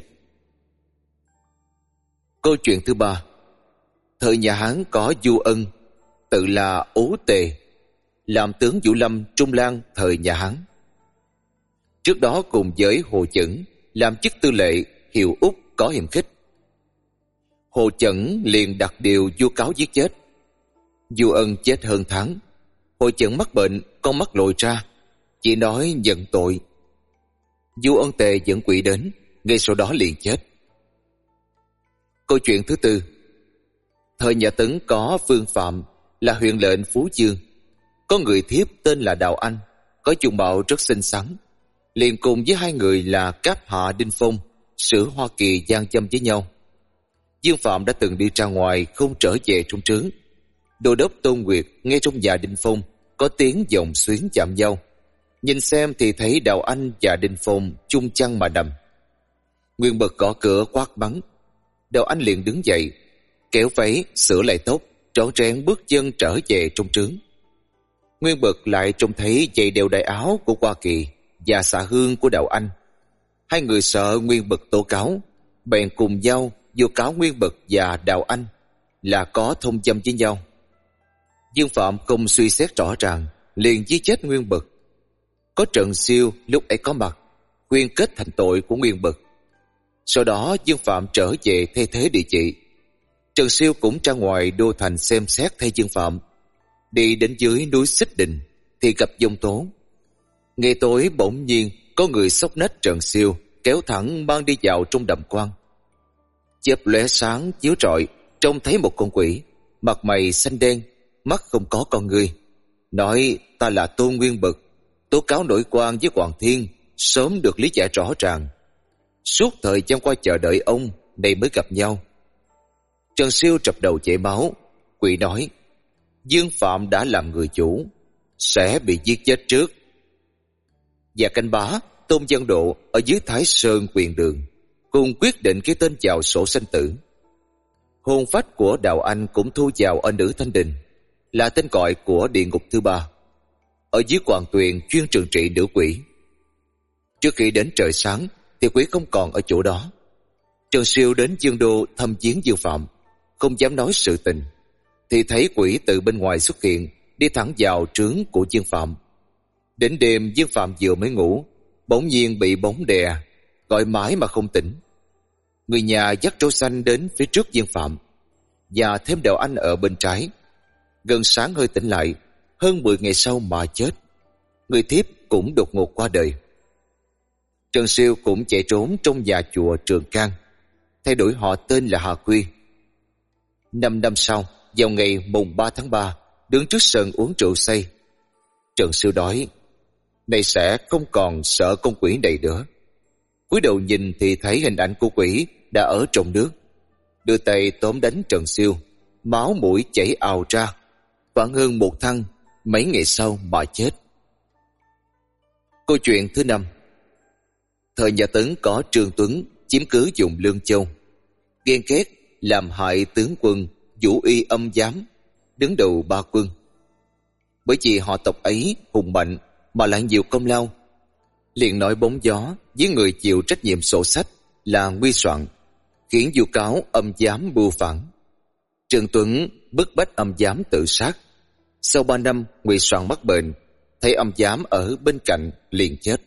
Câu chuyện thứ ba. Thời nhà Hán có Du Ân, tự là Ố Tề, làm tướng Vũ Lâm Trung Lan thời nhà Hán. Trước đó cùng với Hồ Chẩn làm chức tư lệ, hiệu Úc có hiềm khích. Hồ Chẩn liền đặt điều vu cáo giết chết. Du Ân chết hơn tháng. Hồ Chẩn mắc bệnh, con mắt lồi ra, chỉ nói nhận tội. Du Ân Tề dẫn quỷ đến, ngay sau đó liền chết. Câu chuyện thứ tư. Thời nhà Tấn có Vương Phạm, là huyện lệnh Phú Dương. Có người thiếp tên là Đào Anh, có dung mạo rất xinh xắn, liền cùng với hai người là Cáp Hạ Đinh Phong, sử Hoa Kỳ gian châm với nhau. Dương Phạm đã từng đi ra ngoài không trở về trong trướng. Đô đốc Tôn Nguyệt nghe trong nhà Đinh Phong có tiếng giọng xuyến chạm nhau, nhìn xem thì thấy Đào Anh và Đinh Phong chung chăn mà nằm. Nguyên Bật gõ cửa quát mắng. Đào Anh liền đứng dậy, kéo váy, sửa lại tóc, trón rén bước chân trở về trong trướng. Nguyên Bật lại trông thấy dây đeo đại áo của Hoa Kỳ và xạ hương của Đào Anh. Hai người sợ Nguyên Bật tố cáo, bèn cùng nhau vô cáo Nguyên Bật và Đào Anh là có thông dâm với nhau. Dương Phạm không suy xét rõ ràng, liền giết chết Nguyên Bật. Có Trần Siêu lúc ấy có mặt, quyên kết thành tội của Nguyên Bật. Sau đó Dương Phạm trở về thay thế địa chỉ. Trần Siêu cũng ra ngoài đô thành xem xét thay Dương Phạm. Đi đến dưới núi Xích Đình thì gặp Dông Tố. Ngày tối bỗng nhiên có người xốc nách Trần Siêu, kéo thẳng mang đi vào trong đầm quan. Chớp lóe sáng chiếu rọi, trông thấy một con quỷ, mặt mày xanh đen, mắt không có con người, nói: ta là Tôn Nguyên Bật, tố cáo nội quan với Hoàng Thiên, sớm được lý giải rõ ràng. Suốt thời gian qua chờ đợi ông, này mới gặp nhau. Trần Siêu trập đầu chảy máu. Quỷ nói: Dương Phạm đã làm người chủ, sẽ bị giết chết trước. Và canh bá Tôn Dân Độ ở dưới Thái Sơn Quyền Đường cùng quyết định cái tên vào sổ sinh tử. Hồn phách của Đào Anh cũng thu vào ở Nữ Thanh Đình, là tên gọi của địa ngục thứ ba. Ở dưới Hoàng Tuyền chuyên trừng trị nữ quỷ. Trước khi đến trời sáng thì quỷ không còn ở chỗ đó. Trần Siêu đến Dương Đô thăm viếng Dương Phạm, không dám nói sự tình, thì thấy quỷ từ bên ngoài xuất hiện, đi thẳng vào trướng của Dương Phạm. Đến đêm Dương Phạm vừa mới ngủ, bỗng nhiên bị bóng đè, gọi mãi mà không tỉnh. Người nhà dắt trâu xanh đến phía trước Dương Phạm, và thêm Đào Anh ở bên trái. Gần sáng hơi tỉnh lại, hơn mười ngày sau mà chết. Người thiếp cũng đột ngột qua đời. Trần Siêu cũng chạy trốn trong nhà chùa Trường Can, thay đổi họ tên là Hà Quy. Năm năm sau, vào ngày mùng ba tháng ba, đứng trước sân uống rượu say. Trần Siêu nói: này sẽ không còn sợ con quỷ này nữa. Cúi đầu nhìn thì thấy hình ảnh của quỷ đã ở trong nước, đưa tay tóm đánh Trần Siêu, máu mũi chảy ào ra, khoảng hơn một thăng, mấy ngày sau mà chết. Câu chuyện thứ năm. Thời nhà Tấn có Trương Tuấn chiếm cứ vùng Lương Châu, ghen ghét làm hại tướng quân Vũ Uy Âm Giám, đứng đầu ba quân. bởi vì họ tộc ấy hùng mạnh mà lại nhiều công lao. Liền nói bóng gió với người chịu trách nhiệm sổ sách là Nguy Soạn, khiến vu cáo âm giám mưu phản. Trương Tuấn bức bách âm giám tự sát. Sau ba năm, Nguy Soạn mắc bệnh, thấy âm giám ở bên cạnh liền chết.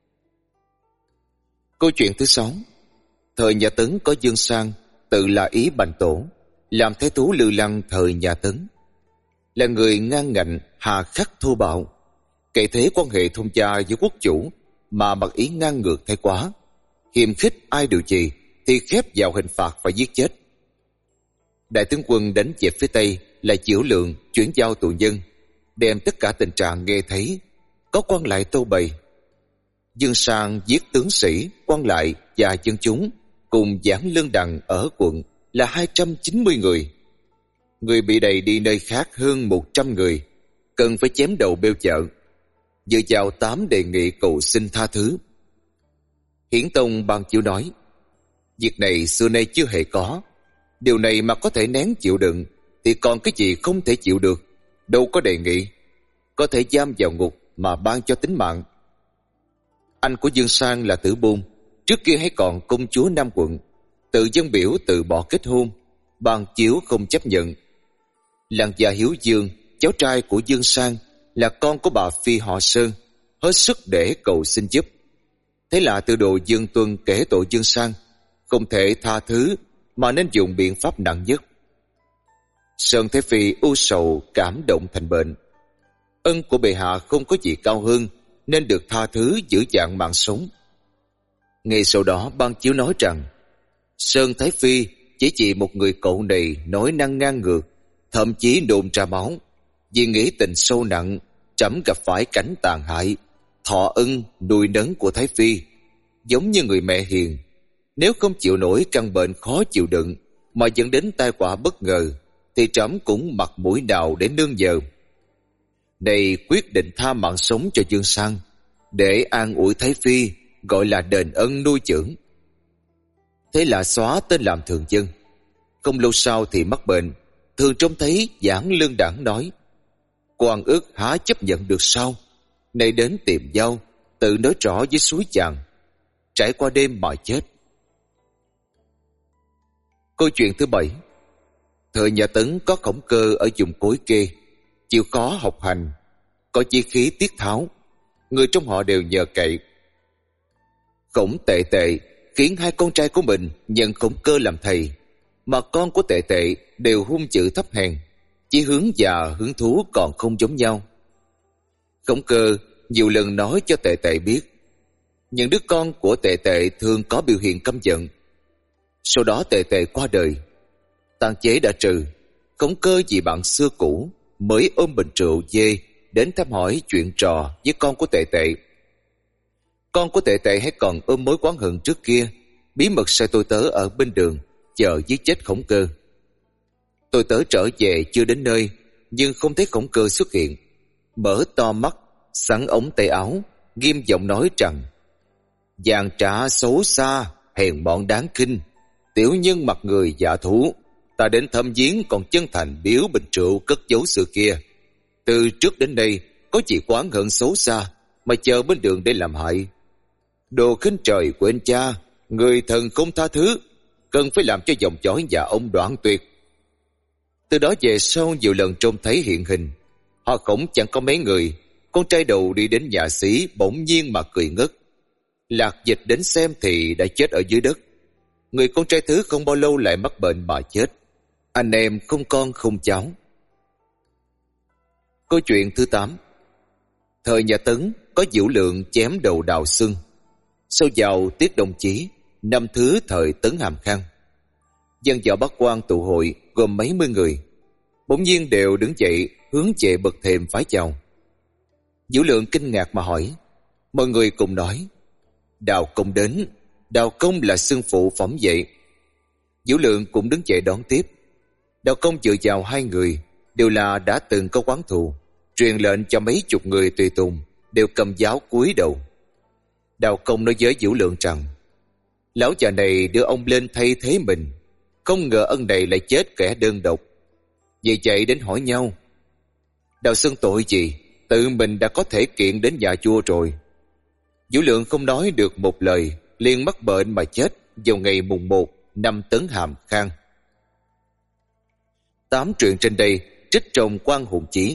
Câu chuyện thứ sáu. Thời nhà Tấn có Dương Sang, tự là Ý Bành Tổ, làm thái thú Lư Lăng thời nhà Tấn. Là người ngang ngạnh, hà khắc thô bạo, cậy thế quan hệ thông gia với quốc chủ mà mặc ý ngang ngược thái quá, hiềm khích ai điều gì thì khép vào hình phạt phải giết chết. Đại tướng quân đánh về phía Tây là Chiểu Lượng chuyển giao tù nhân, đem tất cả tình trạng nghe thấy, có quan lại tâu bày. Dương Sang giết tướng sĩ, quan lại và dân chúng cùng giảng lương đằng ở quận là hai trăm chín mươi người. Người bị đày đi nơi khác hơn một trăm người, cần phải chém đầu bêu chợ. Dựa vào tám đề nghị cầu xin tha thứ. Hiển Tông ban chiếu nói, việc này xưa nay chưa hề có. Điều này mà có thể nén chịu đựng thì còn cái gì không thể chịu được. Đâu có đề nghị có thể giam vào ngục mà ban cho tính mạng. Anh của Dương Sang là Tử Bôn, trước kia hay còn công chúa Nam quận, tự dân biểu từ bỏ kết hôn, ban chiếu không chấp nhận. Làng già Hiếu Dương, cháu trai của Dương Sang, là con của bà Phi họ Sơn, hết sức để cầu xin giúp. Thế là tư đồ Dương Tuân kể tội Dương Sang, không thể tha thứ mà nên dùng biện pháp nặng nhất. Sơn Thái Phi u sầu cảm động thành bệnh. Ân của bệ hạ không có gì cao hơn nên được tha thứ giữ dạng mạng sống. Ngay sau đó ban chiếu nói rằng Sơn Thái Phi chỉ chỉ một người cậu này nói năng ngang ngược, thậm chí nôn ra máu. Vì nghĩ tình sâu nặng, trẫm gặp phải cảnh tàn hại, thọ ân nuôi nấng của Thái Phi, giống như người mẹ hiền. Nếu không chịu nổi căn bệnh khó chịu đựng mà dẫn đến tai họa bất ngờ, thì trẫm cũng mặt mũi nào để nương nhờ. Này quyết định tha mạng sống cho Dương Sang, để an ủi Thái Phi, gọi là đền ân nuôi dưỡng. Thế là xóa tên làm thường dân. Không lâu sau thì mắc bệnh, thường trông thấy giảng lương đảng nói, quan ước há chấp nhận được sao? Nay đến tìm giao, tự nói rõ với suối chàng, trải qua đêm mà chết. Câu chuyện thứ bảy. Thời nhà Tấn có Khổng Cơ ở vùng Cối Kê, chịu khó học hành, có chí khí tiết tháo, người trong họ đều nhờ cậy. Khổng Tệ Tệ khiến hai con trai của mình nhận Khổng Cơ làm thầy, mà con của Tệ Tệ đều hung dữ thấp hèn, chỉ hướng và hứng thú còn không giống nhau. Khổng Cơ nhiều lần nói cho Tệ Tệ biết, những đứa con của Tệ Tệ thường có biểu hiện căm giận. Sau đó Tệ Tệ qua đời, tàn chế đã trừ, Khổng Cơ vì bạn xưa cũ mới ôm bình rượu dê đến thăm hỏi chuyện trò với con của Tệ Tệ. Con của Tệ Tệ hay còn ôm mối oán hận trước kia, bí mật sai tôi tớ ở bên đường chờ giết chết Khổng Cơ. Tôi tớ trở về chưa đến nơi, nhưng không thấy Khổng Cơ xuất hiện. Mở to mắt, sắn ống tay áo, nghiêm giọng nói rằng: "Giàn trả xấu xa, hèn mọn đáng khinh, tiểu nhân mặt người dạ thú, ta đến thăm viếng còn chân thành biếu bình rượu cất giấu xưa kia. Từ trước đến nay có gì oán hận xấu xa mà chờ bên đường để làm hại. Đồ khinh trời quên cha, người thần không tha thứ, cần phải làm cho dòng dõi nhà ông đoạn tuyệt." Từ đó về sau nhiều lần trông thấy hiện hình, họ Khổng chẳng có mấy người. Con trai đầu đi đến nhà sĩ bỗng nhiên mà cười ngất. Lạc Dịch đến xem thì đã chết ở dưới đất. Người con trai thứ không bao lâu lại mắc bệnh mà chết. Anh em không con không cháu. Câu chuyện thứ tám. Thời nhà Tấn có Dữu Lượng chém đầu Đào Xưng. Sau vào tiết đồng chí, năm thứ thời Tấn Hàm Khang, dân võ bát quan tụ hội gồm mấy mươi người, bỗng nhiên đều đứng dậy hướng về bậc thềm phái chào. Dữu Lượng kinh ngạc mà hỏi. Mọi người cùng nói: "Đào công đến." Đào công là xưng phụ phẩm vậy. Dữu Lượng cũng đứng dậy đón tiếp. Đào công dựa vào hai người, đều là đã từng có oán thù, truyền lệnh cho mấy chục người tùy tùng đều cầm giáo cúi đầu. Đào công nói với Dữu Lượng rằng: "Lão già này đưa ông lên thay thế mình, không ngờ ân này lại chết kẻ đơn độc. Vì vậy đến hỏi nhau." Đào xưng tội gì, tự mình đã có thể kiện đến nhà vua rồi. Vũ Lượng không nói được một lời, liền mắc bệnh mà chết vào ngày mùng một năm Tấn Hàm Khang. Tám truyện trên đây trích trong Quan Hùng Chí.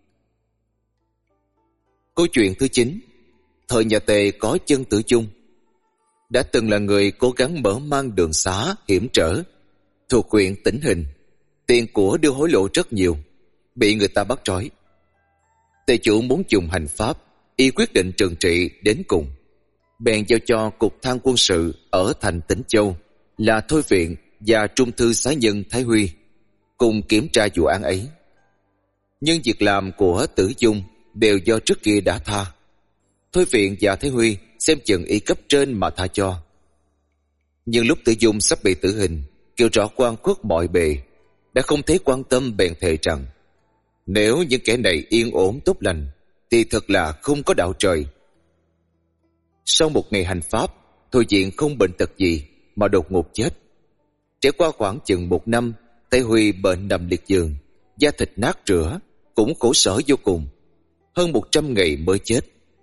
Câu chuyện thứ chín. Thời nhà Tề có Chân Tử Chung. Đã từng là người cố gắng mở mang đường xá hiểm trở, thuộc huyện Tỉnh Hình, tiền của đưa hối lộ rất nhiều, bị người ta bắt trói. Tề chủ muốn dùng hành pháp, y quyết định trừng trị đến cùng, bèn giao cho cục thang quân sự ở thành Tĩnh Châu là Thôi Viện và Trung thư xá nhân Thái Huy cùng kiểm tra vụ án ấy. Nhưng việc làm của Tử Dung đều do trước kia đã tha. Thôi Viện và Thái Huy xem chừng y cấp trên mà tha cho. Nhưng lúc Tử Dung sắp bị tử hình, kêu rõ quan khuất mọi bề, đã không thấy quan tâm, bèn thề rằng nếu những kẻ này yên ổn tốt lành thì thật là không có đạo trời. Sau một ngày hành pháp, Thôi Viện không bệnh tật gì mà đột ngột chết. Trải qua khoảng chừng một năm, Thái Huy bệnh nằm liệt giường, da thịt nát rữa, cũng khổ sở vô cùng, hơn một trăm ngày mới chết.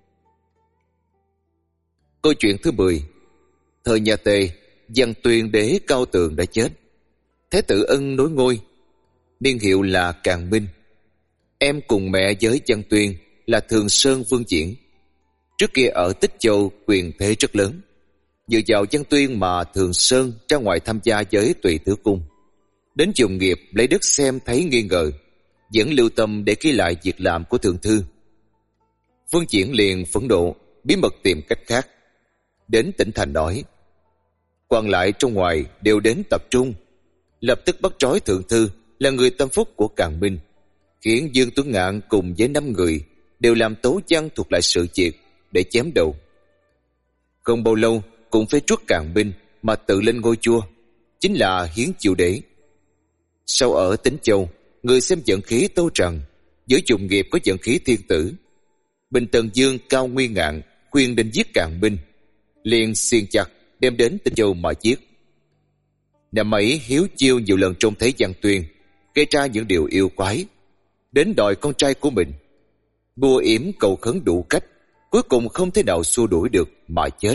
Câu chuyện thứ mười. Thời nhà Tề, Văn Tuyên đế Cao Tường đã chết. Thái tử Ân nối ngôi, niên hiệu là Càn Minh. Em cùng mẹ với Văn Tuyên là Thường Sơn Vương Diễn. Trước kia ở Tích Châu quyền thế rất lớn. Dựa vào Văn Tuyên mà Thường Sơn ra ngoài tham gia với Tùy Tứ Cung. Đến dùng nghiệp lấy đất xem thấy nghi ngờ, vẫn lưu tâm để ghi lại việc làm của thượng thư. Vương Diễn liền phẫn nộ, bí mật tìm cách khác. Đến tỉnh thành nói, quan lại trong ngoài đều đến tập trung, lập tức bắt trói thượng thư là người tâm phúc của Càn Minh, khiến Dương Tuấn Ngạn cùng với năm người đều làm tố văn thuộc lại sự việc để chém đầu. Không bao lâu cũng phải truất Càn Minh mà tự lên ngôi vua, chính là Hiến Chiêu Đế. Sau ở Tĩnh Châu, người xem vận khí tâu rằng với dùng nghiệp có vận khí thiên tử. Bình Tần Dương Cao Nguyên Ngạn khuyên định giết Càn Minh, liền xiên chặt đem đến Tĩnh Châu mà giết. Năm ấy Hiếu Chiêu nhiều lần trông thấy Văn Tuyên gây ra những điều yêu quái, đến đòi con trai của mình, bùa yểm cầu khấn đủ cách, cuối cùng không thể nào xua đuổi được mà chết.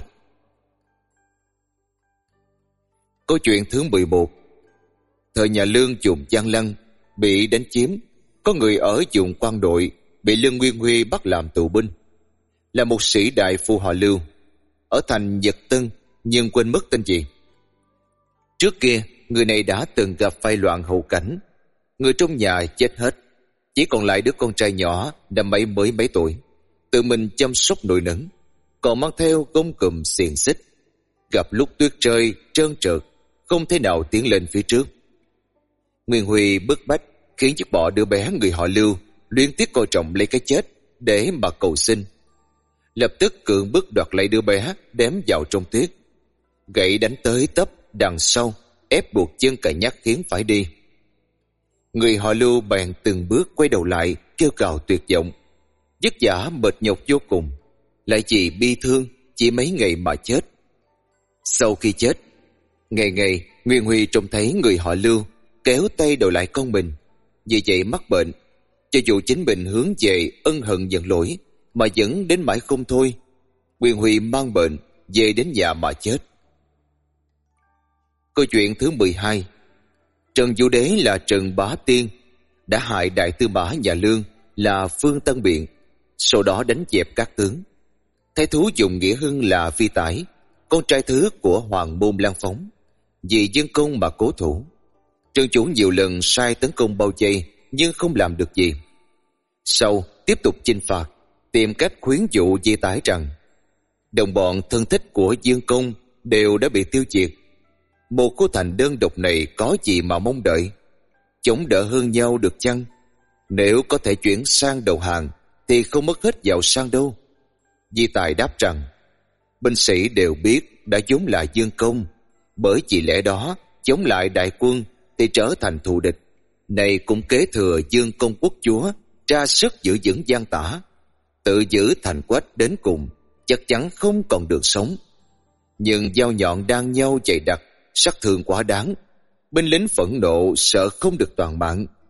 Câu chuyện thứ mười một. Thời nhà Lương dùng Giang Lăng bị đánh chiếm, có người ở vùng Quan Đội bị Lương Nguyên Huy bắt làm tù binh, là một sĩ đại phu họ Lưu, ở thành Nhật Tân nhưng quên mất tên gì. Trước kia người này đã từng gặp phải loạn hậu cảnh, người trong nhà chết hết, chỉ còn lại đứa con trai nhỏ năm ấy mới mấy tuổi, tự mình chăm sóc nuôi nấng, còn mang theo gông cùm xiềng xích. Gặp lúc tuyết rơi trơn trượt, không thể nào tiến lên phía trước. Nguyên Huy bức bách khiến dứt bỏ đứa bé người họ Lưu liên tiếp coi trọng lấy cái chết để mà cầu sinh. Lập tức cưỡng bức đoạt lấy đứa bé, đém vào trong tuyết, gậy đánh tới tấp đằng sau, ép buộc chân cả nhắc khiến phải đi. Người họ Lưu bèn từng bước quay đầu lại, kêu gào tuyệt vọng, vất vả mệt nhọc vô cùng, lại chỉ bi thương chỉ mấy ngày mà chết. Sau khi chết, ngày ngày Nguyên Huy trông thấy người họ Lưu kéo tay đòi lại con mình, vì vậy mắc bệnh. Cho dù chính mình hướng về ân hận giận lỗi mà vẫn đến mãi không thôi, Nguyên Huy mang bệnh về đến nhà mà chết. Câu chuyện thứ mười hai. Trần Vũ Đế là Trần Bá Tiên đã hại đại tư mã nhà Lương là Phương Tân Biện, sau đó đánh dẹp các tướng. Thái thú dùng Nghĩa Hưng là Vi Tải, con trai thứ của Hoàng Môn Lan Phóng, vì dân công mà cố thủ. Trần chủ nhiều lần sai tấn công bao vây nhưng không làm được gì. Sau tiếp tục chinh phạt, tìm cách khuyến dụ Vi Tải rằng đồng bọn thân thích của Dương Công đều đã bị tiêu diệt. Một cô thành đơn độc này có gì mà mong đợi, chống đỡ hơn nhau được chăng? Nếu có thể chuyển sang đầu hàng thì không mất hết giàu sang đâu. Vi Tài đáp rằng binh sĩ đều biết đã vốn là Dương Công, bởi vì lẽ đó chống lại đại quân thì trở thành thù địch. Này cũng kế thừa Dương Công quốc chúa ra sức giữ vững Giang Tả, tự giữ thành quách đến cùng, chắc chắn không còn đường sống. Nhưng dao nhọn đang nhau dày đặc, sát thương quá đáng, binh lính phẫn nộ sợ không được toàn mạng.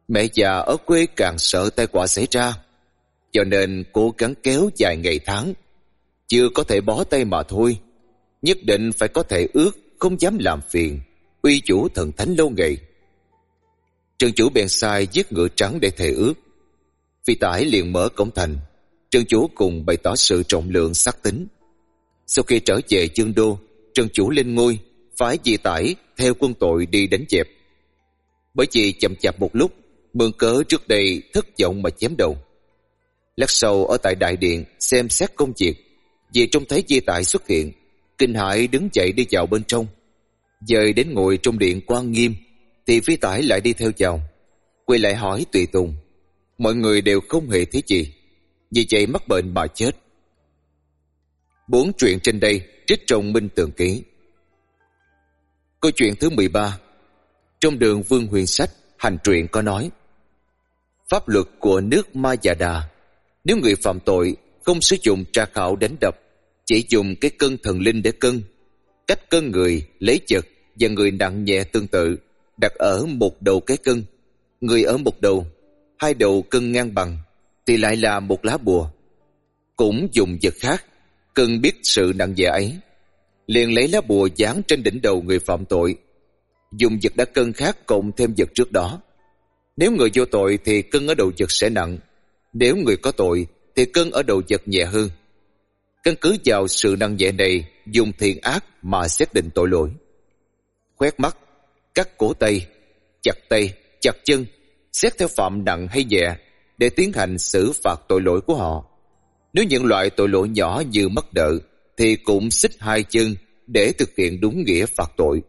Mẹ già ở quê càng sợ tai họa xảy ra, cho nên cố gắng kéo dài ngày tháng. Chưa có thể bó tay mà thôi, nhất định phải có thể ước không dám làm phiền uy chủ thần thánh lâu ngày. Trần chủ bèn sai giết ngựa trắng để thề ước. Phi tải liền mở cổng thành. Trần chủ cùng bày tỏ sự trọng lượng xác tính. Sau khi trở về Dương Đô, Trần chủ lên ngôi, phái Di Tải theo quân tội đi đánh dẹp. Bởi vì chậm chạp một lúc, mượn cớ trước đây thất vọng mà chém đầu. Lát sau ở tại đại điện xem xét công việc, vì trông thấy Di Tải xuất hiện, kinh hãi đứng dậy đi vào bên trong. Dời đến ngồi trong điện quan nghiêm, thì Phi Tải lại đi theo vào, quay lại hỏi tùy tùng. Mọi người đều không hề thấy gì, vì vậy mắc bệnh mà chết. Bốn chuyện trên đây trích trong Minh Tường Ký. Câu chuyện thứ mười ba. Trong Đường Vương Huyền Sách hành truyện có nói: pháp luật của nước Ma Già Đà, nếu người phạm tội không sử dụng tra khảo đánh đập, chỉ dùng cái cân thần linh để cân, cách cân người lấy vật và người nặng nhẹ tương tự, đặt ở một đầu cái cân, người ở một đầu, hai đầu cân ngang bằng, thì lại là một lá bùa. Cũng dùng vật khác cân biết sự nặng nhẹ ấy, liền lấy lá bùa dán trên đỉnh đầu người phạm tội, dùng vật đã cân khác cộng thêm vật trước đó. Nếu người vô tội thì cân ở đầu vật sẽ nặng, nếu người có tội thì cân ở đầu vật nhẹ hơn. Căn cứ vào sự nặng nhẹ này, dùng thiện ác mà xét định tội lỗi. Khoét mắt, cắt cổ tay, chặt tay, chặt chân, xét theo phạm nặng hay nhẹ để tiến hành xử phạt tội lỗi của họ. Nếu những loại tội lỗi nhỏ như mất nợ thì cũng xích hai chân để thực hiện đúng nghĩa phạt tội.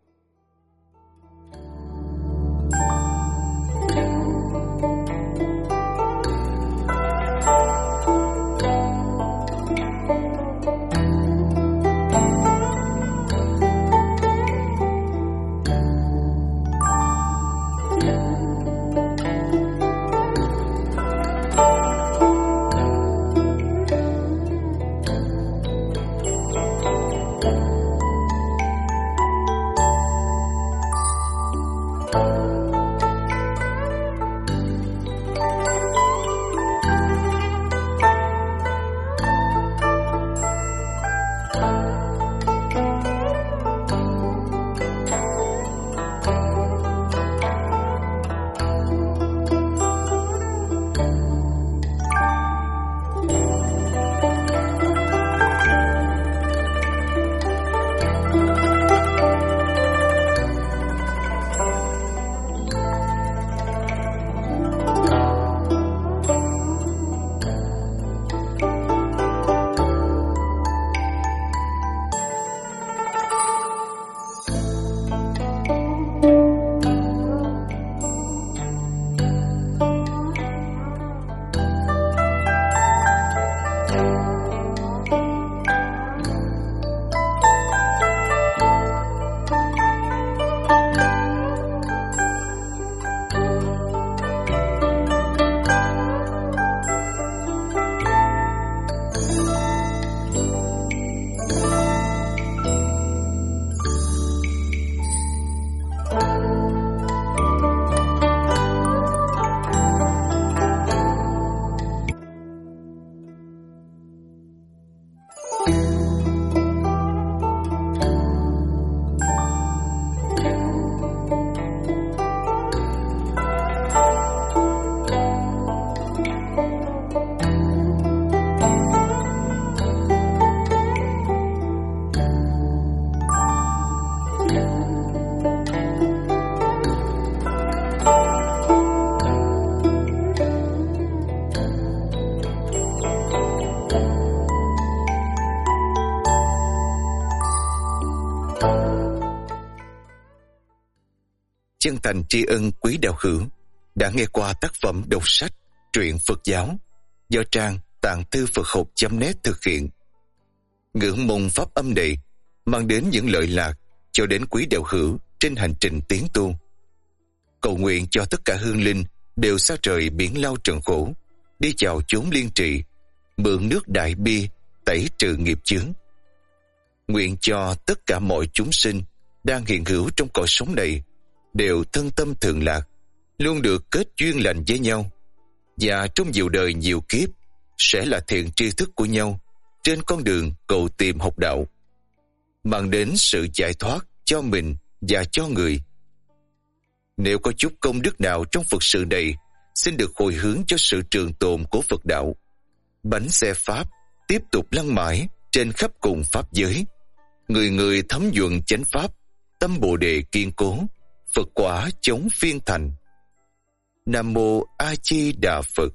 Chân thành tri ân quý đạo hữu đã nghe qua tác phẩm đọc sách truyện Phật giáo do trang tạng thư Phật học chấm net thực hiện. Ngưỡng mong pháp âm này mang đến những lợi lạc cho đến quý đạo hữu trên hành trình tiến tu. Cầu nguyện cho tất cả hương linh đều xa trời biển lao trần khổ, đi vào chốn liên trị, mượn nước đại bi tẩy trừ nghiệp chướng. Nguyện cho tất cả mọi chúng sinh đang hiện hữu trong cõi sống này đều thân tâm thường lạc, luôn được kết duyên lành với nhau, và trong nhiều đời nhiều kiếp sẽ là thiện tri thức của nhau trên con đường cầu tìm học đạo, mang đến sự giải thoát cho mình và cho người. Nếu có chút công đức nào trong Phật sự này, xin được hồi hướng cho sự trường tồn của Phật đạo. Bánh xe Pháp tiếp tục lăn mãi trên khắp cùng Pháp giới. Người người thấm nhuận chánh Pháp, tâm Bồ Đề kiên cố, Phật quả chống phiên thành. Nam Mô A Di Đà Phật.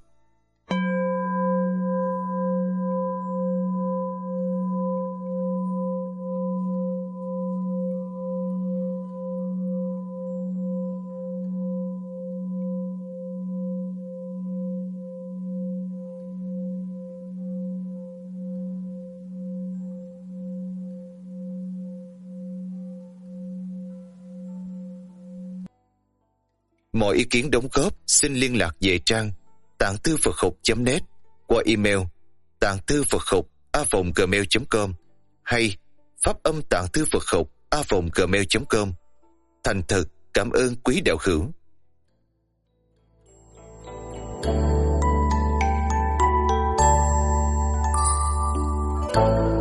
Mọi ý kiến đóng góp xin liên lạc về trang tạng thư Phật học chấm net qua email tạng thư Phật học a vòng gmail chấm com hay pháp âm tạng thư Phật học a vòng gmail chấm com. Thành thật cảm ơn quý đạo hữu. Thank you.